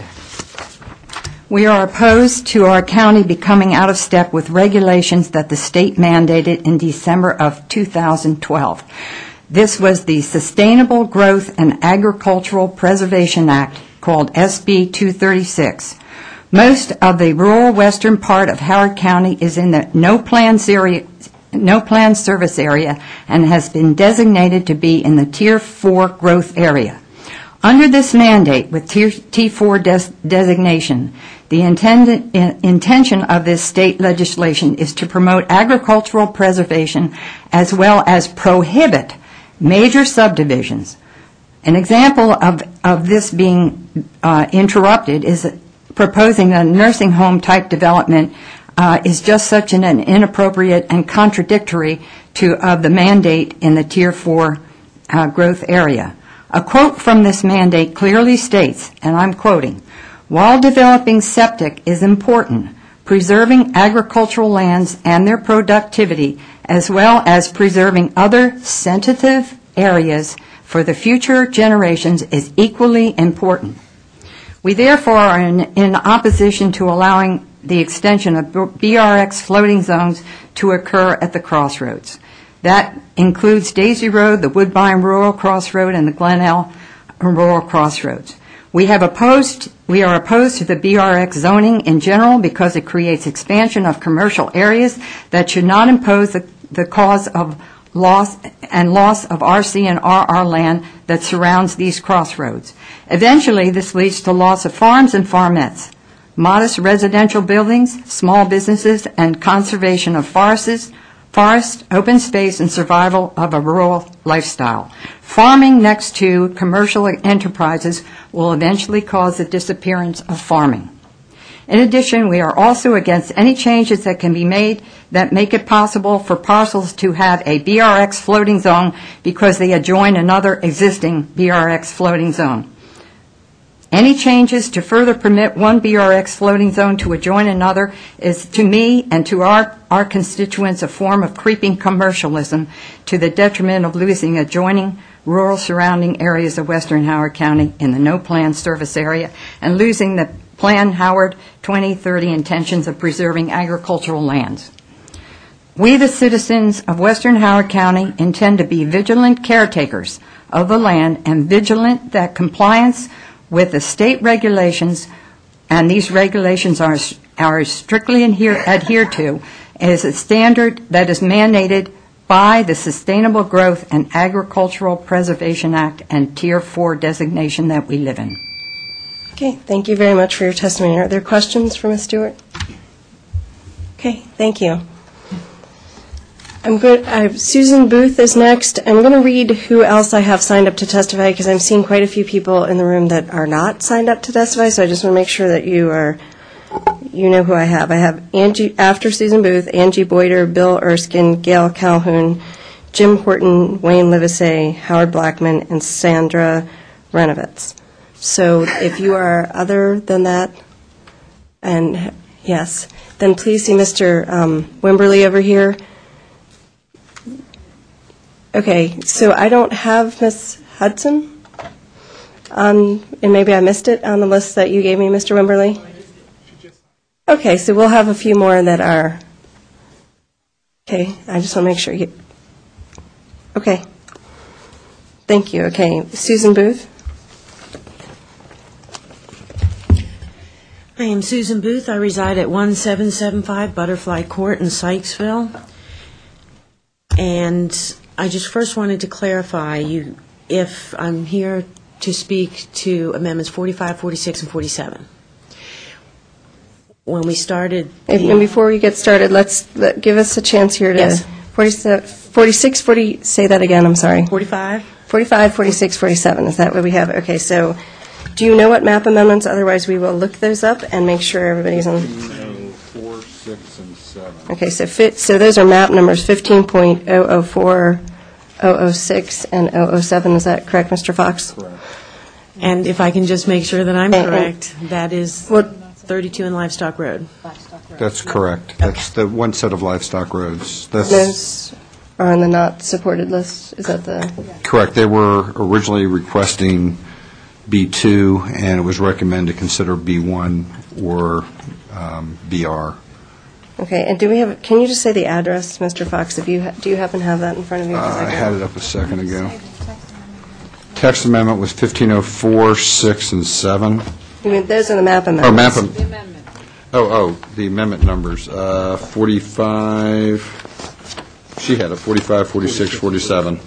we are opposed to our county becoming out of step with regulations that the state mandated in December of two thousand twelve. This was the Sustainable Growth and Agricultural Preservation Act, called S B two thirty-six. Most of the rural western part of Howard County is in the no plan area, no plan service area, and has been designated to be in the Tier four growth area. Under this mandate, with Tier T four des- designation, the intended, in, intention of this state legislation is to promote agricultural preservation as well as prohibit major subdivisions. An example of, of this being uh, interrupted is proposing a nursing home type development uh, is just such an, an inappropriate and contradictory to of the mandate in the Tier four uh, growth area. A quote from this mandate clearly states, and I'm quoting, "While developing septic is important, preserving agricultural lands and their productivity, as well as preserving other sensitive areas for the future generations, is equally important." We therefore are in, in opposition to allowing the extension of B R X floating zones to occur at the crossroads. That includes Daisy Road, the Woodbine Rural Crossroad, and the Glenelg Rural Crossroads. We have opposed, we are opposed to the B R X zoning in general because it creates expansion of commercial areas that should not impose the, the cause of loss and loss of R C and R R land that surrounds these crossroads. Eventually, this leads to loss of farms and farmettes, modest residential buildings, small businesses, and conservation of forests, forest, open space, and survival of a rural lifestyle. Farming next to commercial enterprises will eventually cause the disappearance of farming. In addition, we are also against any changes that can be made that make it possible for parcels to have a B R X floating zone because they adjoin another existing B R X floating zone. Any changes to further permit one B R X floating zone to adjoin another is, to me and to our, our constituents, a form of creeping commercialism to the detriment of losing adjoining rural surrounding areas of Western Howard County in the no-plan service area and losing the Plan Howard twenty thirty intentions of preserving agricultural lands. We, the citizens of Western Howard County, intend to be vigilant caretakers of the land and vigilant that compliance with the state regulations, and these regulations are, are strictly adhere, adhered to, is a standard that is mandated by the Sustainable Growth and Agricultural Preservation Act and Tier four designation that we live in. Okay, thank you very much for your testimony. Are there questions for Miz Stewart? Okay, thank you. I'm good. Uh, Susan Booth is next. I'm going to read who else I have signed up to testify because I'm seeing quite a few people in the room that are not signed up to testify, so I just want to make sure that you are you know who I have. I have Angie, after Susan Booth, Angie Boyder, Bill Erskine, Gail Calhoun, Jim Horton, Wayne Livesey, Howard Blackman, and Sandra Renovitz. So if you are other than that, and yes, then please see Mister Um, Wimberly over here. Okay, so I don't have Miz Hudson on, and maybe I missed it on the list that you gave me, Mister Wimberly? Okay, so we'll have a few more that are, okay, I just want to make sure you, okay. Thank you, okay. Susan Booth? I am Susan Booth. I reside at one seven seven five Butterfly Court in Sykesville. And I just first wanted to clarify you if I'm here to speak to amendments forty-five, forty-six, and forty-seven. When we started... And and before we get started, let's, let- give us a chance here to... Yes. forty-seven, forty-six, forty, say that again, I'm sorry. forty-five? forty-five, forty-six, forty-seven, is that what we have? Okay, so do you know what map amendments? Otherwise, we will look those up and make sure everybody's on... Four, six, and seven. Okay, so fit, so those are map numbers fifteen point oh oh four, oh oh six, and oh oh seven, is that correct, Mister Fox? Correct. And if I can just make sure that I'm And- and- correct, that is thirty-two in Livestock Road. That's correct. That's the one set of livestock roads. That's Those are on the not supported list, is that the... correct. They were originally requesting B two, and it was recommended to consider B one or um, B R. Okay, and do we have, can you just say the address, Mister Fox, if you, ha- do you happen to have that in front of you? Uh, 'Cause I don't. had it up a second ago. Text amendment was fifteen oh four, six, and seven. You mean, those are the map Oh, amendments. map am- Oh, oh, the amendment numbers, uh, forty-five, she had it, forty-five, forty-six, forty-seven.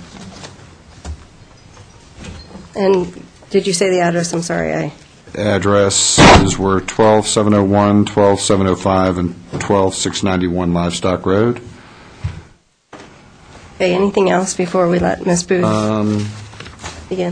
And did you say the address? I'm sorry, I... Addresses were twelve seven oh one, twelve seven oh five, and twelve six ninety-one Livestock Road. Okay, anything else before we let Miz Booth Um, begin?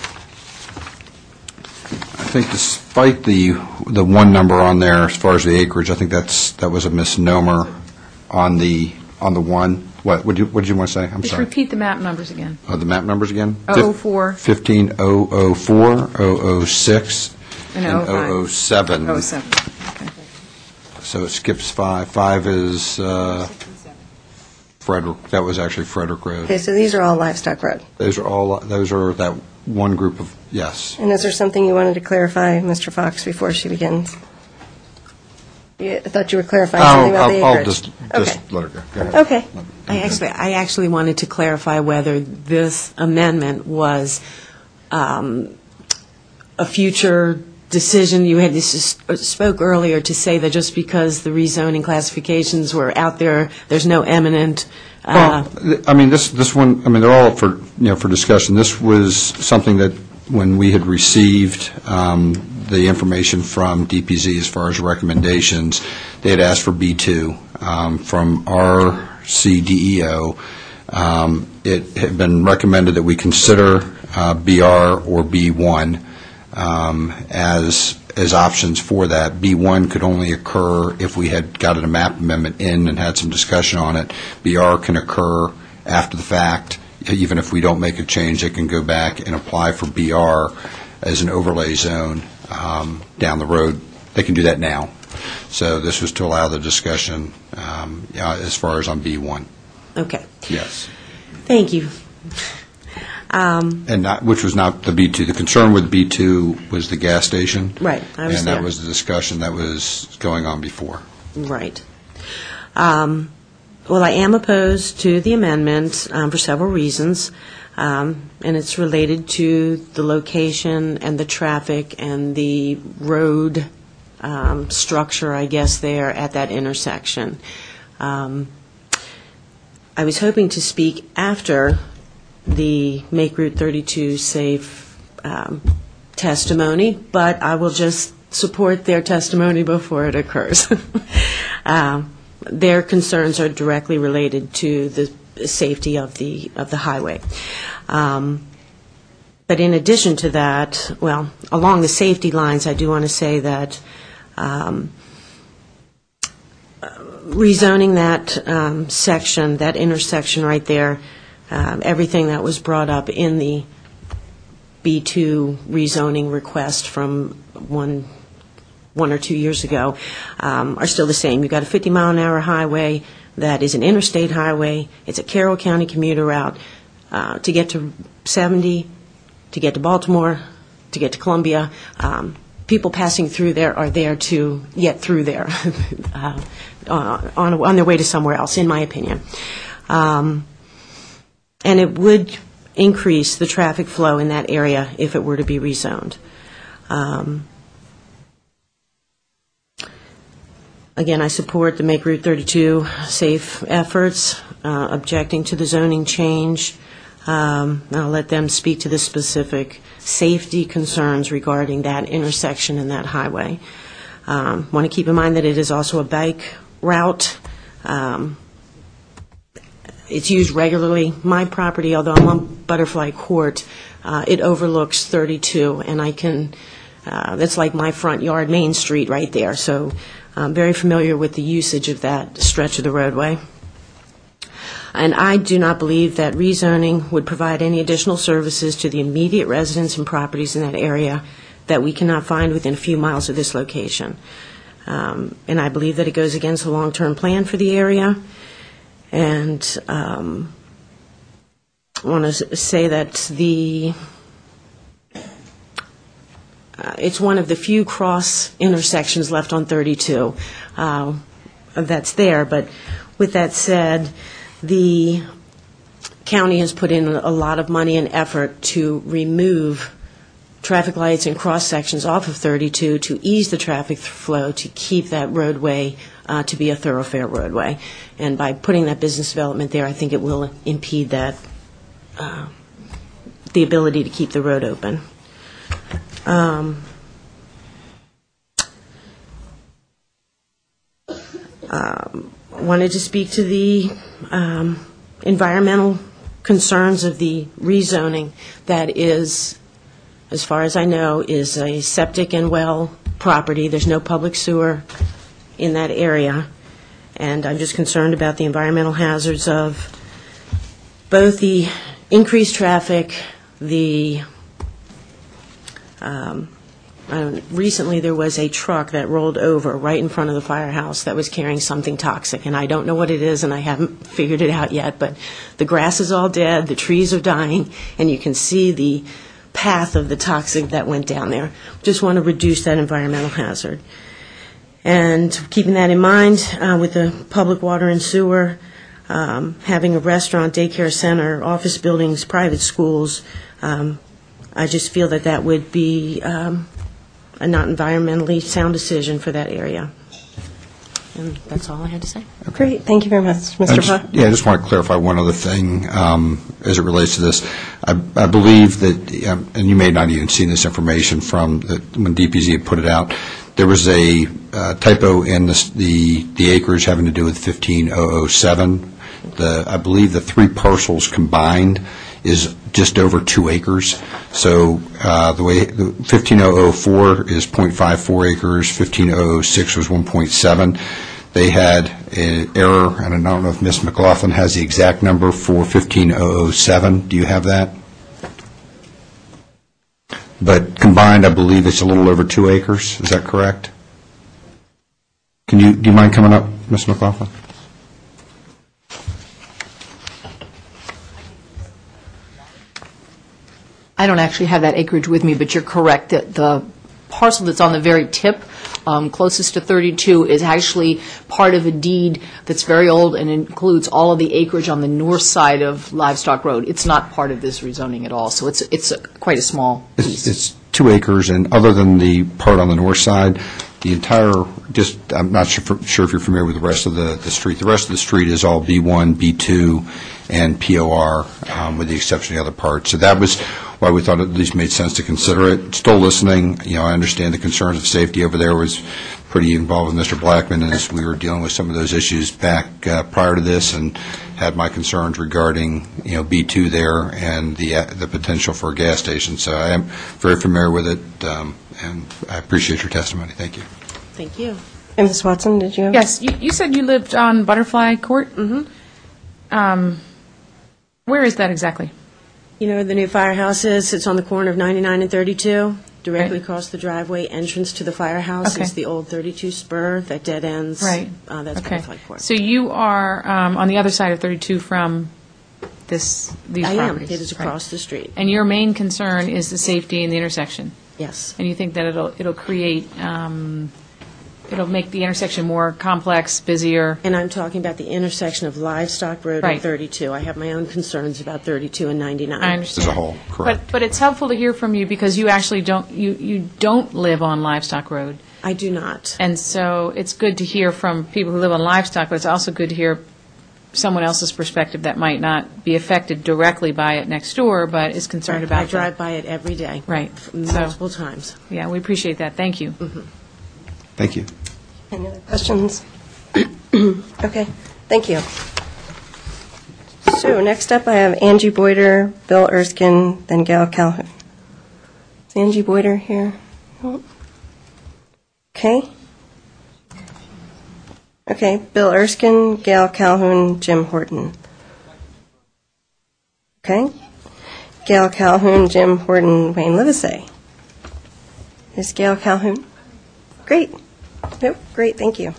I think despite the, the one number on there as far as the acreage, I think that's, that was a misnomer on the, on the one. What, what did you, what did you want to say? I'm Just sorry. repeat the map numbers again. Oh, the map numbers again? oh oh four. fifteen oh oh four, oh oh six, And and oh five. oh oh seven. oh seven, okay. So it skips five. Five is uh, Frederick, that was actually Frederick Road. Okay, so these are all Livestock Road. Those are all, those are that one group of, yes. And is there something you wanted to clarify, Mister Fox, before she begins? You- I thought you were clarifying something about the I'll- I'll acreage. just, just Okay. let her go. Go ahead. Okay. I actually, I actually wanted to clarify whether this amendment was um, a future decision. You had s- spoke earlier to say that just because the rezoning classifications were out there, there's no eminent. uh, Well, th- I mean, this, this one, I mean, they're all for, you know, for discussion. This was something that when we had received um, the information from D P Z as far as recommendations, they had asked for B two um, from our C D E O. Um, It had been recommended that we consider uh, B R or B one um, as, as options for that. B one could only occur if we had gotten a map amendment in and had some discussion on it. B R can occur after the fact. Even if we don't make a change, they can go back and apply for B R as an overlay zone um, down the road. They can do that now. So this was to allow the discussion um, yeah, as far as on B one. Okay. Yes. Thank you. Um, And not, which was not the B two. The concern with B two was the gas station. Right, I was And there. that was the discussion that was going on before. Right. Um, Well, I am opposed to the amendment um, for several reasons, um, and it's related to the location and the traffic and the road um, structure, I guess, there at that intersection. Um, I was hoping to speak after the Make Route thirty-two Safe um, testimony, but I will just support their testimony before it occurs. Um, Their concerns are directly related to the safety of the of the highway. Um, but in addition to that, well, along the safety lines, I do want to say that um, rezoning that um, section, that intersection right there, um, everything that was brought up in the B two rezoning request from one one or two years ago um, are still the same. You've got a fifty mile an hour highway that is an interstate highway. It's a Carroll County commuter route uh, to get to seventy, to get to Baltimore, to get to Columbia. Um, people passing through there are there to get through there uh, on, on their way to somewhere else, in my opinion. Um, and it would increase the traffic flow in that area if it were to be rezoned. Um, Again, I support the Make Route thirty-two safe efforts, uh, objecting to the zoning change. Um, I'll let them speak to the specific safety concerns regarding that intersection and that highway. Um, want to keep in mind that it is also a bike route. Um, it's used regularly. My property, although I'm on Butterfly Court, uh, it overlooks thirty-two, and I can, uh, that's like my front yard, Main Street right there. So I'm very familiar with the usage of that stretch of the roadway. And I do not believe that rezoning would provide any additional services to the immediate residents and properties in that area that we cannot find within a few miles of this location. Um, and I believe that it goes against the long-term plan for the area. And um, I want to say that the Uh, it's one of the few cross intersections left on thirty-two uh, that's there. But with that said, the county has put in a lot of money and effort to remove traffic lights and cross sections off of thirty-two to ease the traffic flow, to keep that roadway uh, to be a thoroughfare roadway. And by putting that business development there, I think it will impede that, uh, the ability to keep the road open. Um, um, wanted to speak to the um, environmental concerns of the rezoning that is, as far as I know, is a septic and well property. There's no public sewer in that area, and I'm just concerned about the environmental hazards of both the increased traffic, the Um, uh, recently there was a truck that rolled over right in front of the firehouse that was carrying something toxic, and I don't know what it is, and I haven't figured it out yet, but the grass is all dead, the trees are dying, and you can see the path of the toxic that went down there. Just want to reduce that environmental hazard. And keeping that in mind, uh, with the public water and sewer, um, having a restaurant, daycare center, office buildings, private schools, um, I just feel that that would be um, a not environmentally sound decision for that area. And that's all I had to say. Great. Thank you very much, Mister I just- Fox. Yeah, I just want to clarify one other thing um, as it relates to this. I I believe that, um, and you may not even seen this information from the- when D P Z had put it out, there was a uh, typo in this- the the acreage having to do with fifteen thousand seven. The I believe the three parcels combined is just over two acres. So uh, the way the fifteen thousand four is zero point five four acres, fifteen thousand six was one point seven. They had an error, and I don't know if Miz McLaughlin has the exact number for fifteen thousand seven. Do you have that? But combined, I believe it's a little over two acres. Is that correct? Can you, do you mind coming up, Miz McLaughlin? I don't actually have that acreage with me, but you're correct that the parcel that's on the very tip, um, closest to thirty-two, is actually part of a deed that's very old and includes all of the acreage on the north side of Livestock Road. It's not part of this rezoning at all, so it's it's a, quite a small piece. It's, it's two acres, and other than the part on the north side, the entire, just, I'm not sure, sure if you're familiar with the rest of the, the street. The rest of the street is all B one, B two, and P O R, um, with the exception of the other parts. So that was why we thought it at least made sense to consider it. Still listening, you know, I understand the concerns of safety over there. Was pretty involved with Mister Blackman as we were dealing with some of those issues back uh, prior to this, and had my concerns regarding, you know, B two there and the uh, the potential for a gas station. So I am very familiar with it, um, and I appreciate your testimony. Thank you. Thank you. And Miz Watson, did you have? Yes, you, you said you lived on Butterfly Court? Mm-hmm. Um, where is that exactly? You know where the new firehouse is? It's on the corner of ninety-nine and thirty-two, directly Right. across the driveway entrance to the firehouse. Okay. It's the old thirty-two spur that dead ends. Right. Uh, that's Okay. Butterfly Court. So you are um, on the other side of thirty-two from this, these I am. properties? It is Right. across the street. And your main concern is the safety in the intersection? Yes. And you think that it'll, it'll create, um, it'll make the intersection more complex, busier? And I'm talking about the intersection of Livestock Road Right. and thirty-two. I have my own concerns about thirty-two and ninety-nine. I understand. As a whole, correct. But, but it's helpful to hear from you because you actually don't, you, you don't live on Livestock Road. I do not. And so it's good to hear from people who live on Livestock, but it's also good to hear someone else's perspective that might not be affected directly by it next door, but is concerned about I that. drive by it every day. Right. Multiple times. Yeah, we appreciate that. Thank you. Thank you. Any other questions? Okay, thank you. So next up, I have Angie Boyder, Bill Erskine, then Gail Calhoun. Is Angie Boyder here? No. Okay. Okay, Bill Erskine, Gail Calhoun, Jim Horton. Okay. Gail Calhoun, Jim Horton, Wayne Livesey. Is Gail Calhoun? Great. Nope, great, thank you.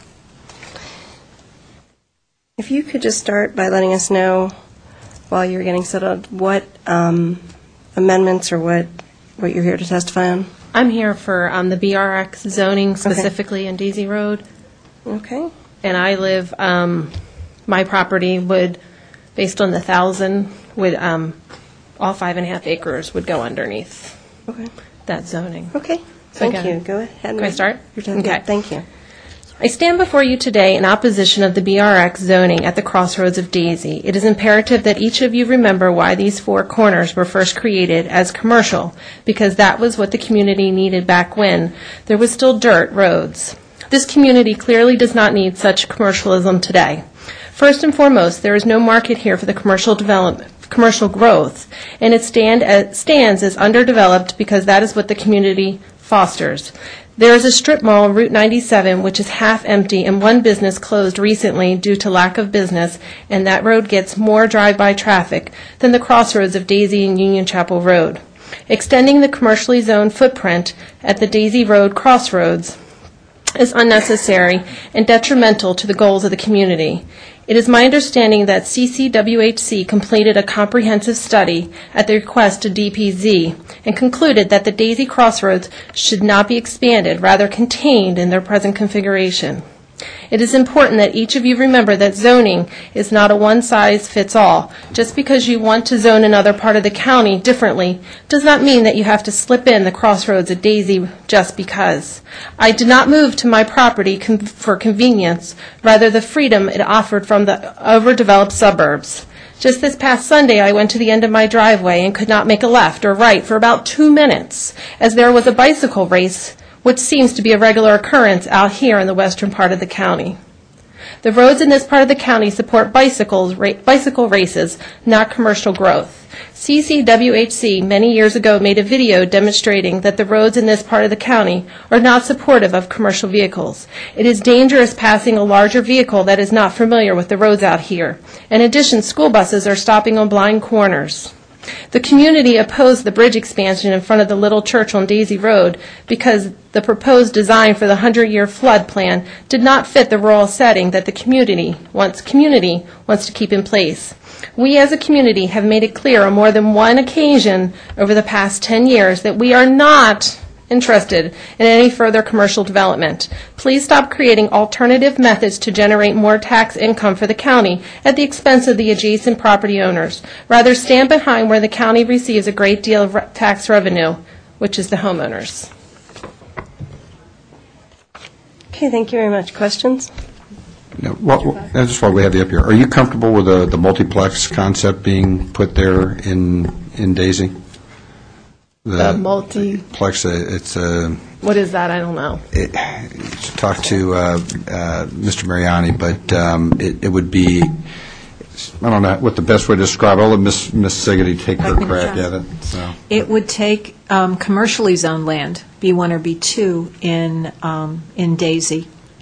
If you could just start by letting us know, while you're getting settled, what um, amendments or what, what you're here to testify on? I'm here for um, the B R X zoning, specifically in Daisy Road. Okay. And I live, um, my property would, based on the thousand, would, um, all five and a half acres would go underneath Okay. that zoning. Okay, So thank again- you. Go ahead. Can I start? You're done. Okay. Yeah, thank you. I stand before you today in opposition of the B R X zoning at the crossroads of Daisy. It is imperative that each of you remember why these four corners were first created as commercial, because that was what the community needed back when there was still dirt roads. This community clearly does not need such commercialism today. First and foremost, there is no market here for the commercial development, commercial growth, and it stand as, stands as underdeveloped because that is what the community fosters. There is a strip mall, Route ninety-seven, which is half empty, and one business closed recently due to lack of business, and that road gets more drive-by traffic than the crossroads of Daisy and Union Chapel Road. Extending the commercially zoned footprint at the Daisy Road crossroads is unnecessary and detrimental to the goals of the community. It is my understanding that C C W H C completed a comprehensive study at the request of D P Z and concluded that the Daisy Crossroads should not be expanded, rather contained in their present configuration. It is important that each of you remember that zoning is not a one-size-fits-all. Just because you want to zone another part of the county differently does not mean that you have to slip in the crossroads of Daisy just because. I did not move to my property con- for convenience, rather the freedom it offered from the overdeveloped suburbs. Just this past Sunday, I went to the end of my driveway and could not make a left or right for about two minutes, as there was a bicycle race, which seems to be a regular occurrence out here in the western part of the county. The roads in this part of the county support bicycles, ra- bicycle races, not commercial growth. C C W H C many years ago made a video demonstrating that the roads in this part of the county are not supportive of commercial vehicles. It is dangerous passing a larger vehicle that is not familiar with the roads out here. In addition, school buses are stopping on blind corners. The community opposed the bridge expansion in front of the Little Church on Daisy Road because the proposed design for the hundred-year flood plan did not fit the rural setting that the community wants, community wants to keep in place. We as a community have made it clear on more than one occasion over the past ten years that we are not interested in any further commercial development. Please stop creating alternative methods to generate more tax income for the county at the expense of the adjacent property owners. Rather, stand behind where the county receives a great deal of re- tax revenue, which is the homeowners. Okay, thank you very much. Questions? Now, what, what- that's just why we have you up here. Are you comfortable with the, the multiplex concept being put there in, in Daisy? The multi, Plex, uh, it's a, what is that? I don't know. it, talk to uh, uh, Mister Mariani, but um, it, it would be, I don't know what the best way to describe it. I'll let Miz Miz Siggety take I her can crack try. at it. So. It would take um, commercially zoned land, B one or B two, in, um, in Daisy,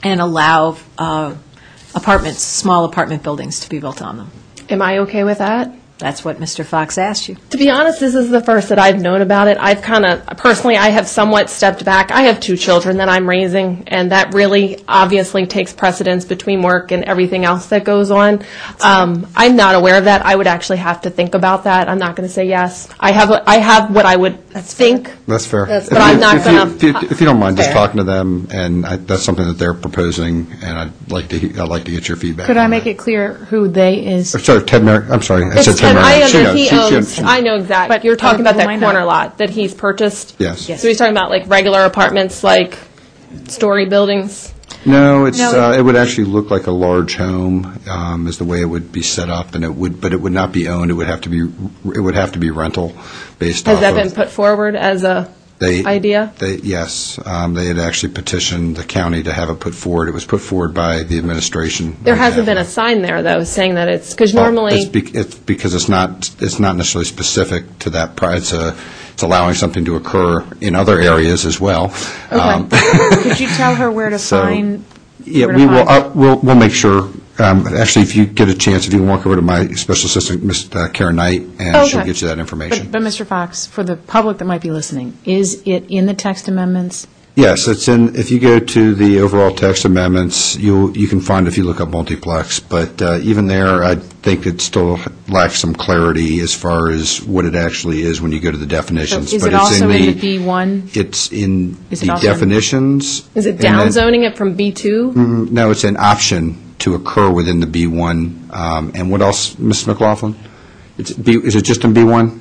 and allow uh, apartments, small apartment buildings to be built on them. Am I okay with that? That's what Mister Fox asked you. To be honest, this is the first that I've known about it. I've kind of, personally, I have somewhat stepped back. I have two children that I'm raising, and that really obviously takes precedence between work and everything else that goes on. Um, I'm not aware of that. I would actually have to think about that. I'm not going to say yes. I have a, I have what I would think. That's fair. That's- but I'm not If you- gonna- If you, if you don't mind, just Fair. talking to them, and I- that's something that they're proposing, and I'd like to, he- I'd like to get your feedback. Could I make it clear who "they" is? Oh, sorry, Ted Mer, I'm sorry, I It's said Ted Ted- I Merritt. She under, knows. he She- she- owns, she- I know exactly. You're talking um, about who that might corner not? lot that he's purchased? Yes. So he's talking about like regular apartments, like story buildings? No, it's, No, uh, it would actually look like a large home, um, is the way it would be set up, and it would, but it would not be owned, it would have to be, it would have to be rental based off Has of. that been put forward as a They- idea? They, yes, um, they had actually petitioned the county to have it put forward. It was put forward by the administration. There hasn't been a sign there, though, saying that it's, because Well, normally, It's bec- it's because it's not, it's not necessarily specific to that, pri- it's a, it's allowing something to occur in other areas as well. Um, Could you tell her where to So, find? Yeah, where to we will, find- uh, we'll, we'll make sure, um, actually, if you get a chance, if you can walk over to my special assistant, Miz uh, Karen Knight, and she'll Okay. get you that information. But, but Mister Fox, for the public that might be listening, is it in the text amendments? Yes, it's in, if you go to the overall text amendments, you'll, you can find if you look up multiplex, but uh, even there, I think it still lacks some clarity as far as what it actually is when you go to the So definitions. is But it it's also in the the B one? It's in Is it the also in- definitions. is it and down then- zoning it from B two? Mm, No, it's an option to occur within the B one. Um, And what else, Miz McLaughlin? It's B, is it just in B one?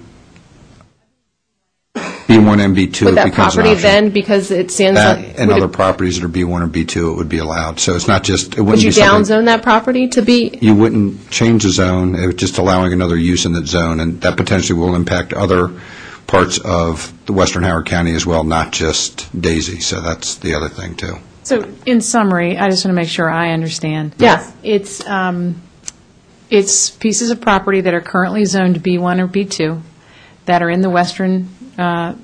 B one and B two, Would it that becomes an property option. then, because it stands That like, and would other it- properties that are B one or B two, it would be allowed. So it's not just, it would wouldn't you be something. downzone that property to be, You wouldn't change the zone, it would just allowing another use in that zone, and that potentially will impact other parts of the western Howard County as well, not just Daisy. So that's the other thing, too. So in summary, I just want to make sure I understand. Yes. It's, um, it's pieces of property that are currently zoned B one or B two that are in the western, uh,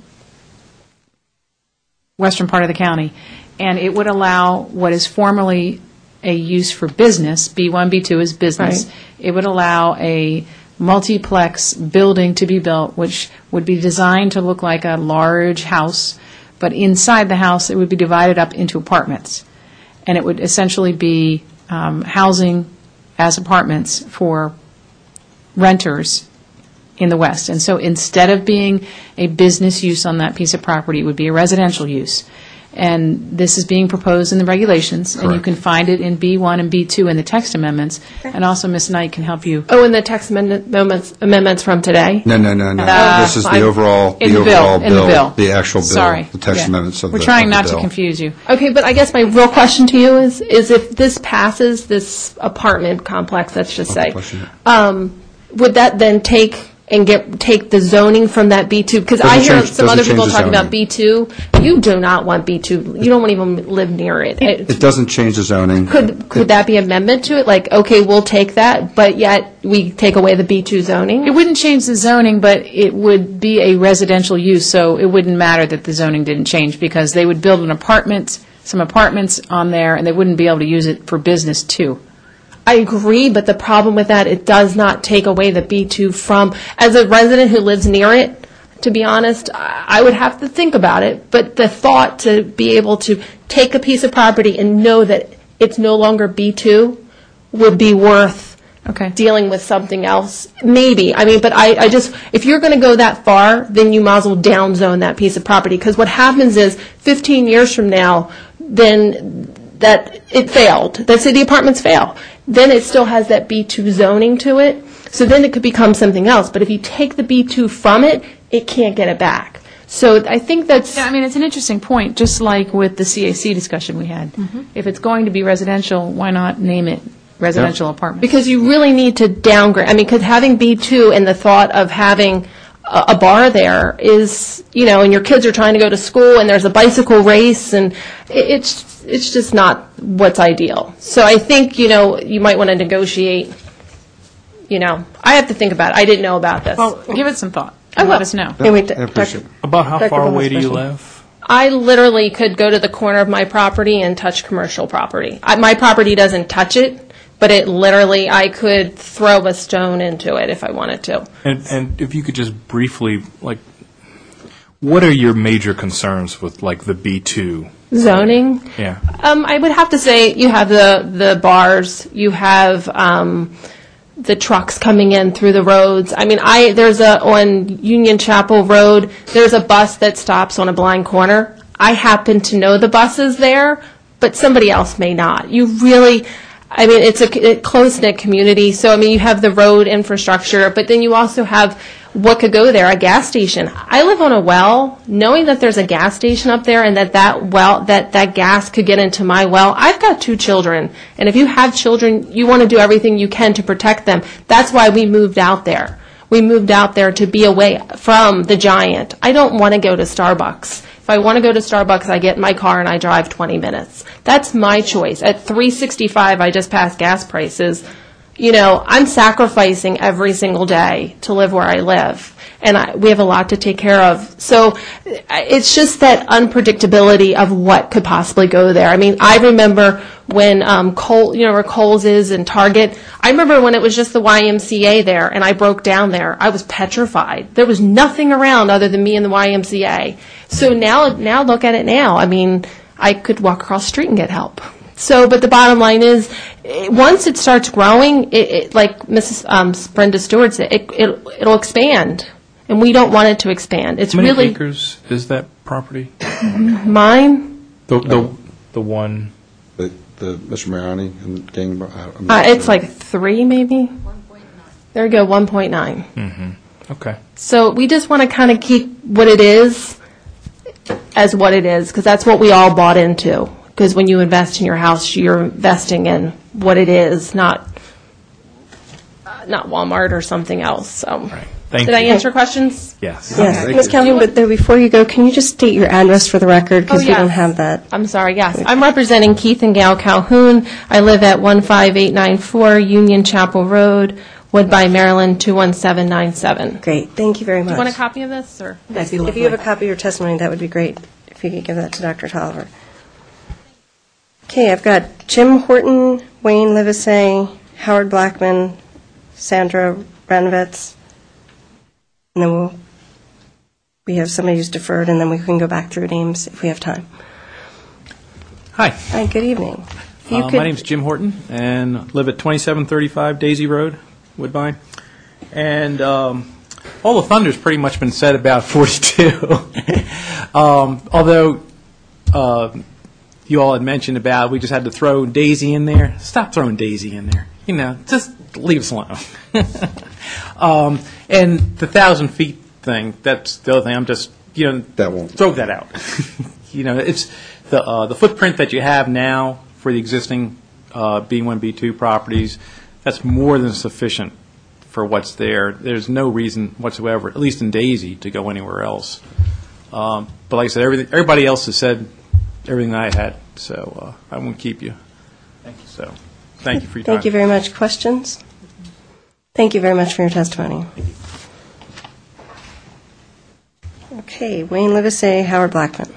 western part of the county, and it would allow what is formerly a use for business, B one, B two is business. Right. It would allow a multiplex building to be built, which would be designed to look like a large house, but inside the house, it would be divided up into apartments. And it would essentially be um, housing as apartments for renters in the West. And so instead of being a business use on that piece of property, it would be a residential use. And this is being proposed in the regulations, and you Correct. can find it in B one and B two in the text amendments. And also, Miz Knight can help you. oh, and the text amendment- amendments amendments from today? No, no, no, no. Uh, This is the fine. overall, In the the bill, overall in the bill. the actual bill. Sorry. The text Yeah. amendments of the We're of trying the not to bill. confuse you. Okay, but I guess my real question to you is, is if this passes, this apartment complex, let's just say, Question. um, would that then take and get, take the zoning from that B two? Because I Doesn't hear change- some other doesn't people change the talking about zoning. B two. You do not want B two. You don't even live near it. It- It doesn't change the zoning. Could, could that be amendment to it? Like, okay, we'll take that, but yet we take away the B two zoning? It wouldn't change the zoning, but it would be a residential use, so it wouldn't matter that the zoning didn't change, because they would build an apartment, some apartments on there, and they wouldn't be able to use it for business, too. I agree, but the problem with that, it does not take away the B two from, as a resident who lives near it, to be honest, I I would have to think about it, but the thought to be able to take a piece of property and know that it's no longer B two would be worth Okay. dealing with something else. Maybe, I mean, but I, I just, if you're going to go that far, then you might as well downzone that piece of property, because what happens is, fifteen years from now, then that it failed, let's say the apartments fail, then it still has that B two zoning to it, so then it could become something else. But if you take the B two from it, it can't get it back. So I think that's... Yeah, I mean, it's an interesting point, just like with the C A C discussion we had. If it's going to be residential, why not name it residential apartment? Because you really need to downgrade, I mean, because having B two and the thought of having a a bar there is, you know, and your kids are trying to go to school and there's a bicycle race, and it- it's it's just not what's ideal. So I think, you know, you might want to negotiate, you know, I have to think about it. I didn't know about this. Well, give it some thought, I and will. let us know. Can we- I appreciate it. About how Doctor far Bowman's away do you question. live? I literally could go to the corner of my property and touch commercial property. I, my property doesn't touch it, but it literally, I could throw a stone into it if I wanted to. And, and if you could just briefly, like, what are your major concerns with, like, the B two? Zoning? Yeah. Um, I would have to say you have the, the bars, you have um, the trucks coming in through the roads. I mean, I there's a, on Union Chapel Road, there's a bus that stops on a blind corner. I happen to know the buses there, but somebody else may not. You really, I mean, it's a, a close-knit community, so I mean, you have the road infrastructure, but then you also have what could go there, a gas station. I live on a well, knowing that there's a gas station up there and that that well, that, that gas could get into my well. I've got two children, and if you have children, you want to do everything you can to protect them. That's why we moved out there. We moved out there to be away from the giant. I don't want to go to Starbucks. If I want to go to Starbucks, I get in my car and I drive twenty minutes. That's my choice. At three sixty-five, I just passed gas prices. You know, I'm sacrificing every single day to live where I live, and I, we have a lot to take care of. So it's just that unpredictability of what could possibly go there. I mean, I remember when um, Cole, you know, where Kohl's is and Target. I remember when it was just the Y M C A there, and I broke down there. I was petrified. There was nothing around other than me and the Y M C A. So now, now look at it now. I mean, I could walk across the street and get help. So, but the bottom line is, it, once it starts growing, it, it, like Missus Um, Brenda Stewart said, it, it, it'll expand, and we don't want it to expand. It's How many really acres is that property? mine. The the the one. The the Mister Mariani and gang. Uh, Uh, it's like three, maybe. There you go, one point nine. Mm-hmm. Okay. So we just want to kind of keep what it is as what it is, because that's what we all bought into. Because when you invest in your house, you're investing in what it is, not uh, not Walmart or something else. So, Thank did you. I answer questions? Yes. Yes. Miz Calhoun, but though before you go, can you just state your address for the record, because Oh, we don't yes. have that? I'm sorry, yes. I'm representing Keith and Gail Calhoun. I live at one five eight nine four Union Chapel Road, Woodbine, Maryland, two one seven nine seven. Great, thank you very much. Do you want a copy of this, or? Yes, if you have a copy of your testimony, that would be great, if you could give that to Doctor Tolliver. Okay, I've got Jim Horton, Wayne Livesey, Howard Blackman, Sandra Renovitz, and then we'll, we have somebody who's deferred, and then we can go back through names if we have time. Hi. Hi, good evening. If you Uh, could- my name's Jim Horton, and live at twenty-seven thirty-five Daisy Road, Woodbine. And um, all the thunder's pretty much been said about forty-two. um, although uh, you all had mentioned about we just had to throw Daisy in there. Stop throwing Daisy in there. You know, just leave us alone. um, and the thousand feet thing, that's the other thing. I'm just, you know, that won't. throw that out. You know, it's the uh, the footprint that you have now for the existing uh, B one, B two properties, that's more than sufficient for what's there. There's no reason whatsoever, at least in Daisy, to go anywhere else. Um, but like I said, everything, everybody else has said everything that I had, so uh, I won't keep you. Thank you. So, thank you for your time. Thank you very much. Questions? Thank you very much for your testimony. Okay, Wayne Livesey, Howard Blackman.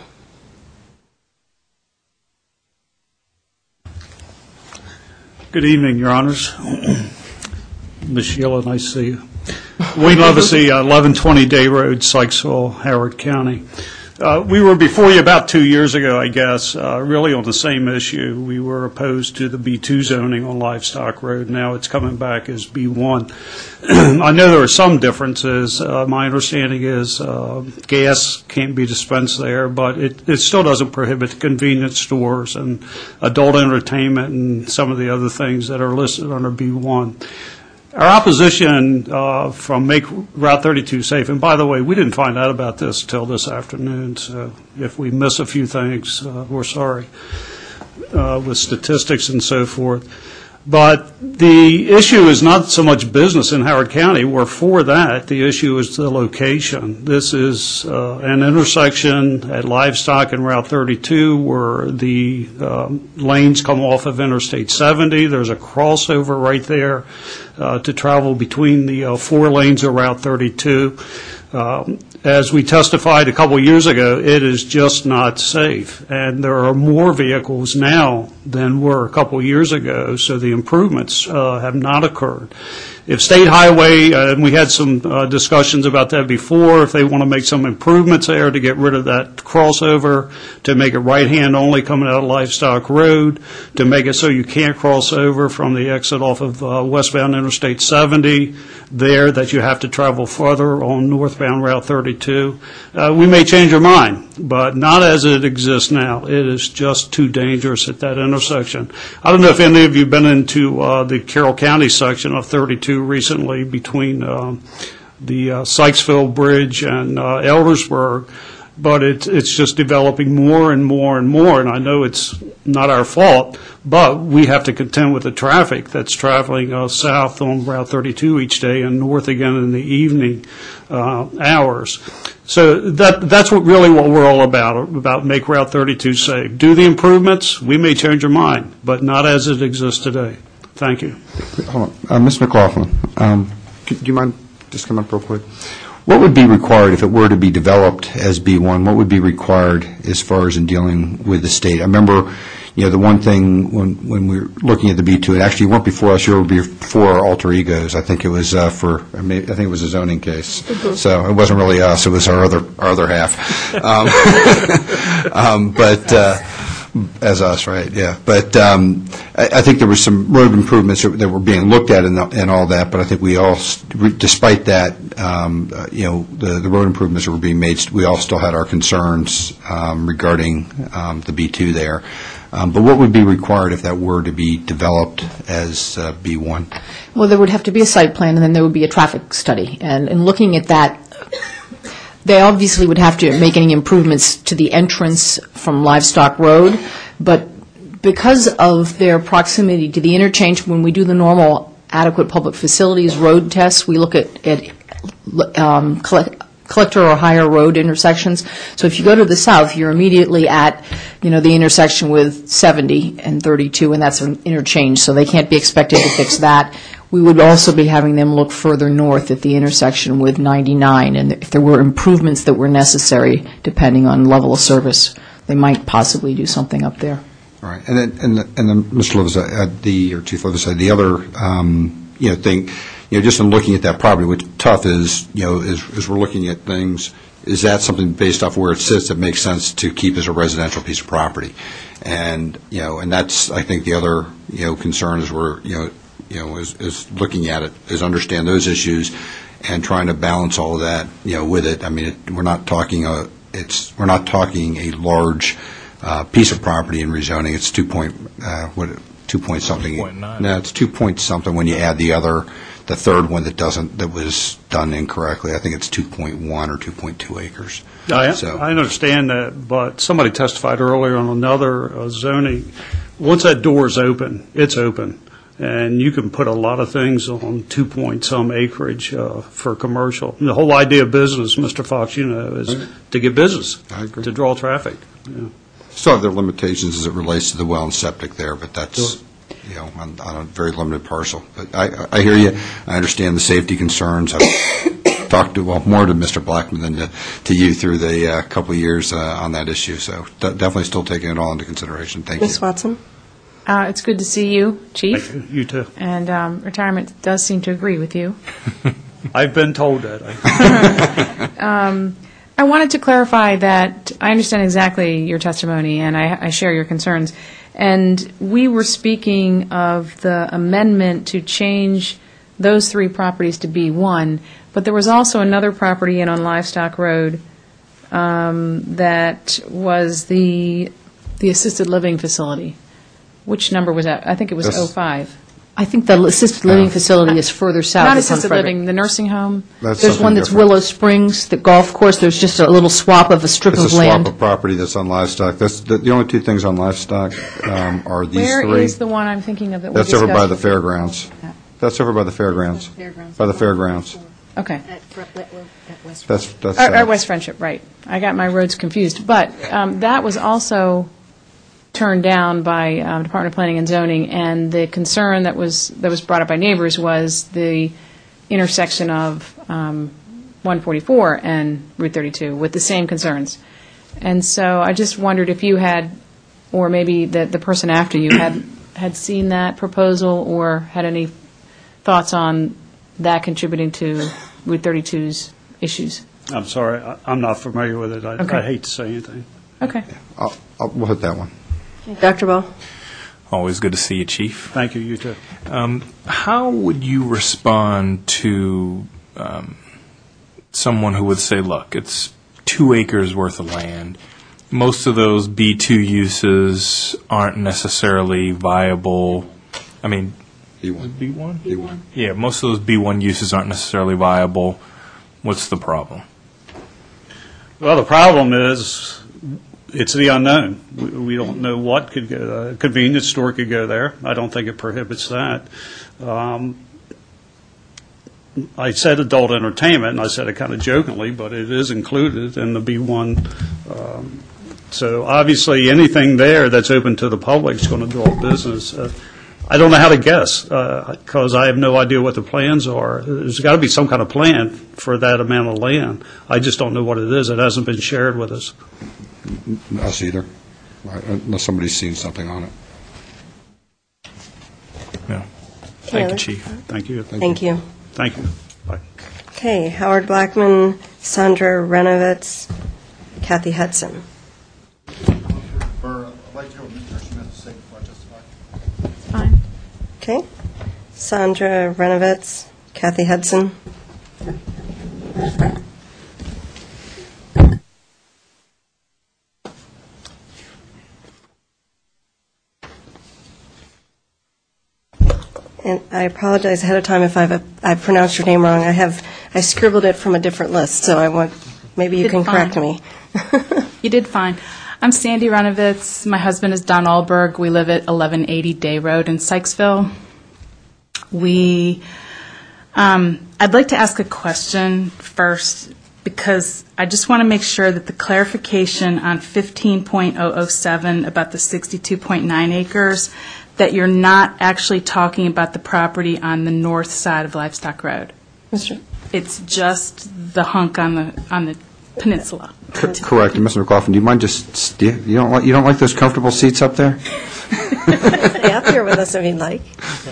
Good evening, Your Honors. Miz Sheila, nice to see you. Wayne Livesey, eleven twenty Day Road, Sykesville, Howard County. Uh, we were before you about two years ago, I guess, uh, really on the same issue. We were opposed to the B two zoning on Livestock Road. Now it's coming back as B one. I know there are some differences. Uh, my understanding is uh, gas can't be dispensed there, but it, it still doesn't prohibit convenience stores and adult entertainment and some of the other things that are listed under B one. Our opposition uh, from Make Route thirty-two safe, and by the way, we didn't find out about this until this afternoon, so if we miss a few things, uh, we're sorry, uh, with statistics and so forth. But the issue is not so much business in Howard County. We're for that. The issue is the location. This is uh, an intersection at Livestock and Route thirty-two where the um, lanes come off of Interstate seventy. There's a crossover right there uh, to travel between the uh, four lanes of Route thirty-two. Um, as we testified a couple years ago, it is just not safe. And there are more vehicles now than were a couple years ago, so the improvements uh, have not occurred. If State Highway, uh, and we had some uh, discussions about that before, if they want to make some improvements there to get rid of that crossover, to make it right-hand only coming out of Livestock Road, to make it so you can't cross over from the exit off of uh, westbound Interstate seventy there, that you have to travel further on northbound Route thirty-two, uh, we may change our mind, but not as it exists now. It is just too dangerous at that intersection. I don't know if any of you have been into uh, the Carroll County section of thirty-two recently between um, the uh, Sykesville Bridge and uh, Eldersburg, but it, it's just developing more and more and more, and I know it's not our fault, but we have to contend with the traffic that's traveling uh, south on Route thirty-two each day and north again in the evening uh, hours. So that that's what really what we're all about, about make Route thirty-two safe. Do the improvements, we may change our mind, but not as it exists today. Thank you. Hold on. Uh, Miz McLaughlin, um, do you mind just coming up real quick? What would be required if it were to be developed as B one? What would be required as far as in dealing with the state? I remember, you know, the one thing when when we were looking at the B two, it actually went before us, you were before our alter egos. I think it was uh, for, I, may, I think it was a zoning case. Mm-hmm. So it wasn't really us, it was our other our other half. Um, um, but... Uh, As us, right, yeah. But um, I, I think there were some road improvements that, that were being looked at and, and all that, but I think we all, despite that, um, uh, you know, the, the road improvements that were being made, we all still had our concerns um, regarding um, the B two there. Um, but what would be required if that were to be developed as uh, B one? Well, there would have to be a site plan, and then there would be a traffic study. And in looking at that, they obviously would have to make any improvements to the entrance from Livestock Road, but because of their proximity to the interchange, when we do the normal adequate public facilities road tests, we look at, at um, collector or higher road intersections. So if you go to the south, you're immediately at, you know, the intersection with seventy and thirty-two, and that's an interchange, so they can't be expected to fix that. We would also be having them look further north at the intersection with ninety-nine, and if there were improvements that were necessary, depending on level of service, they might possibly do something up there. All right, and then, and, the, and then Mister Leviside, the or Chief Leviside, the other, um, you know, thing, you know, just in looking at that property, what's tough is, you know, is, is we're looking at things. Is that something based off where it sits that makes sense to keep as a residential piece of property? And you know, and that's I think the other you know concern is we're you know. you know, is, is looking at it, is understand those issues and trying to balance all of that, you know, with it. I mean, it, we're not talking a, it's, we're not talking a large uh, piece of property in rezoning. It's two point, uh, what, two point something. two point nine. No, it's two point something when you add the other, the third one that doesn't, that was done incorrectly. I think it's two point one or two point two acres. I, so. I understand that, but somebody testified earlier on another uh, zoning. Once that door is open, it's open. And you can put a lot of things on two point some acreage uh, for commercial. And the whole idea of business, Mister Fox, you know, is okay. to get business, I agree. to draw traffic. Yeah. Still have their limitations as it relates to the well and septic there, but that's, sure. you know, on, on a very limited parcel. But I, I hear you. I understand the safety concerns. I've talked to, well, more to Mister Blackman than to, to you through the uh, couple of years uh, on that issue. So de- definitely still taking it all into consideration. Thank Miz you. Watson? Uh, it's good to see you, Chief. Thank you. You too. And um, retirement does seem to agree with you. I've been told that. um, I wanted to clarify that I understand exactly your testimony, and I, I share your concerns. And we were speaking of the amendment to change those three properties to B one, but there was also another property in on Livestock Road um, that was the the assisted living facility. Which number was that? I think it was oh five. I think the assisted living facility is further south. Not assisted living, the nursing home. That's There's one that's different. Willow Springs, the golf course. There's just a little swap of a strip it's of a land. swap of property that's on Livestock. That's the, the only two things on Livestock um, are these Where three. Where is the one I'm thinking of that we That's over by the discussed? fairgrounds. That's over by the fairgrounds. Fairgrounds. By the fairgrounds. Okay. That's that's. Our, uh, our West Friendship, right. I got my roads confused. But um, that was also turned down by um, Department of Planning and Zoning, and the concern that was that was brought up by neighbors was the intersection of um, one forty-four and Route thirty-two with the same concerns. And so I just wondered if you had, or maybe the, the person after you had, had seen that proposal or had any thoughts on that contributing to Route thirty-two's issues. I'm sorry, I- I'm not familiar with it. I Okay. I hate to say anything. Okay. I'll- I'll- We'll hit that one. Doctor Ball? Always good to see you, Chief. Thank you, you too. Um, how would you respond to um, someone who would say, look, it's two acres worth of land. Most of those B two uses aren't necessarily viable. I mean, B one. B one? B one. Yeah, most of those B one uses aren't necessarily viable. What's the problem? Well, the problem is, it's the unknown. We we don't know what could go, a convenience store could go there. I don't think it prohibits that. Um, I said adult entertainment, and I said it kind of jokingly, but it is included in the B one. Um, So obviously, anything there that's open to the public is going to draw business. Uh, I don't know how to guess, because I have no idea what the plans are. There's got to be some kind of plan for that amount of land. I just don't know what it is. It hasn't been shared with us. Us either, right, unless somebody's seen something on it. No. Thank you, Chief. Thank you. Thank you. Thank you. Bye. Okay, Howard Blackman, Sandra Renovitz, Kathy Hudson. I'd like to hear what Mister Smith has to say before I testify. Fine. Okay, Sandra Renovitz, Kathy Hudson. And I apologize ahead of time if I've I pronounced your name wrong. I have I scribbled it from a different list, so I want maybe you Did can fine. correct me. You did fine. I'm Sandy Renovitz. My husband is Don Alberg. We live at eleven eighty Day Road in Sykesville. We, um, I'd like to ask a question first because I just want to make sure that the clarification on fifteen point oh oh seven about the sixty-two point nine acres, that you're not actually talking about the property on the north side of Livestock Road. Mister It's just the hunk on the on the peninsula. C- Correct. And Mister McLaughlin, do you mind just, st- you don't like, you don't like those comfortable seats up there? Stay up here with us if you'd like.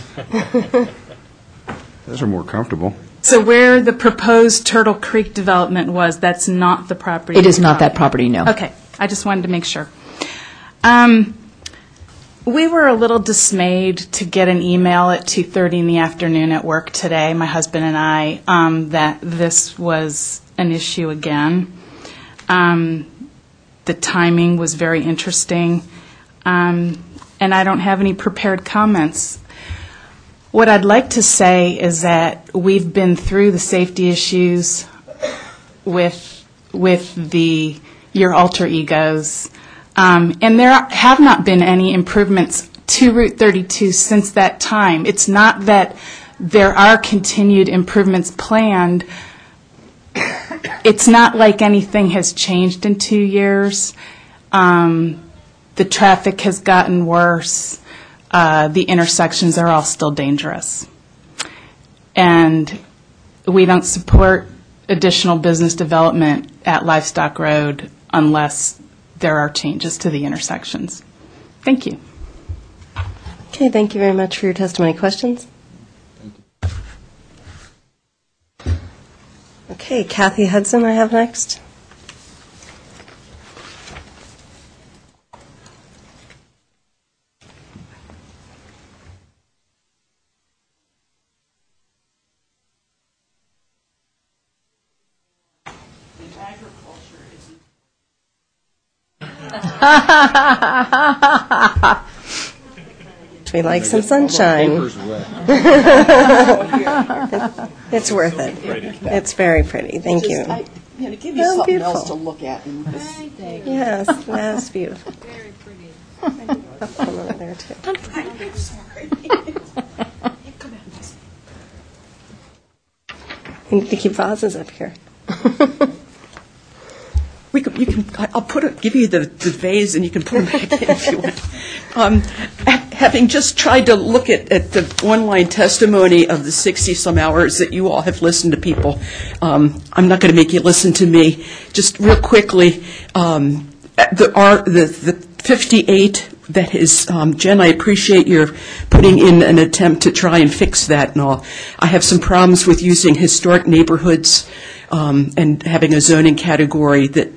Those are more comfortable. So where the proposed Turtle Creek development was, that's not the property? It is not that property, no. Okay, I just wanted to make sure. Um, we were a little dismayed to get an email at two thirty in the afternoon at work today, my husband and I, um, that this was an issue again. Um, the timing was very interesting, um, and I don't have any prepared comments. What I'd like to say is that we've been through the safety issues with with the your alter egos, um, and there have not been any improvements to Route thirty-two since that time. It's not that there are continued improvements planned. It's not like anything has changed in two years. Um, the traffic has gotten worse. Uh, the intersections are all still dangerous. And we don't support additional business development at Livestock Road unless there are changes to the intersections. Thank you. Okay, thank you very much for your testimony. Questions? Okay, Kathy Hudson I have next. We like some sunshine. It's worth it. It's very pretty. Thank you. Just, I- you know, give you Oh, something beautiful. else to look at. and just- Yes, that's beautiful. Very pretty. Over there too. I'm sorry. You need to keep vases up here. We could, you can, I'll put it, give you the, the vase and you can put them back in if you want. Um, having just tried to look at, at the online testimony of the sixty-some hours that you all have listened to people, um, I'm not going to make you listen to me. Just real quickly, um, the, our, the, the fifty-eight that is, um, Jen, I appreciate your putting in an attempt to try and fix that and all. I have some problems with using historic neighborhoods um, and having a zoning category that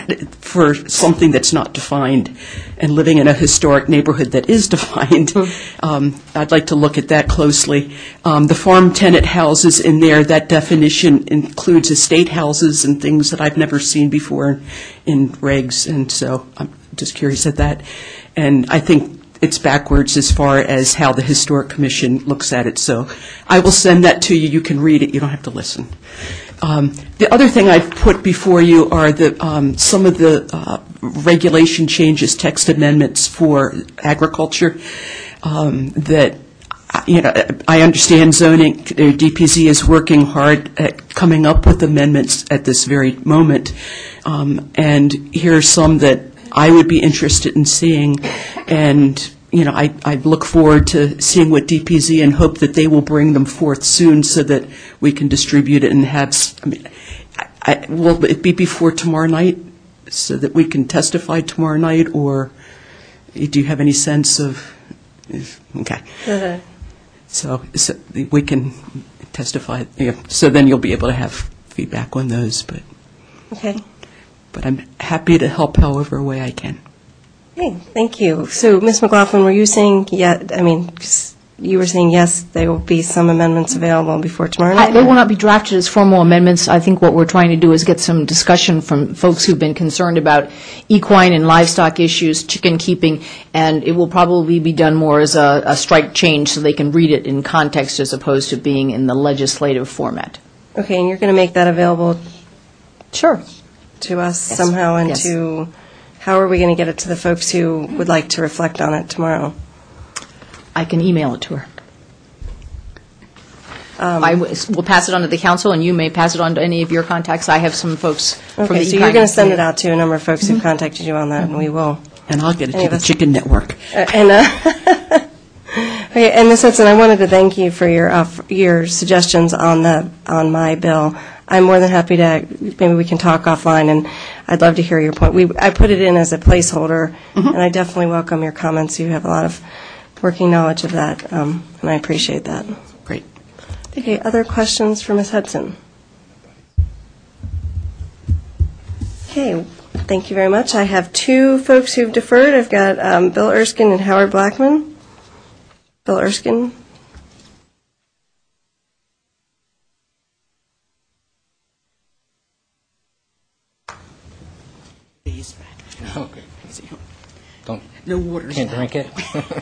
for something that's not defined, and living in a historic neighborhood that is defined. Um, I'd like to look at that closely. Um, the farm tenant houses in there, that definition includes estate houses and things that I've never seen before in regs, and so I'm just curious at that. And I think it's backwards as far as how the Historic Commission looks at it. So I will send that to you. You can read it. You don't have to listen. Um, the other thing I've put before you are the, um, some of the uh, regulation changes, text amendments for agriculture um, that, you know, I understand zoning, uh, D P Z is working hard at coming up with amendments at this very moment. Um, and here are some that I would be interested in seeing, and you know, I, I look forward to seeing what D P Z and hope that they will bring them forth soon so that we can distribute it and have, I mean, I, I, will it be before tomorrow night so that we can testify tomorrow night, or do you have any sense of, if, okay. Uh-huh. So, so we can testify, yeah, so then you'll be able to have feedback on those, but. Okay. But I'm happy to help however way I can. Okay, thank you. So, Miz McLaughlin, were you saying, yeah, I mean, 'cause you were saying, yes, there will be some amendments available before tomorrow night? I- They will not be drafted as formal amendments. I think what we're trying to do is get some discussion from folks who've been concerned about equine and livestock issues, chicken keeping, and it will probably be done more as a a strike change so they can read it in context as opposed to being in the legislative format. Okay, and you're going to make that available? Sure. To us Yes. somehow, and Yes. to, how are we going to get it to the folks who would like to reflect on it tomorrow? I can email it to her. Um, I w- will pass it on to the council, and you may pass it on to any of your contacts. I have some folks from the Okay, so you're going to send it out to a number of folks who've contacted you on that, and we will. And I'll get it Any to of the us- Chicken Network. Uh, And, uh, okay, and Miz Hudson, I wanted to thank you for your, uh, f- your suggestions on the, on my bill. I'm more than happy to, maybe we can talk offline, and I'd love to hear your point. We, I put it in as a placeholder, and I definitely welcome your comments. You have a lot of working knowledge of that, um, and I appreciate that. Great. Okay, other questions for Miz Hudson? Okay, thank you very much. I have two folks who've deferred. I've got um, Bill Erskine and Howard Blackman. Bill Erskine. Okay. Don't, No water. can't drink it?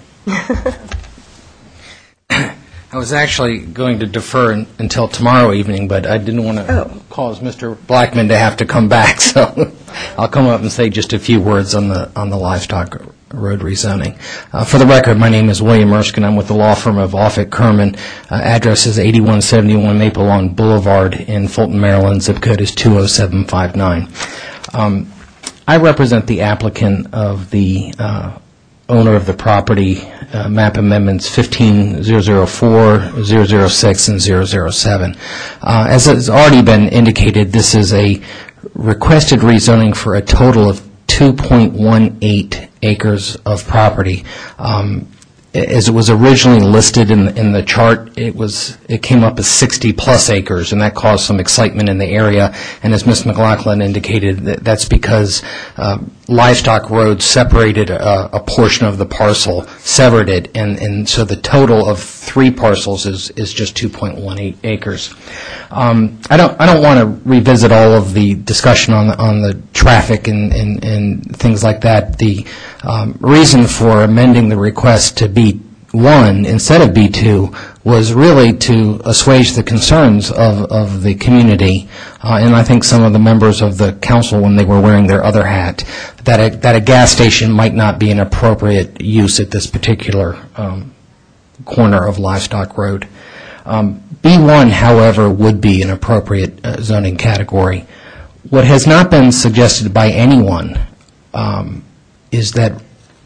I was actually going to defer un- until tomorrow evening, but I didn't want to Oh. cause Mister Blackman to have to come back, so I'll come up and say just a few words on the on the livestock road rezoning. Uh, For the record, my name is William Erskine. I'm with the law firm of Offutt Kerman. Uh, Address is eighty-one seventy-one Maple Lawn Boulevard in Fulton, Maryland. Zip code is two oh seven five nine. Um, I represent the applicant of the uh, owner of the property, uh, map amendments fifteen thousand four, zero zero six, and zero zero seven. Uh, As has already been indicated, this is a requested rezoning for a total of two point one eight acres of property. Um, As it was originally listed in in the chart, it was it came up as sixty plus acres, and that caused some excitement in the area. And as Miz McLaughlin indicated, that that's because um, Livestock Road separated a, a portion of the parcel, severed it, and, and so the total of three parcels is is just two point one eight acres. Um, I don't I don't want to revisit all of the discussion on the, on the traffic and, and, and things like that. The um, reason for amending the request to B one instead of B two was really to assuage the concerns of, of the community, uh, and I think some of the members of the council when they were wearing their other hat, that a, that a gas station might not be an appropriate use at this particular um, corner of Livestock Road. Um, B one, however, would be an appropriate uh, zoning category. What has not been suggested by anyone um, is that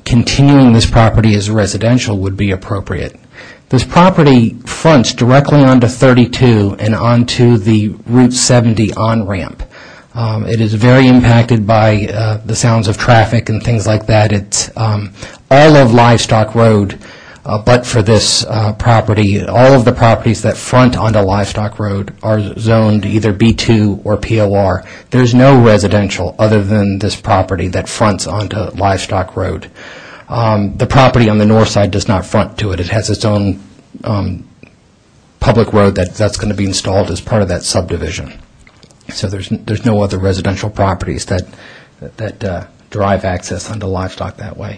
continuing this property as residential would be appropriate. This property fronts directly onto thirty-two and onto the Route seventy on-ramp. Um, it is very impacted by uh, the sounds of traffic and things like that. It's um, all of Livestock Road, uh, but for this uh, property, all of the properties that front onto Livestock Road are zoned either B two or P O R. There's no residential other than this property that fronts onto Livestock Road. Um, the property on the north side does not front to it. It has its own um, public road that, that's going to be installed as part of that subdivision. So there's there's no other residential properties that that, that uh, drive access onto livestock that way.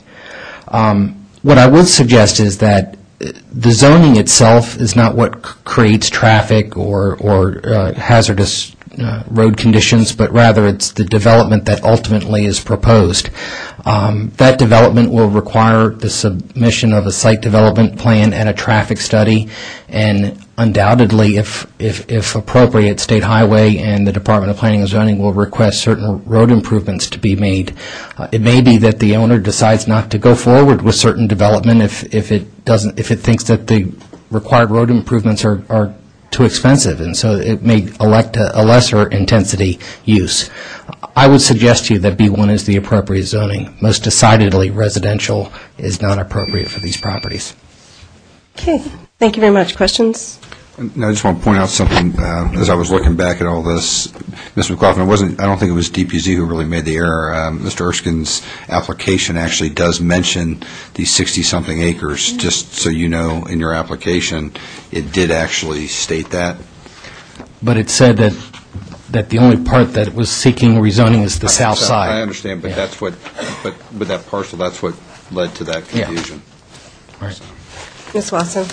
Um, what I would suggest is that the zoning itself is not what c- creates traffic or or uh, hazardous uh, road conditions, but rather it's the development that ultimately is proposed. Um, that development will require the submission of a site development plan and a traffic study, and undoubtedly, if, if, if appropriate, State Highway and the Department of Planning and Zoning will request certain road improvements to be made. Uh, it may be that the owner decides not to go forward with certain development if, if it doesn't, if it thinks that the required road improvements are, are too expensive, and so it may elect a, a lesser intensity use. I would suggest to you that B one is the appropriate zoning. Most decidedly, residential is not appropriate for these properties. Okay, thank you very much. Questions? No, I just want to point out something. Uh, as I was looking back at all this, Miz McLaughlin, it wasn't, I don't think it was D P Z who really made the error. Um, Mister Erskine's application actually does mention these sixty-something acres, mm-hmm. just so you know, in your application, it did actually state that. But it said that that the only part that was seeking rezoning is the south so, side. I understand, but yeah. that's what, but with that parcel, that's what led to that confusion. Yeah. Right. Miz Watson.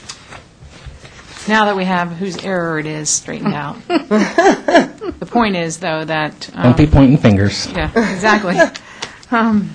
Now that we have whose error it is straightened out. The point is, though, that... Um, Don't be pointing fingers. Yeah, exactly. Um,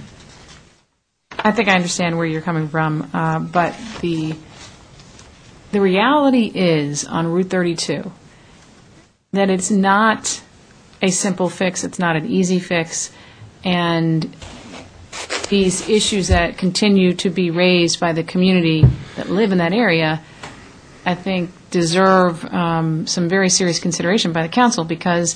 I think I understand where you're coming from, uh, but the the reality is, on Route thirty-two, that it's not a simple fix, it's not an easy fix, and these issues that continue to be raised by the community that live in that area, I think, deserve um, some very serious consideration by the council, because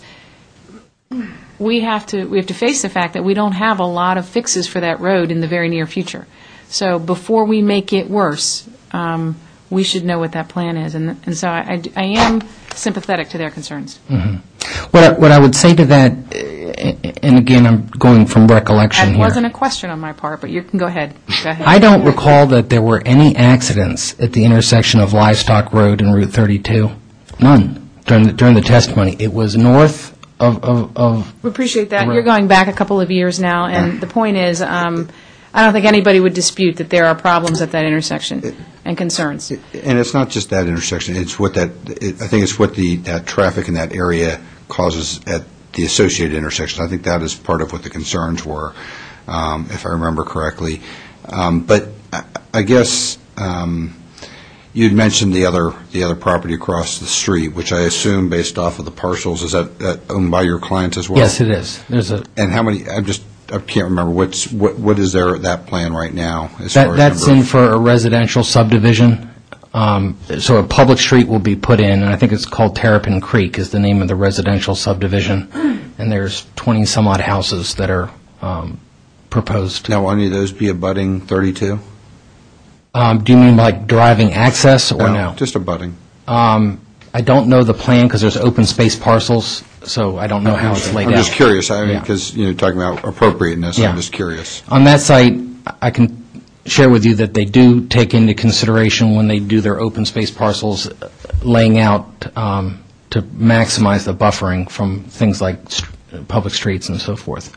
we have to we have to face the fact that we don't have a lot of fixes for that road in the very near future. So before we make it worse, um, we should know what that plan is, and and so I, I, I am sympathetic to their concerns. Mm-hmm. What I, what I would say to that, and again, I'm going from recollection That here. wasn't a question on my part, but you can go ahead. Go ahead. I don't recall that there were any accidents at the intersection of Livestock Road and Route thirty-two. None during the, during the testimony. It was north of... of, of We appreciate that. You're going back a couple of years now, and the point is, um, I don't think anybody would dispute that there are problems at that intersection and concerns. And it's not just that intersection, it's what that, it, I think it's what the, that traffic in that area causes at the associated intersections. I think that is part of what the concerns were, um, if I remember correctly. Um, but I, I guess um, you'd mentioned the other the other property across the street, which I assume, based off of the parcels, is that, that owned by your clients as well? Yes, it is. There's a. And how many? I'm just. I can't remember what's what. What is there that plan right now? As That, far as that's number in of- for a residential subdivision. Um, so a public street will be put in, and I think it's called Terrapin Creek is the name of the residential subdivision, and there's twenty some odd houses that are um, proposed. Now, will any of those be abutting thirty-two? Um, do you mean like driving access or no? Just abutting. Um, I don't know the plan because there's open space parcels, so I don't know how it's laid I'm out. just curious, I mean, Yeah. because, you know, talking about appropriateness, Yeah. I'm just curious. On that site, I can share with you that they do take into consideration when they do their open space parcels, uh, laying out um, to maximize the buffering from things like st- public streets and so forth.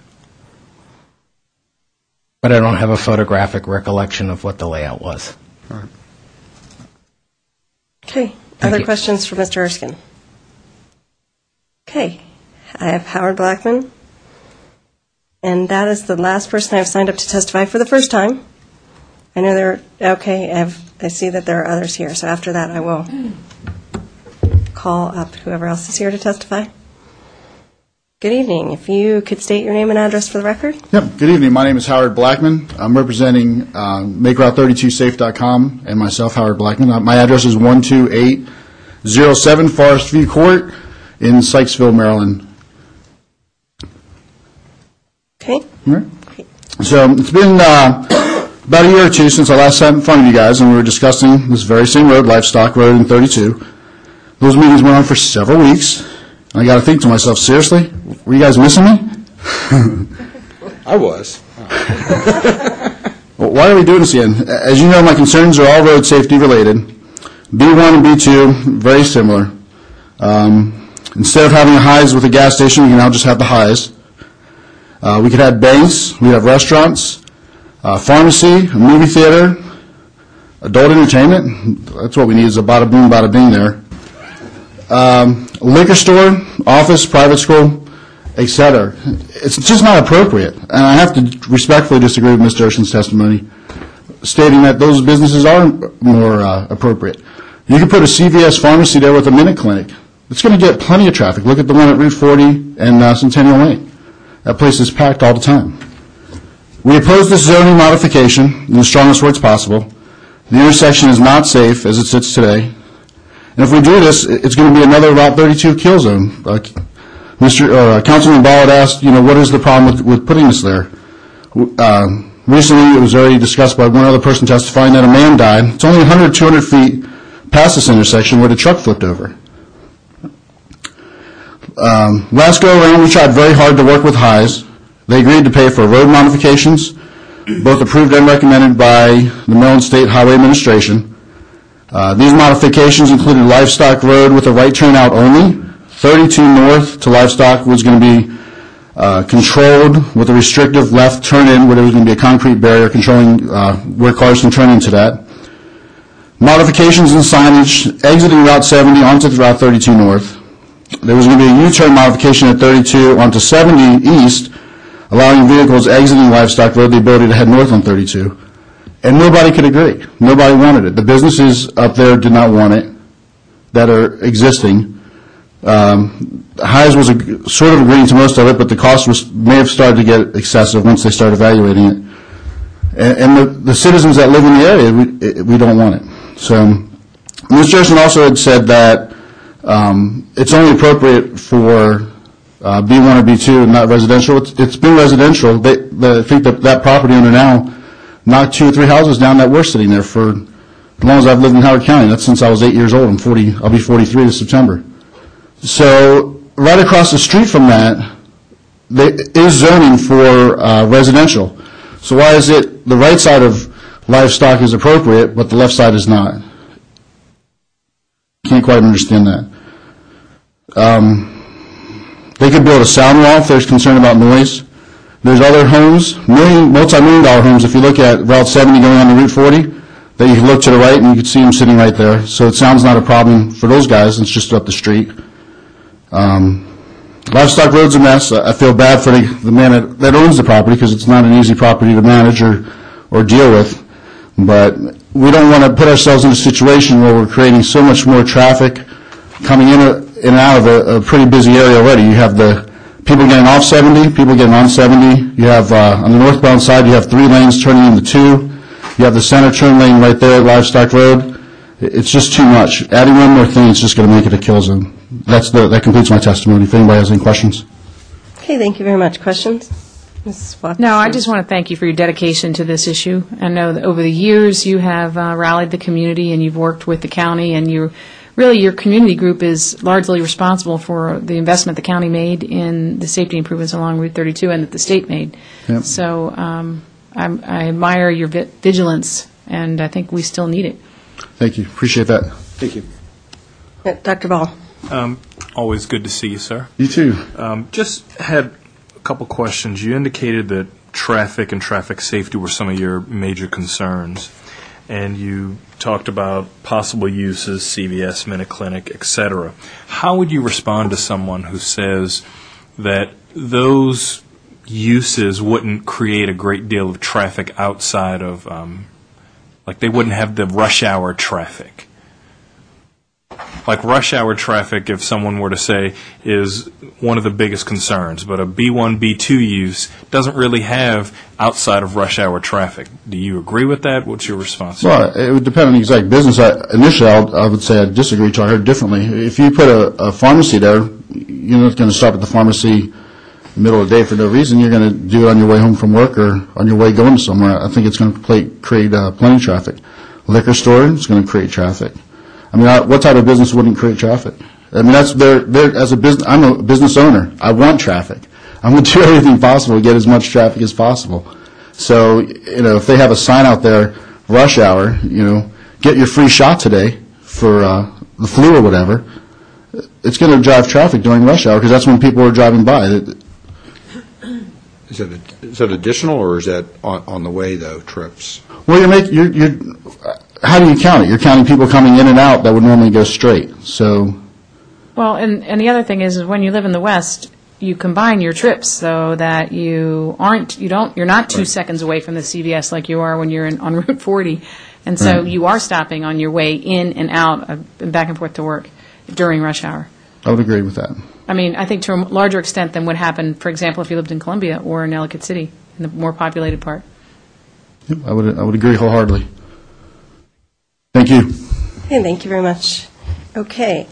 But I don't have a photographic recollection of what the layout was. All right. Okay. Thank Other you. questions for Mister Erskine? Okay. I have Howard Blackman. And that is the last person I've signed up to testify for the first time. I know there are, okay, I've, I see that there are others here. So after that, I will call up whoever else is here to testify. Good evening. If you could state your name and address for the record. Yep. Good evening. My name is Howard Blackman. I'm representing uh, Make Route thirty-two Safe dot com and myself, Howard Blackman. Uh, my address is one two eight oh seven Forest View Court in Sykesville, Maryland. Okay. All right. So it's been uh, about a year or two since I last sat in front of you guys, and we were discussing this very same road, Livestock Road in thirty-two. Those meetings went on for several weeks. I got to think to myself, seriously, were you guys missing me? I was. Well, why are we doing this again? As you know, my concerns are all road safety related. B one and B two, very similar. Um, instead of having a Highs with a gas station, we can now just have the Highs. Uh, we could have banks, we have restaurants, uh, pharmacy, a movie theater, adult entertainment. That's what we need is a bada boom, bada bing there. Um, liquor store, office, private school, et cetera. It's just not appropriate. And I have to respectfully disagree with Mister Urshan's testimony, stating that those businesses are more uh, appropriate. You could put a C V S pharmacy there with a Minute Clinic. It's going to get plenty of traffic. Look at the one at Route forty and uh, Centennial Lane. That place is packed all the time. We oppose this zoning modification in the strongest words possible. The intersection is not safe as it sits today. And if we do this, it's going to be another Route thirty-two kill zone. Uh, Mister Uh, Councilman Ball had asked, you know, what is the problem with, with putting this there? Uh, recently, it was already discussed by one other person testifying that a man died. It's only one hundred, two hundred feet past this intersection where the truck flipped over. Um, last go around, we tried very hard to work with Highs. They agreed to pay for road modifications, both approved and recommended by the Maryland State Highway Administration. Uh, these modifications included Livestock Road with a right turn out only. thirty-two north to Livestock was going to be uh, controlled with a restrictive left turn in where there was going to be a concrete barrier controlling uh, where cars can turn into that. Modifications in signage exiting Route seventy onto Route thirty-two north. There was going to be a U-turn modification at thirty-two onto seventy east, allowing vehicles exiting Livestock Road the ability to head north on thirty-two. And nobody could agree. Nobody wanted it. The businesses up there did not want it that are existing. Um, Highs was a, sort of agreeing to most of it, but the cost was may have started to get excessive once they started evaluating it. And, and the, the citizens that live in the area, we, we don't want it. So Miz Jerson also had said that um, it's only appropriate for uh, B one or B two and not residential. It's, it's been residential. They, the, I think that that property owner now knocked two or three houses down that were sitting there for as long as I've lived in Howard County. That's since I was eight years old. I'm forty. I'll be forty-three this September. So right across the street from that there is zoning for uh, residential. So why is it the right side of Livestock is appropriate, but the left side is not? Can't quite understand that. Um, they could build a sound wall if there's concern about noise. There's other homes, million, multi-million dollar homes, if you look at Route seventy going on to Route forty, that you can look to the right and you can see them sitting right there. So it sounds not a problem for those guys. It's just up the street. Um, Livestock Road's a mess. I feel bad for the, the man that, that owns the property because it's not an easy property to manage or, or deal with. But we don't want to put ourselves in a situation where we're creating so much more traffic coming in, a, in and out of a, a pretty busy area already. You have the people getting off seventy, people getting on seventy. You have, uh, on the northbound side, you have three lanes turning into two. You have the center turn lane right there at Livestock Road. It's just too much. Adding one more thing is just going to make it a kill zone. That's the, that completes my testimony. If anybody has any questions. Okay, thank you very much. Questions? Missus Fox? No, I just want to thank you for your dedication to this issue. I know that over the years you have uh, rallied the community and you've worked with the county, and you really your community group is largely responsible for the investment the county made in the safety improvements along Route thirty-two and that the state made. Yep. So um, I, I admire your vi- vigilance, and I think we still need it. Thank you. Appreciate that. Thank you. Uh, Doctor Ball. Um, always good to see you, sir. You too. Um, just had a couple questions. You indicated that traffic and traffic safety were some of your major concerns, and you talked about possible uses, C V S, Minute Clinic, et cetera. How would you respond to someone who says that those uses wouldn't create a great deal of traffic outside of, um, like they wouldn't have the rush hour traffic? like rush hour traffic, if someone were to say, is one of the biggest concerns, but a B one, B two use doesn't really have outside of rush hour traffic. Do you agree with that? What's your response? Well, it would depend on the exact business. I, initially, I'll, I would say I disagree, so I heard differently. If you put a, a pharmacy there, you're not going to stop at the pharmacy in the middle of the day for no reason. You're going to do it on your way home from work or on your way going somewhere. I think it's going to play, create uh, plenty of traffic. Liquor store is going to create traffic. I mean, I, what type of business wouldn't create traffic? I mean, that's their, their, as a business, I'm a business owner. I want traffic. I'm going to do everything possible to get as much traffic as possible. So, you know, if they have a sign out there, rush hour, you know, get your free shot today for uh, the flu or whatever, it's going to drive traffic during rush hour because that's when people are driving by. Is that, is that additional, or is that on, on the way, though, trips? Well, you're making, you're, you're, how do you count it? You're counting people coming in and out that would normally go straight. So, Well, and, and the other thing is, is when you live in the West, you combine your trips so that you aren't, you don't, you're not two Right. seconds away from the C V S like you are when you're in, on Route forty. And so Right. you are stopping on your way in and out, uh, and back and forth to work during rush hour. I would agree with that. I mean, I think to a larger extent than would happen, for example, if you lived in Columbia or in Ellicott City, in the more populated part. Yep, I would, I would agree wholeheartedly. Thank you. Okay, thank you very much. Okay.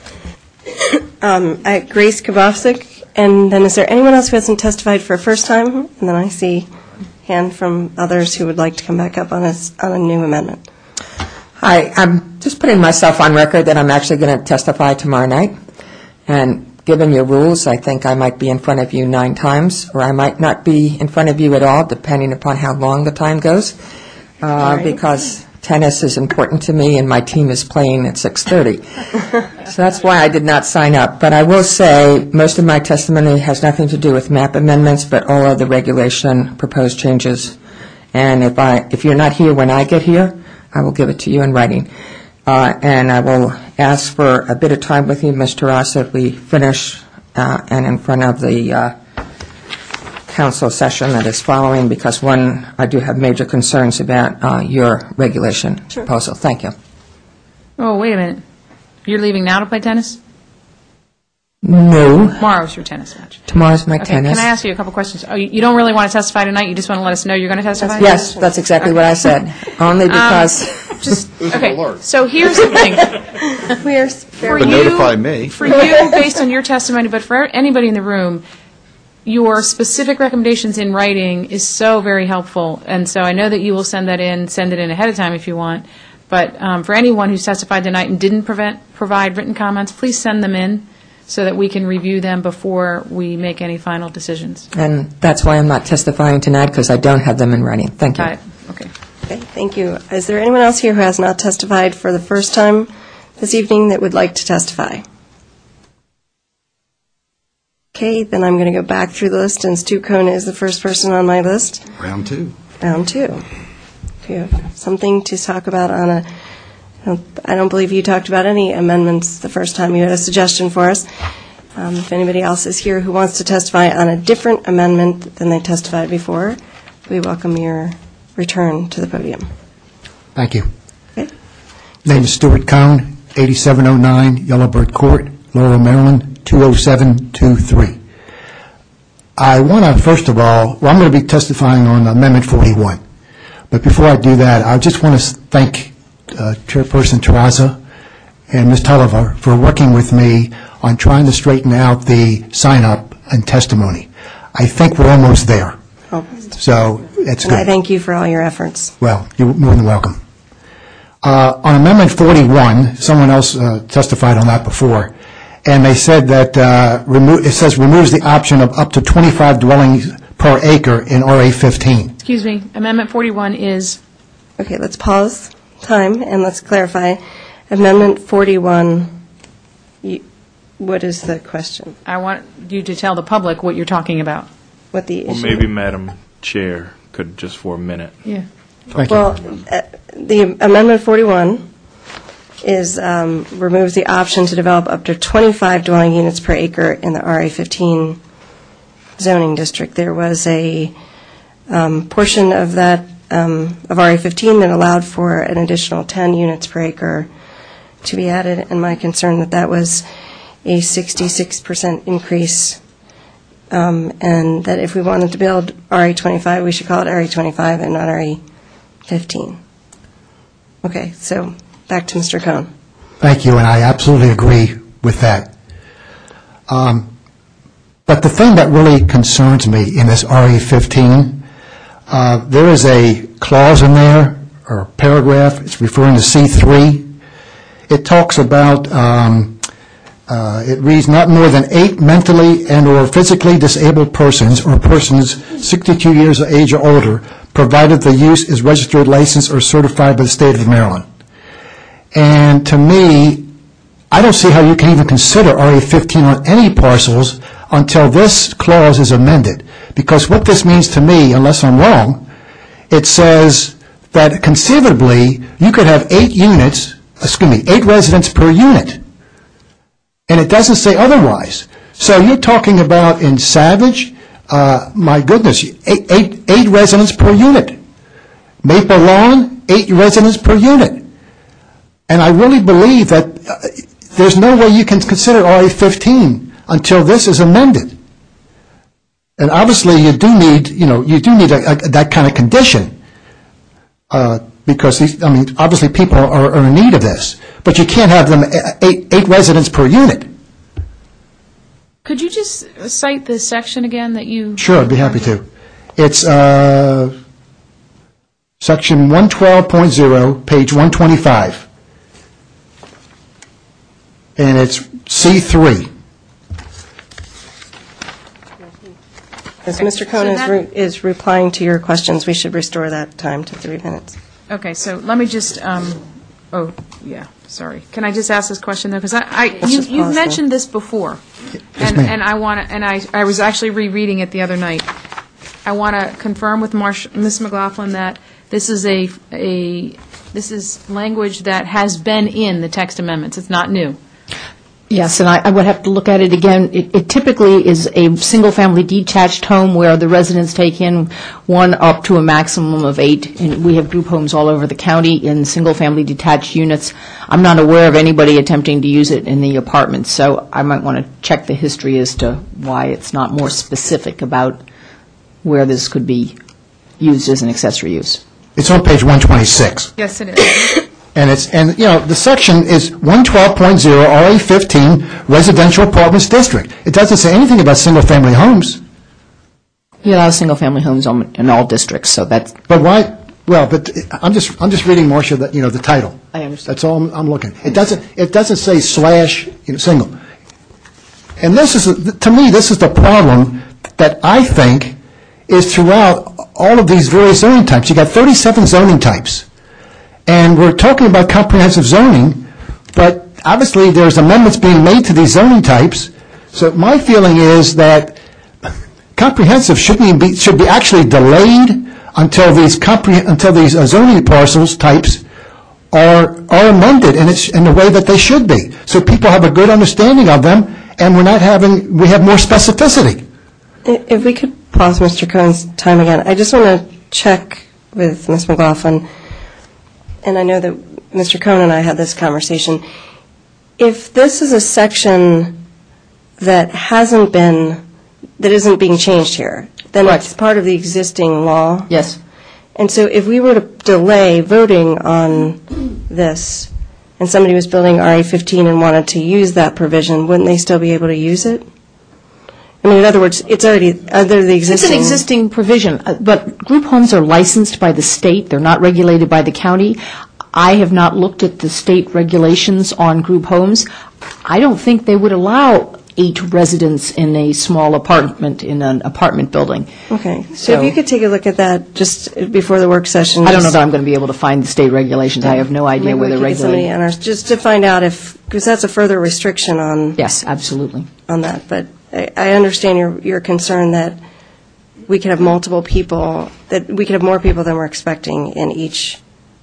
Um, I- Grace Kavovsik, and then is there anyone else who hasn't testified for a first time? And then I see hand from others who would like to come back up on a, s- on a new amendment. Hi, I'm just putting myself on record that I'm actually going to testify tomorrow night. And given your rules, I think I might be in front of you nine times, or I might not be in front of you at all, depending upon how long the time goes, uh, right. because tennis is important to me and my team is playing at six thirty. So that's why I did not sign up. But I will say most of my testimony has nothing to do with map amendments, but all of the regulation proposed changes. And if I, if you're not here when I get here, I will give it to you in writing. Uh, and I will ask for a bit of time with you, Miz Terrasa, if we finish uh, and in front of the uh, council session that is following, because one, I do have major concerns about uh, your regulation Sure. proposal. Thank you. Oh, wait a minute. You're leaving now to play tennis? No. Tomorrow's your tennis match. Tomorrow's my Okay, tennis. can I ask you a couple questions? Oh, you you don't really want to testify tonight? You just want to let us know you're going to testify? Yes, that's exactly what I said. Only because... Just, okay, so here's the thing. We're For But you- notify me. For you, based on your testimony, but for anybody in the room, your specific recommendations in writing is so very helpful, and so I know that you will send that in, send it in ahead of time if you want, but um, for anyone who's testified tonight and didn't prevent, provide written comments, please send them in so that we can review them before we make any final decisions. And that's why I'm not testifying tonight, because I don't have them in writing. Thank you. Got it, okay. Okay, thank you. Is there anyone else here who has not testified for the first time this evening that would like to testify? Okay, then I'm going to go back through the list, and Stu Kona is the first person on my list. Round two. Round two. If you have something to talk about on a, I don't- I don't believe you talked about any amendments the first time. You had a suggestion for us. Um, If anybody else is here who wants to testify on a different amendment than they testified before, we welcome your return to the podium. Thank you. Okay. Name is Stuart Cohn, eighty-seven oh nine Yellowbird Court, Laurel, Maryland, two oh seven two three. I want to, first of all, well, I'm going to be testifying on Amendment forty-one. But before I do that, I just want to thank uh, Chairperson Terrasa and Miz Tulliver for working with me on trying to straighten out the sign-up and testimony. I think we're almost there. Oh. So it's And I good. thank you for all your efforts. Well, you're more than welcome. Uh, On Amendment forty-one, someone else uh, testified on that before, and they said that uh, remo- it says removes the option of up to twenty-five dwellings per acre in R A fifteen. Excuse me, Amendment forty-one is? Okay, let's pause time and let's clarify. Amendment forty-one, you- what is the question? I want you to tell the public what you're talking about. What the Or issue? maybe Madam Chair could, just for a minute. Yeah. Thank you. Well, uh, the Amendment forty-one is, um, removes the option to develop up to twenty-five dwelling units per acre in the R A fifteen zoning district. There was a um, portion of that, um, of R A fifteen that allowed for an additional ten units per acre to be added, and my concern that that was a sixty-six percent increase, um, and that if we wanted to build R E twenty-five, we should call it R E twenty-five and not R E fifteen. Okay, so back to Mister Cohn. Thank you, and I absolutely agree with that. Um, but the thing that really concerns me in this R E fifteen, uh, there is a clause in there, or a paragraph, it's referring to C three. It talks about, um, uh, it reads, not more than eight mentally and or physically disabled persons or persons sixty-two years of age or older, provided the use is registered, licensed, or certified by the state of Maryland. And to me, I don't see how you can even consider R E fifteen on any parcels until this clause is amended. Because what this means to me, unless I'm wrong, it says that conceivably you could have eight units, excuse me, eight residents per unit. And it doesn't say otherwise. So you're talking about in Savage, uh, my goodness, eight, eight, eight residents per unit. Maple Lawn, eight residents per unit. And I really believe that uh, there's no way you can consider R E fifteen until this is amended. And obviously you do need, you know, you do need a, a, that kind of condition. Uh, because, these, I mean, obviously people are, are in need of this. But you can't have them eight, eight residents per unit. Could you just cite the section again that you... Sure, I'd be happy to. It's uh, section one twelve point oh, page one twenty-five. And it's C three. As Mister Cohn So is, that- re- is replying to your questions, we should restore that time to three minutes. Okay, so let me just, um, oh, yeah, sorry. Can I just ask this question, though? Because I, I, Let's you- just you've pause mentioned this before. Yes, And, ma'am. and I want to, and I, I was actually rereading it the other night. I want to confirm with Marsh, Miz McLaughlin that this is a, a, this is language that has been in the text amendments. It's not new. Yes, and I I would have to look at it again. It it typically is a single-family detached home where the residents take in one up to a maximum of eight, and we have group homes all over the county in single-family detached units. I'm not aware of anybody attempting to use it in the apartments, so I might want to check the history as to why it's not more specific about where this could be used as an accessory use. It's on page one twenty-six. Yes, it is. And it's, and, you know, the section is one twelve point oh, R E fifteen, Residential Apartments District. It doesn't say anything about single-family homes. You allow single-family homes on- in all districts, so that's... But why, well, but I'm just, I'm just reading, Marcia, that, you know, the title. I understand. That's all I'm, I'm looking. It doesn't, it doesn't say slash, you know, single. And this is, to me, this is the problem that I think is throughout all of these various zoning types. You got thirty-seven zoning types. And we're talking about comprehensive zoning, but obviously there's amendments being made to these zoning types. So my feeling is that comprehensive should be, should be actually delayed until these compre, until these uh, zoning parcels types are, are amended in its, in the way that they should be. So people have a good understanding of them, and we're not having, we have more specificity. If we could pause Mister Cohn's time again, I just want to check with Miz McLaughlin. And I know that Mister Cohn and I had this conversation. If this is a section that hasn't been, that isn't being changed here, then it's part of the existing law? Yes. And so if we were to delay voting on this, and somebody was building R E fifteen and wanted to use that provision, wouldn't they still be able to use it? I mean, in other words, it's already, under the It's existing... an existing provision, uh, but group homes are licensed by the state. They're not regulated by the county. I have not looked at the state regulations on group homes. I don't think they would allow eight residents in a small apartment, in an apartment building. Okay, so if you could take a look at that just before the work session. I don't know just- that I'm going to be able to find the state regulations. I have no idea Maybe where we they're could get somebody regulated. on our- Just to find out if, because that's a further restriction on... Yes, absolutely. On that, but I I understand your, your concern that we could have multiple people, that we could have more people than we're expecting in each,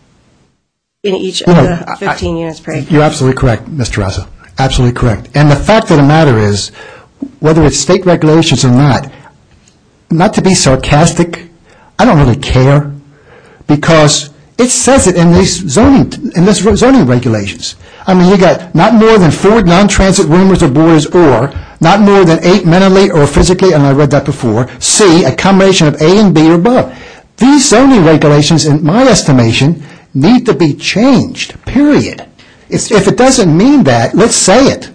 in each of You know, the I- fifteen units per acre. You're absolutely correct, Mister Ressa. Absolutely correct. And the fact of the matter is, whether it's state regulations or not, not to be sarcastic, I don't really care, because It says it in these zoning, in this zoning regulations. I mean, you got not more than four non-transit roomers or boarders, or not more than eight mentally or physically, and I read that before. C, a combination of A and B or above. These zoning regulations, in my estimation, need to be changed, period. If, if it doesn't mean that, let's say it.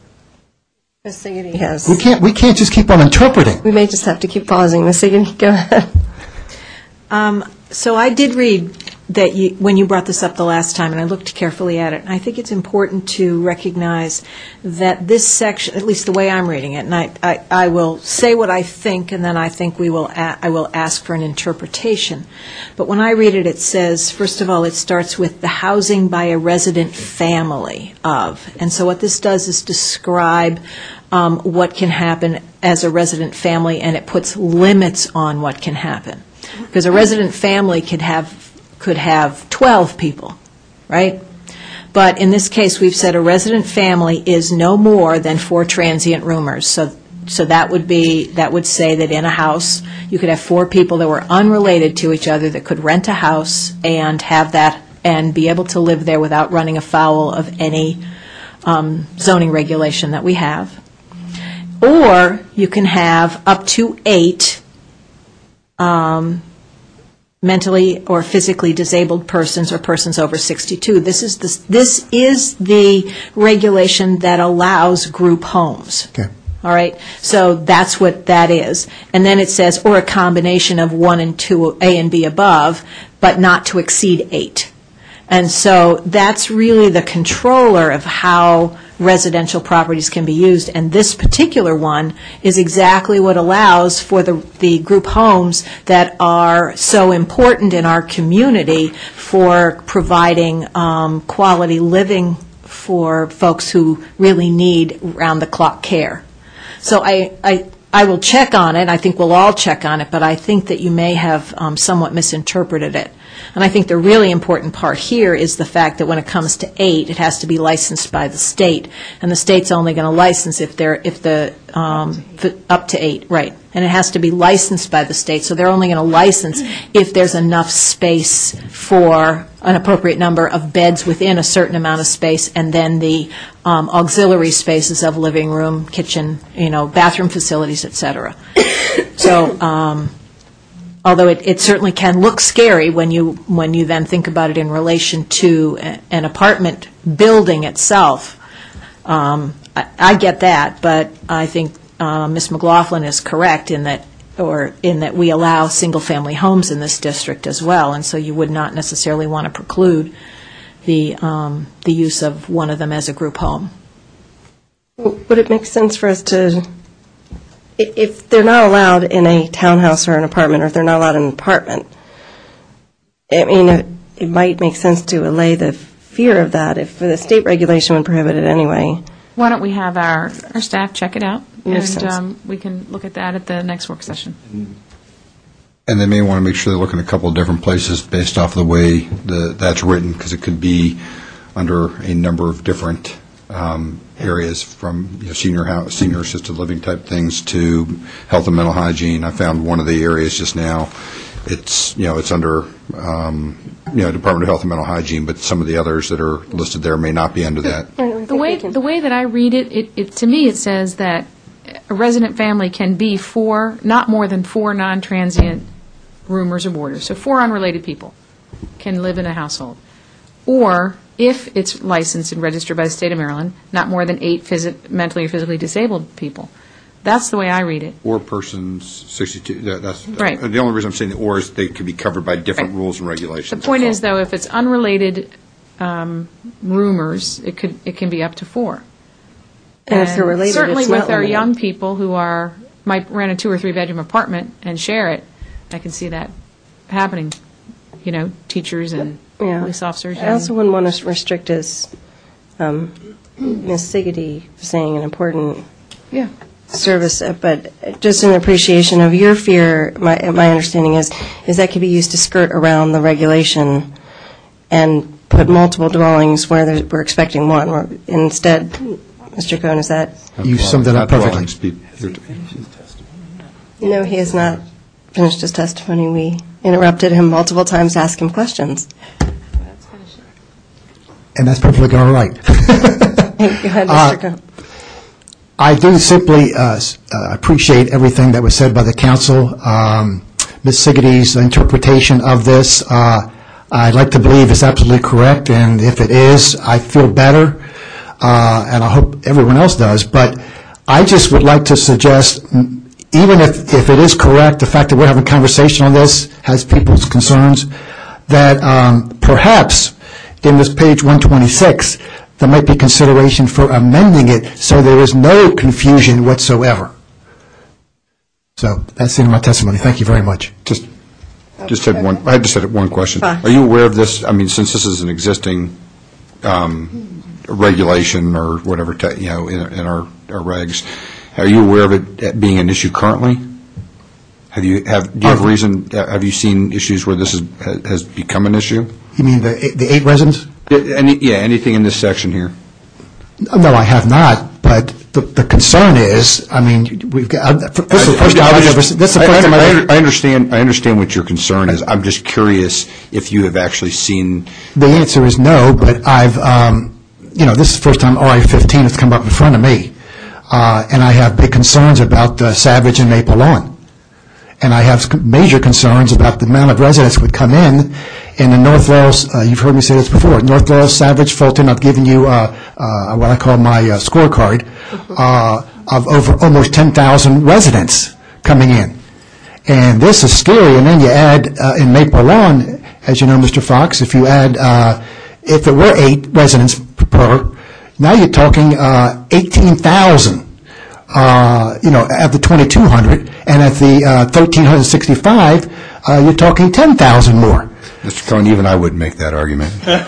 Miz Siggety has. We can't, we can't just keep on interpreting. We may just have to keep pausing. Miz Siggety, go ahead. Um, so I did read that you, when you brought this up the last time, and I looked carefully at it, and I think it's important to recognize that this section, at least the way I'm reading it, and I, I, I will say what I think, and then I think we will a- I will ask for an interpretation. But when I read it, it says, first of all, it starts with the housing by a resident family of. And so what this does is describe um, what can happen as a resident family, and it puts limits on what can happen. Because a resident family could have could have twelve people, right? But in this case, we've said a resident family is no more than four transient roomers. So so that would be, that would say that in a house, you could have four people that were unrelated to each other that could rent a house and have that, and be able to live there without running afoul of any um, zoning regulation that we have. Or you can have up to eight um mentally or physically disabled persons or persons over sixty-two. This is the, this is the regulation that allows group homes. Okay. All right? So that's what that is. And then it says, or a combination of one and two, A and B above, but not to exceed eight. And so that's really the controller of how residential properties can be used, and this particular one is exactly what allows for the, the group homes that are so important in our community for providing um, quality living for folks who really need round-the-clock care. So I, I, I will check on it. I think we'll all check on it, but I think that you may have um, somewhat misinterpreted it. And I think the really important part here is the fact that when it comes to eight, it has to be licensed by the state, and the state's only going to license if they're if the um, up to eight, right? And it has to be licensed by the state, so they're only going to license if there's enough space for an appropriate number of beds within a certain amount of space, and then the um, auxiliary spaces of living room, kitchen, you know, bathroom facilities, et cetera. So. Um, Although it, it certainly can look scary when you when you then think about it in relation to a, an apartment building itself. Um, I, I get that, but I think uh, Miz McLaughlin is correct in that, or in that we allow single-family homes in this district as well, and so you would not necessarily want to preclude the um, the use of one of them as a group home. Would it make sense for us to? If they're not allowed in a townhouse or an apartment, or if they're not allowed in an apartment, I mean, it, it might make sense to allay the fear of that if the state regulation would prohibit it anyway. Why don't we have our, our staff check it out, Makes and sense. um, we can look at that at the next work session. And they may want to make sure they look in a couple of different places based off the way the, that's written, because it could be under a number of different um, areas, from you know, senior house, senior assisted living type things to health and mental hygiene. I found one of the areas just now. It's you know it's under um, you know Department of Health and Mental Hygiene, but some of the others that are listed there may not be under that. The way the way that I read it, it, it to me it says that a resident family can be four, not more than four non-transient roomers or boarders. So four unrelated people can live in a household, or if it's licensed and registered by the state of Maryland, not more than eight phys- mentally or physically disabled people. That's the way I read it. Or persons sixty-two. That, that's Right. Uh, the only reason I'm saying the or is they could be covered by different Right. rules and regulations. The point that's is, though, if it's unrelated um, roomers, it could it can be up to four. And if they're related, certainly it's with not our limited. young people who are might rent a two or three bedroom apartment and share it, I can see that happening. You know, teachers and Yeah. police officers. I also wouldn't want to restrict, as um, Miz Siggety was saying, an important Yeah. service, uh, but just in appreciation of your fear, my my understanding is, is that could be used to skirt around the regulation and put multiple dwellings where there's- we're expecting one. Or instead, Mister Cohn, is that? You summed it up Not perfectly. dwellings, pe- No, he has not finished his testimony. We interrupted him multiple times to ask him questions. And that's perfectly all right. Go ahead, Mister Cohn. I do simply uh, s- uh, appreciate everything that was said by the council. Um, Miz Sigaty's interpretation of this, uh, I'd like to believe is absolutely correct, and if it is, I feel better, uh, and I hope everyone else does. But I just would like to suggest, mm, even if, if it is correct, the fact that we're having a conversation on this has people's concerns, that um, perhaps in this page one twenty-six, there might be consideration for amending it so there is no confusion whatsoever. So that's the end of my testimony. Thank you very much. Just, just had one, I just had one question. Are you aware of this, I mean, since this is an existing um, regulation or whatever, te- you know, in in our our regs, are you aware of it being an issue currently? Have you, have, do you have reason, have you seen issues where this is, has become an issue? You mean the the eight residents? Yeah, any, yeah, anything in this section here? No, I have not, but the the concern is, I mean, we've got, this is the first time I've ever, this is the I- first time I- I've I ever... under- I understand, I understand what your concern is. I'm just curious if you have actually seen... The answer is no, but I've, um, you know, this is the first time R I fifteen has come up in front of me, uh, and I have big concerns about uh, Savage and Maple Lawn. And I have c- major concerns about the amount of residents would come in in the North Laurel, uh, you've heard me say this before, North Laurel, Savage, Fulton, I've given you uh, uh, what I call my uh, scorecard uh, of over almost ten thousand residents coming in. And this is scary, and then you add uh, in Maple Lawn, as you know, Mister Fox, if you add, uh, if it were eight residents per, now you're talking uh, eighteen thousand. Uh, you know, at the twenty-two hundred, and at the uh, thirteen sixty-five, uh, you're talking ten thousand more. Mister Cohn, even I wouldn't make that argument.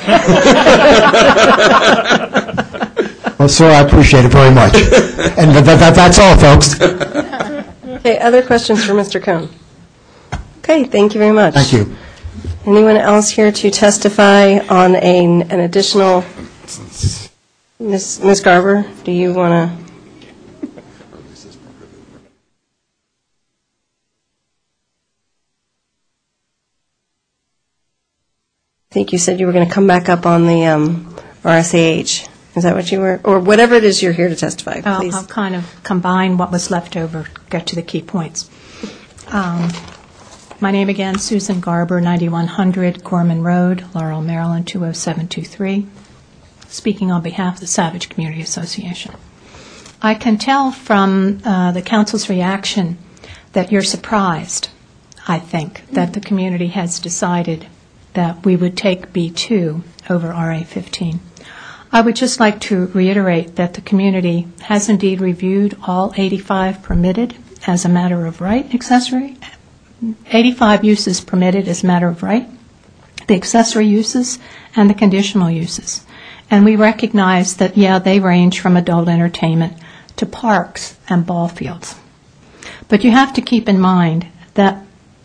Well, sir, I appreciate it very much. And th- th- that's all, folks. Okay, other questions for Mister Cohn? Okay, thank you very much. Thank you. Anyone else here to testify on a, an additional, Miz Miz Garber, do you want to? I think you said you were going to come back up on the um, R S A H. Is that what you were, or whatever it is you're here to testify, I'll- please? I'll kind of combine what was left over, get to the key points. Um, My name again, Susan Garber, ninety-one hundred Gorman Road, Laurel, Maryland, two oh seven two three, speaking on behalf of the Savage Community Association. I can tell from uh, the council's reaction that you're surprised, I think, that the community has decided that we would take B two over R A fifteen. I would just like to reiterate that the community has indeed reviewed all eighty-five permitted as a matter of right accessory, eighty-five uses permitted as a matter of right, the accessory uses and the conditional uses. And we recognize that, yeah, they range from adult entertainment to parks and ball fields. But you have to keep in mind that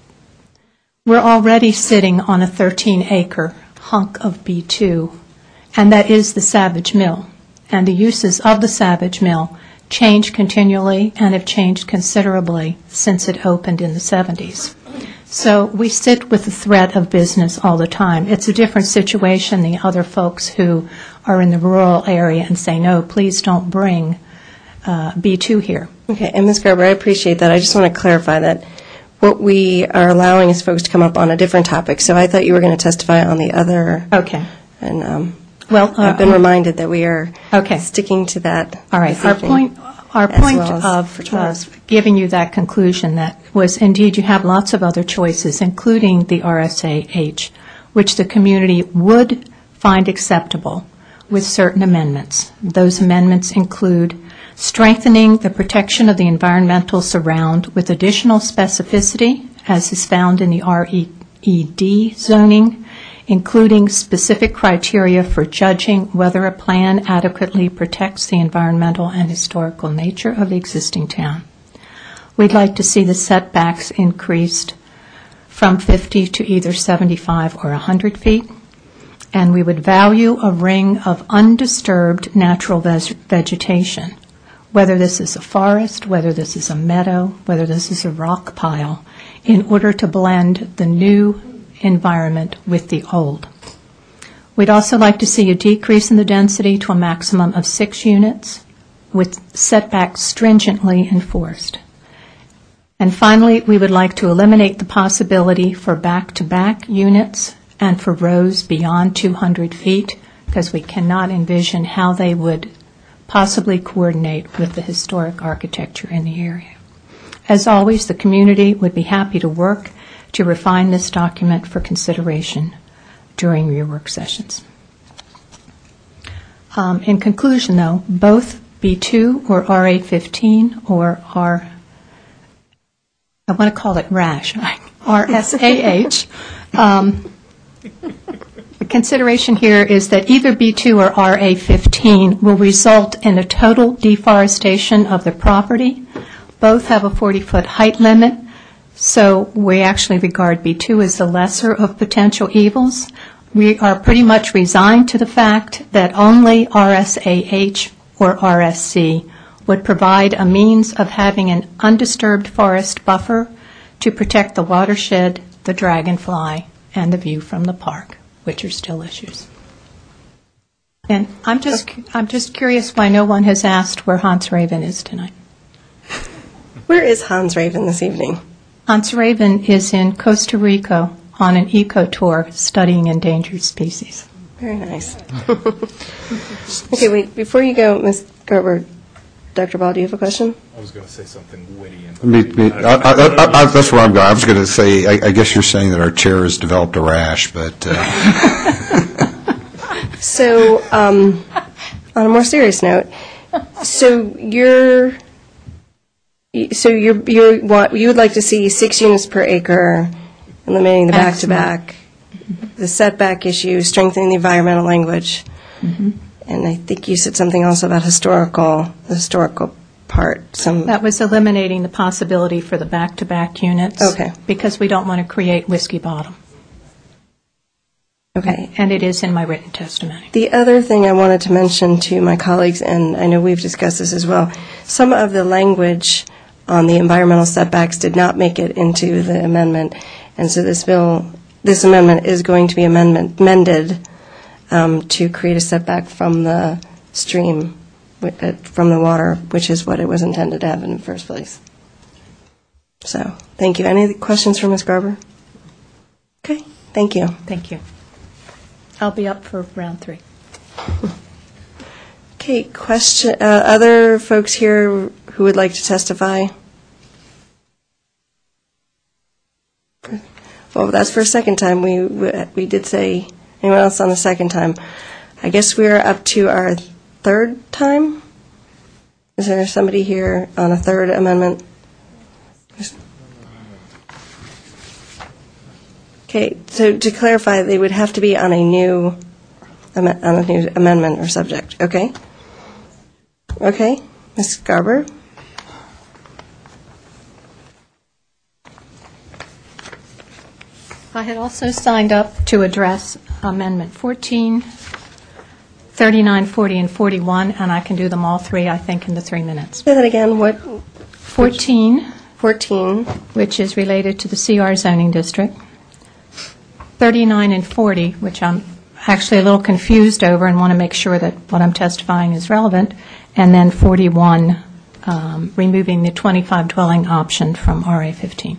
we're already sitting on a thirteen acre hunk of B two, and that is the Savage Mill. And the uses of the Savage Mill change continually and have changed considerably since it opened in the seventies. So we sit with the threat of business all the time. It's a different situation than the other folks who are in the rural area and say, no, please don't bring uh, B two here. Okay, and Miz Garber, I appreciate that. I just want to clarify that what we are allowing is folks to come up on a different topic. So I thought you were going to testify on the other. Okay. And um, well, uh, I've been reminded that we are okay. sticking to that. All right. this Our evening, point, our as point well as of for uh, tomorrow. giving you that conclusion that was indeed you have lots of other choices, including the R S A H, which the community would find acceptable with certain amendments. Those amendments include strengthening the protection of the environmental surround with additional specificity, as is found in the R E D zoning, including specific criteria for judging whether a plan adequately protects the environmental and historical nature of the existing town. We'd like to see the setbacks increased from fifty to either seventy-five or one hundred feet, and we would value a ring of undisturbed natural ves- vegetation, whether this is a forest, whether this is a meadow, whether this is a rock pile, in order to blend the new environment with the old. We'd also like to see a decrease in the density to a maximum of six units with setbacks stringently enforced. And finally, we would like to eliminate the possibility for back-to-back units and for rows beyond two hundred feet, because we cannot envision how they would possibly coordinate with the historic architecture in the area. As always, the community would be happy to work to refine this document for consideration during your work sessions. Um, in conclusion, though, both B two or R A fifteen or R, I want to call it RASH, R S A H, um, the consideration here is that either B two or R A fifteen will result in a total deforestation of the property. Both have a forty-foot height limit, so we actually regard B two as the lesser of potential evils. We are pretty much resigned to the fact that only R S A H or R S C would provide a means of having an undisturbed forest buffer to protect the watershed, the dragonfly, and the view from the park, which are still issues. And I'm just I'm just curious why no one has asked where Hans Raven is tonight. Where is Hans Raven this evening? Hans Raven is in Costa Rica on an eco tour studying endangered species. Very nice. Okay, wait, before you go, Miz Gerber, Doctor Ball, do you have a question? I was going to say something witty. And Me, me, I, I, I, I, that's where I'm going. I was going to say, I, I guess you're saying that our chair has developed a rash, but... Uh. So, um, on a more serious note, so you're... So you're, you're, what, you would like to see six units per acre, eliminating the back-to-back, the setback issue, strengthening the environmental language, Mm-hmm. and I think you said something also about historical, the historical part. Some That was eliminating the possibility for the back-to-back units. Okay. Because we don't want to create Whiskey Bottom. Okay. And it is in my written testimony. The other thing I wanted to mention to my colleagues, and I know we've discussed this as well, some of the language on the environmental setbacks did not make it into the amendment, and so this bill, this amendment is going to be amendment, amended um, to create a setback from the stream, wi- uh, from the water, which is what it was intended to have in the first place. So, thank you. Any questions for Miz Garber? Okay, thank you. Thank you. I'll be up for round three. Okay, question, uh, other folks here who would like to testify? Well, that's for a second time. We we did say, anyone else on the second time? I guess we're up to our third time? Is there somebody here on a third amendment? Okay, so to clarify, they would have to be on a new, am- on a new amendment or subject, okay? Okay, Miz Garber? I had also signed up to address Amendment fourteen, thirty-nine, forty, and forty-one, and I can do them all three, I think, in the three minutes. Say that again, what? fourteen. fourteen. Which is related to the C R zoning district. thirty-nine and forty, which I'm actually a little confused over and want to make sure that what I'm testifying is relevant. And then forty-one, um, removing the twenty-five dwelling option from R A fifteen.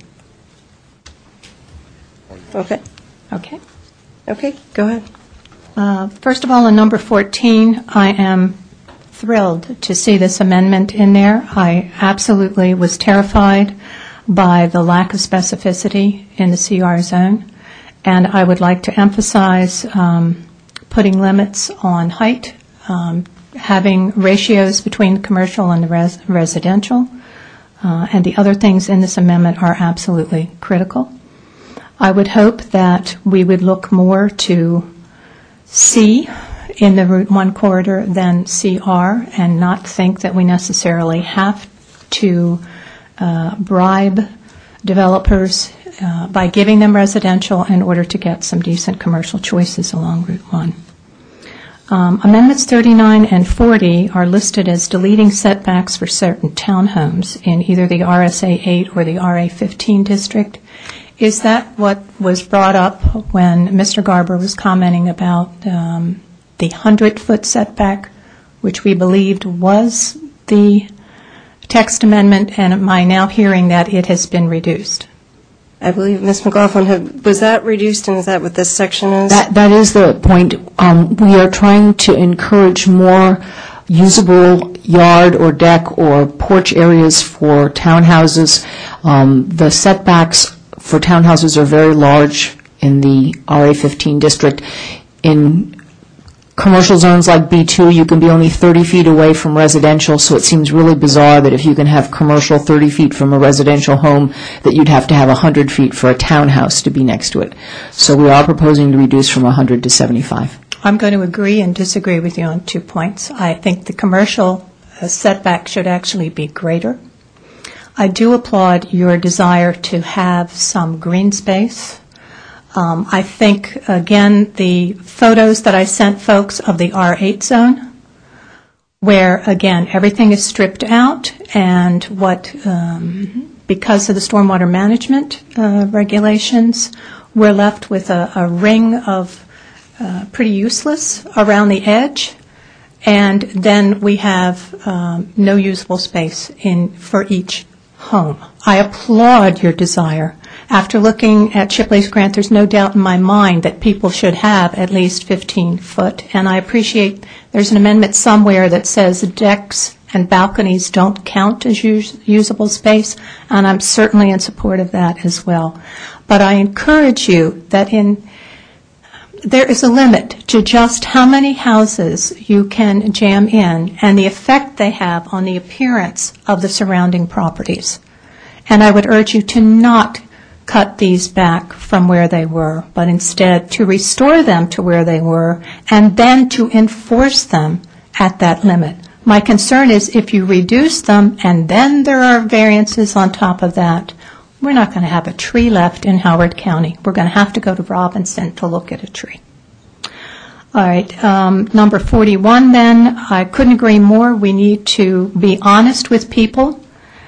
Okay. Okay. Okay, go ahead. Uh, First of all, on number fourteen, I am thrilled to see this amendment in there. I absolutely was terrified by the lack of specificity in the C R zone, and I would like to emphasize um, putting limits on height, um, having ratios between commercial and the res- residential, uh, and the other things in this amendment are absolutely critical. I would hope that we would look more to C in the Route one corridor than C R, and not think that we necessarily have to uh, bribe developers uh, by giving them residential in order to get some decent commercial choices along Route one. Um, Amendments thirty-nine and forty are listed as deleting setbacks for certain townhomes in either the R S A eight or the R A fifteen district. Is that what was brought up when Mister Garber was commenting about um, the hundred-foot setback, which we believed was the text amendment, and am I now hearing that it has been reduced? I believe, Miz McLaughlin, have- was that reduced, and is that what this section is? That, that is the point. Um, we are trying to encourage more usable yard or deck or porch areas for townhouses. Um, the setbacks for townhouses are very large in the R A fifteen district. In commercial zones like B two, you can be only thirty feet away from residential, so it seems really bizarre that if you can have commercial thirty feet from a residential home, that you'd have to have one hundred feet for a townhouse to be next to it. So we are proposing to reduce from one hundred to seventy-five. I'm going to agree and disagree with you on two points. I think the commercial uh, setback should actually be greater. I do applaud your desire to have some green space. Um, I think, again, the photos that I sent folks of the R eight zone, where, again, everything is stripped out, and what, um, because of the stormwater management uh, regulations, we're left with a, a ring of uh, pretty useless around the edge, and then we have um, no usable space in for each home. I applaud your desire. After looking at Shipley's grant, there's no doubt in my mind that people should have at least fifteen foot, and I appreciate there's an amendment somewhere that says decks and balconies don't count as us- usable space, and I'm certainly in support of that as well. But I encourage you that in there is a limit to just how many houses you can jam in and the effect they have on the appearance of the surrounding properties. And I would urge you to not cut these back from where they were, but instead to restore them to where they were and then to enforce them at that limit. My concern is if you reduce them and then there are variances on top of that, we're not going to have a tree left in Howard County. We're going to have to go to Robinson to look at a tree. All right, um, number forty-one then, I couldn't agree more. We need to be honest with people,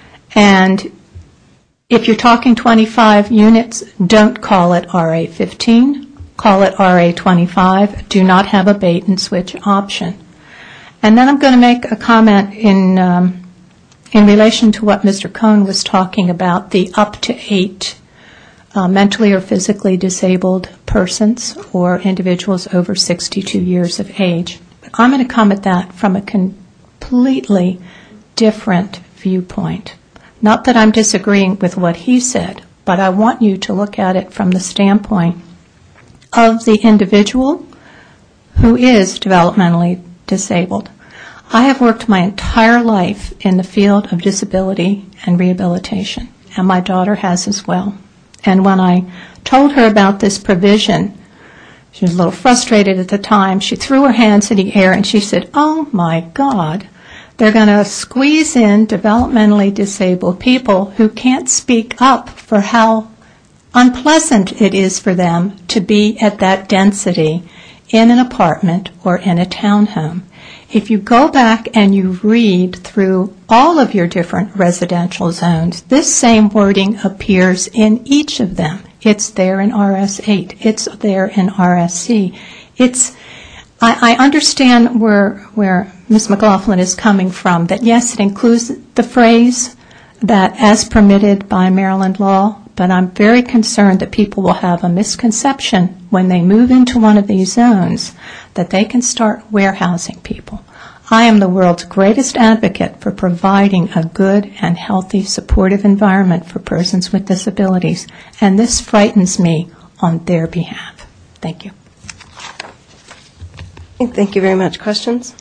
and if you're talking twenty-five units, don't call it R A fifteen, call it R A twenty-five. Do not have a bait and switch option. And then I'm going to make a comment in um, in relation to what Mister Cohn was talking about, the up to eight uh, mentally or physically disabled persons or individuals over sixty-two years of age. But I'm going to come at that from a completely different viewpoint. Not that I'm disagreeing with what he said, but I want you to look at it from the standpoint of the individual who is developmentally disabled. I have worked my entire life in the field of disability and rehabilitation, and my daughter has as well. And when I told her about this provision, she was a little frustrated at the time. She threw her hands in the air and she said, "Oh my God, they're going to squeeze in developmentally disabled people who can't speak up for how unpleasant it is for them to be at that density in an apartment or in a townhome." If you go back and you read through all of your different residential zones, this same wording appears in each of them. It's there in R S eight. It's there in R S C. It's, I, I understand where, where Miz McLaughlin is coming from, that yes, it includes the phrase that as permitted by Maryland law, but I'm very concerned that people will have a misconception when they move into one of these zones that they can start warehousing people. I am the world's greatest advocate for providing a good and healthy, supportive environment for persons with disabilities, and this frightens me on their behalf. Thank you. Thank you very much. Questions?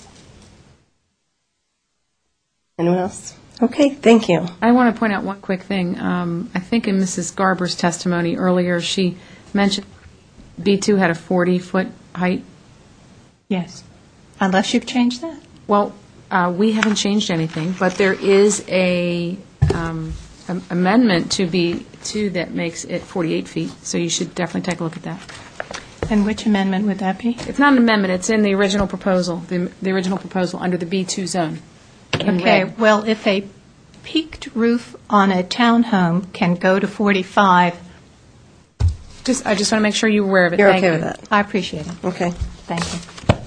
Anyone else? Okay, thank you. I want to point out one quick thing. Um, I think in Missus Garber's testimony earlier, she mentioned B two had a forty-foot height. Yes, unless you've changed that. Well, uh, we haven't changed anything, but there is a um, am- amendment to B two that makes it forty-eight feet, so you should definitely take a look at that. And which amendment would that be? It's not an amendment, it's in the original proposal, the the original proposal under the B two zone. in Okay, red. well, if a peaked roof on a townhome can go to forty-five. Just, I just want to make sure you're aware of it. You're Thank okay you. with that? I appreciate it. Okay. Thank you.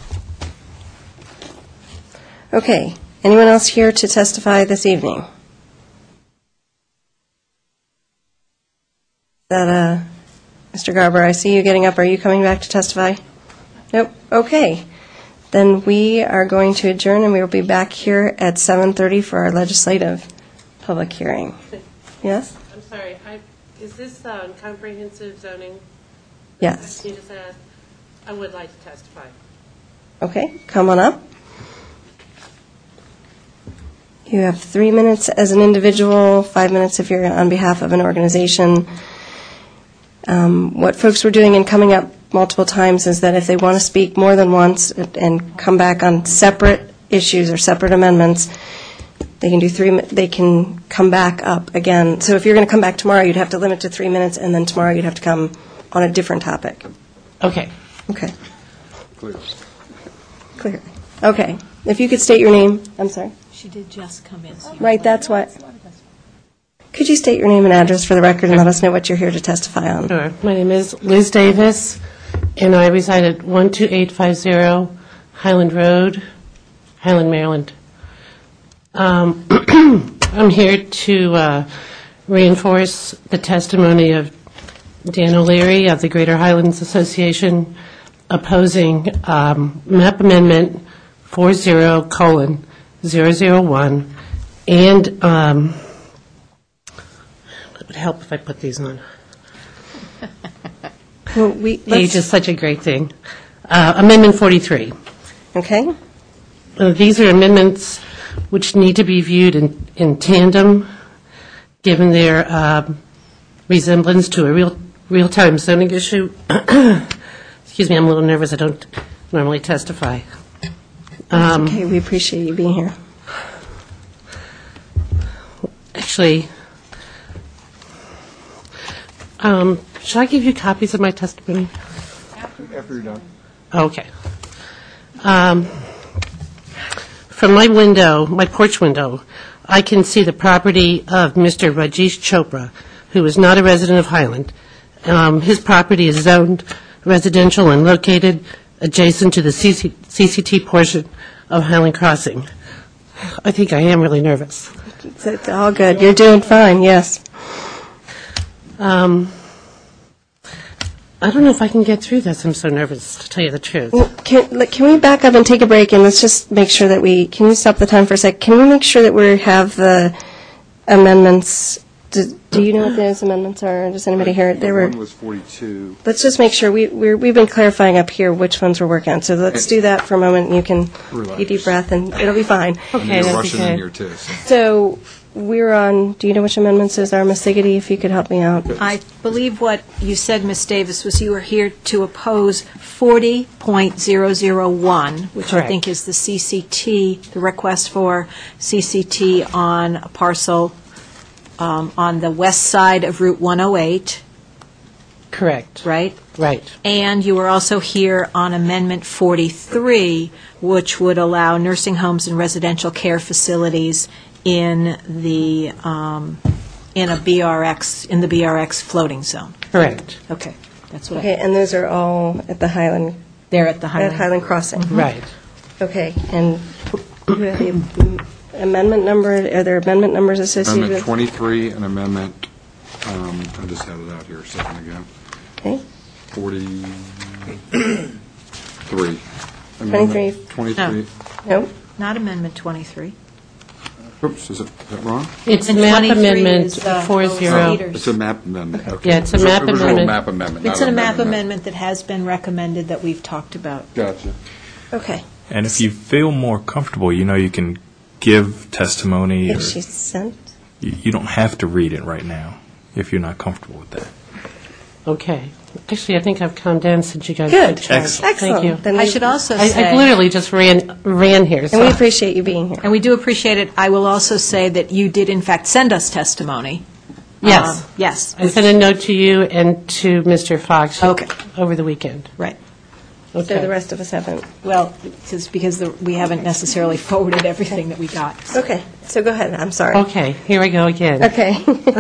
Okay. Anyone else here to testify this evening? That, uh, Mister Garber, I see you getting up. Are you coming back to testify? Nope. Okay. Then we are going to adjourn, and we will be back here at seven thirty for our legislative public hearing. Yes? I'm sorry, I, is this uh, comprehensive zoning? Yes. You just asked, I would like to testify. Okay, come on up. You have three minutes as an individual, five minutes if you're on behalf of an organization. Um, What folks were doing and coming up multiple times is that if they want to speak more than once and- and come back on separate issues or separate amendments, they can do three, mi- they can come back up again. So if you're going to come back tomorrow, you'd have to limit to three minutes, and then tomorrow you'd have to come on a different topic. Okay. Okay. Clear. Clear. Okay. If you could state your name, I'm sorry. She did just come in. so you Right, might- that's what. Could you state your name and address for the record and let us know what you're here to testify on? Sure. My name is Liz Davis, and I reside at one two eight five zero Highland Road, Highland, Maryland. Um, I'm here to uh, reinforce the testimony of Dan O'Leary of the Greater Highlands Association opposing um, map amendment forty colon zero zero one, and um, it would help if I put these on. Well, we, Age is such a great thing. Uh, Amendment forty-three. Okay. Uh, These are amendments which need to be viewed in in tandem, given their um, resemblance to a real, real-time zoning issue. Excuse me, I'm a little nervous. I don't normally testify. Um, Okay, we appreciate you being here. Actually, um, should I give you copies of my testimony? After you're done. Okay. Um, From my window, my porch window, I can see the property of Mister Rajesh Chopra, who is not a resident of Highland. Um, His property is zoned residential and located adjacent to the C C C C T portion of Highland Crossing. I think I am really nervous. It's, it's all good. You're doing fine, yes. Um, I don't know if I can get through this. I'm so nervous, to tell you the truth. Well, can, like, can we back up and take a break, and let's just make sure that we, can you stop the time for a sec? Can we make sure that we have the amendments, do, do you know what those amendments are? Does anybody hear it? There were. One was forty-two. Let's just make sure, we, we're, we've been clarifying up here which ones we're working on, so let's do that for a moment, and you can Relax. take a deep breath, and it'll be fine. And you're rushing in here, too. so. So, we're on, do you know which amendments those are, Miz Siggety, if you could help me out? I believe what you said, Miz Davis, was you were here to oppose forty point zero zero one, which I Correct. think is the C C T, the request for C C T on a parcel um, on the west side of Route one oh eight, Correct. right? Right. And you were also here on Amendment forty-three, which would allow nursing homes and residential care facilities in the, um, in a B R X, in the B R X floating zone. Correct. Okay, that's what I... Okay, and those are all at the Highland, They're at the Highland. at Highland Crossing? Right. Okay, and you have the amendment number, are there amendment numbers associated Amendment with? twenty-three and amendment, um, I just had it out here a second ago. Okay. forty-three. twenty-three. twenty-three. No? Not Amendment twenty-three. Oops, is it, is that wrong? It's And map twenty-three amendment is, uh, four zero. Cedars. It's a map amendment, okay. Yeah, it's a It was map it was amendment. map amendment, It's not a map amendment. amendment that has been recommended that we've talked about. Gotcha. Okay. And if you feel more comfortable, you know you can give testimony. If or she's sent? you, you don't have to read it right now if you're not comfortable with that. Okay. Actually, I think I've calmed down since you guys Good. took charge. Excellent. Thank you. Then I we- should also I, say... I literally just ran ran here. And So. we appreciate you being here. And we do appreciate it. I will also say that you did, in fact, send us testimony Yes. Um, Yes. I sent a note to you and to Mister Fox over the weekend. Right. So the rest of us haven't. Well, it's because the- we haven't necessarily forwarded everything that we got. Okay, so go ahead, I'm sorry. Okay, here we go again. Okay.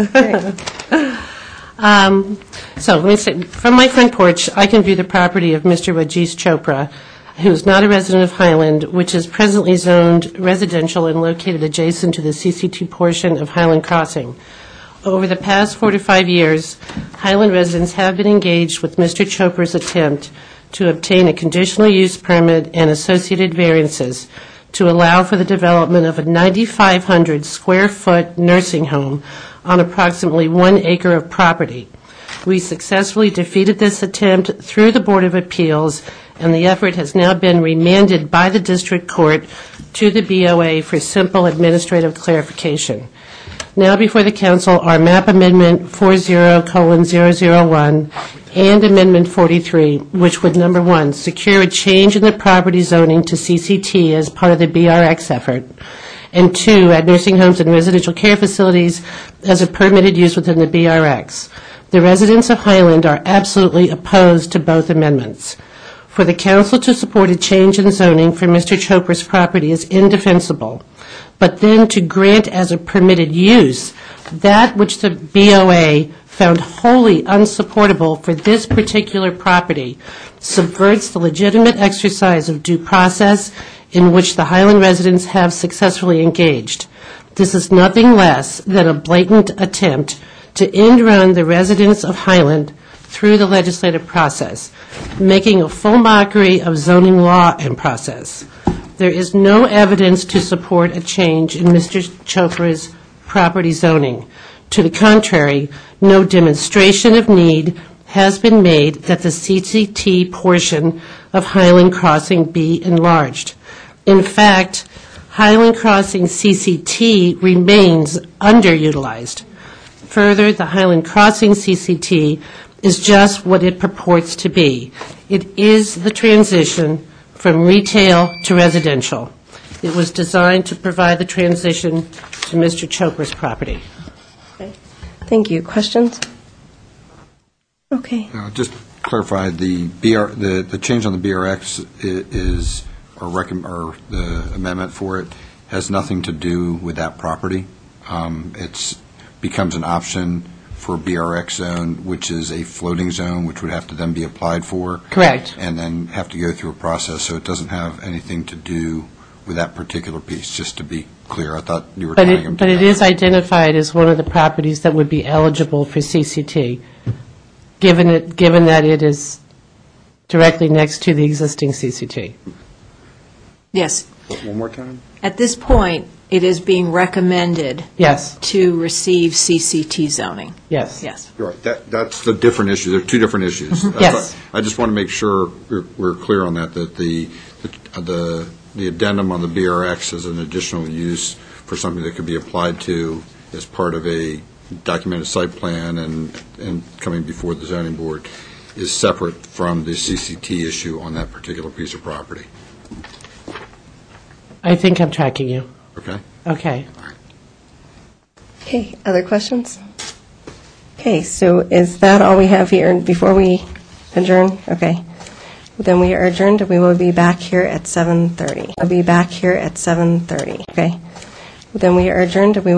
Um, So, let me say, from my front porch, I can view the property of Mister Rajesh Chopra, who is not a resident of Highland, which is presently zoned residential and located adjacent to the C C T portion of Highland Crossing. Over the past four to five years, Highland residents have been engaged with Mister Chopra's attempt to obtain a conditional use permit and associated variances to allow for the development of a nine thousand five hundred square foot nursing home on approximately one acre of property. We successfully defeated this attempt through the Board of Appeals, and the effort has now been remanded by the District Court to the B O A for simple administrative clarification. Now before the Council are Map Amendment forty colon zero zero one and Amendment forty-three, which would, number one, secure a change in the property zoning to C C T as part of the B R X effort, and two, add nursing homes and residential care facilities as a permitted use within the B R X. The residents of Highland are absolutely opposed to both amendments. For the Council to support a change in zoning for Mister Chopra's property is indefensible, but then to grant as a permitted use that which the B O A found wholly unsupportable for this particular property subverts the legitimate exercise of due process in which the Highland residents have successfully engaged. This is nothing less than a blatant attempt to end-run the residents of Highland through the legislative process, making a full mockery of zoning law and process. There is no evidence to support a change in Mister Chopra's property zoning. To the contrary, no demonstration of need has been made that the C C T portion of Highland Crossing be enlarged. In fact, Highland Crossing C C T remains underutilized. Further, the Highland Crossing C C T is just what it purports to be. It is the transition from retail to residential. It was designed to provide the transition to Mister Chopra's property. Okay. Thank you. Questions? Okay. Uh, Just clarify, the B R, the, the change on the B R X i- is, or recomm, or the amendment for it has nothing to do with that property. Um, It's, becomes an option for a B R X zone, which is a floating zone, which would have to then be applied for. Correct. And then have to go through a process, so it doesn't have anything to do with that particular piece, just to be clear. I thought you were But tying them it, but together. it is identified as one of the properties that would be eligible for C C T, given it, given that it is directly next to the existing C C T. Yes. One more time? At this point, it is being recommended Yes. to receive C C T zoning. Yes. Yes. You're right. That, that's the different issue. There are two different issues. Mhm. That's Yes. why- I just want to make sure we're, we're clear on that, that the, the, the addendum on the B R X as an additional use for something that could be applied to as part of a documented site plan and, and coming before the zoning board is separate from the C C T issue on that particular piece of property. I think I'm tracking you. Okay? Okay. Okay, other questions? Okay, so is that all we have here before we adjourn? Okay. Then we are adjourned, and we will be back here at seven thirty. I'll be back here at seven thirty, okay? Then we are adjourned, and we will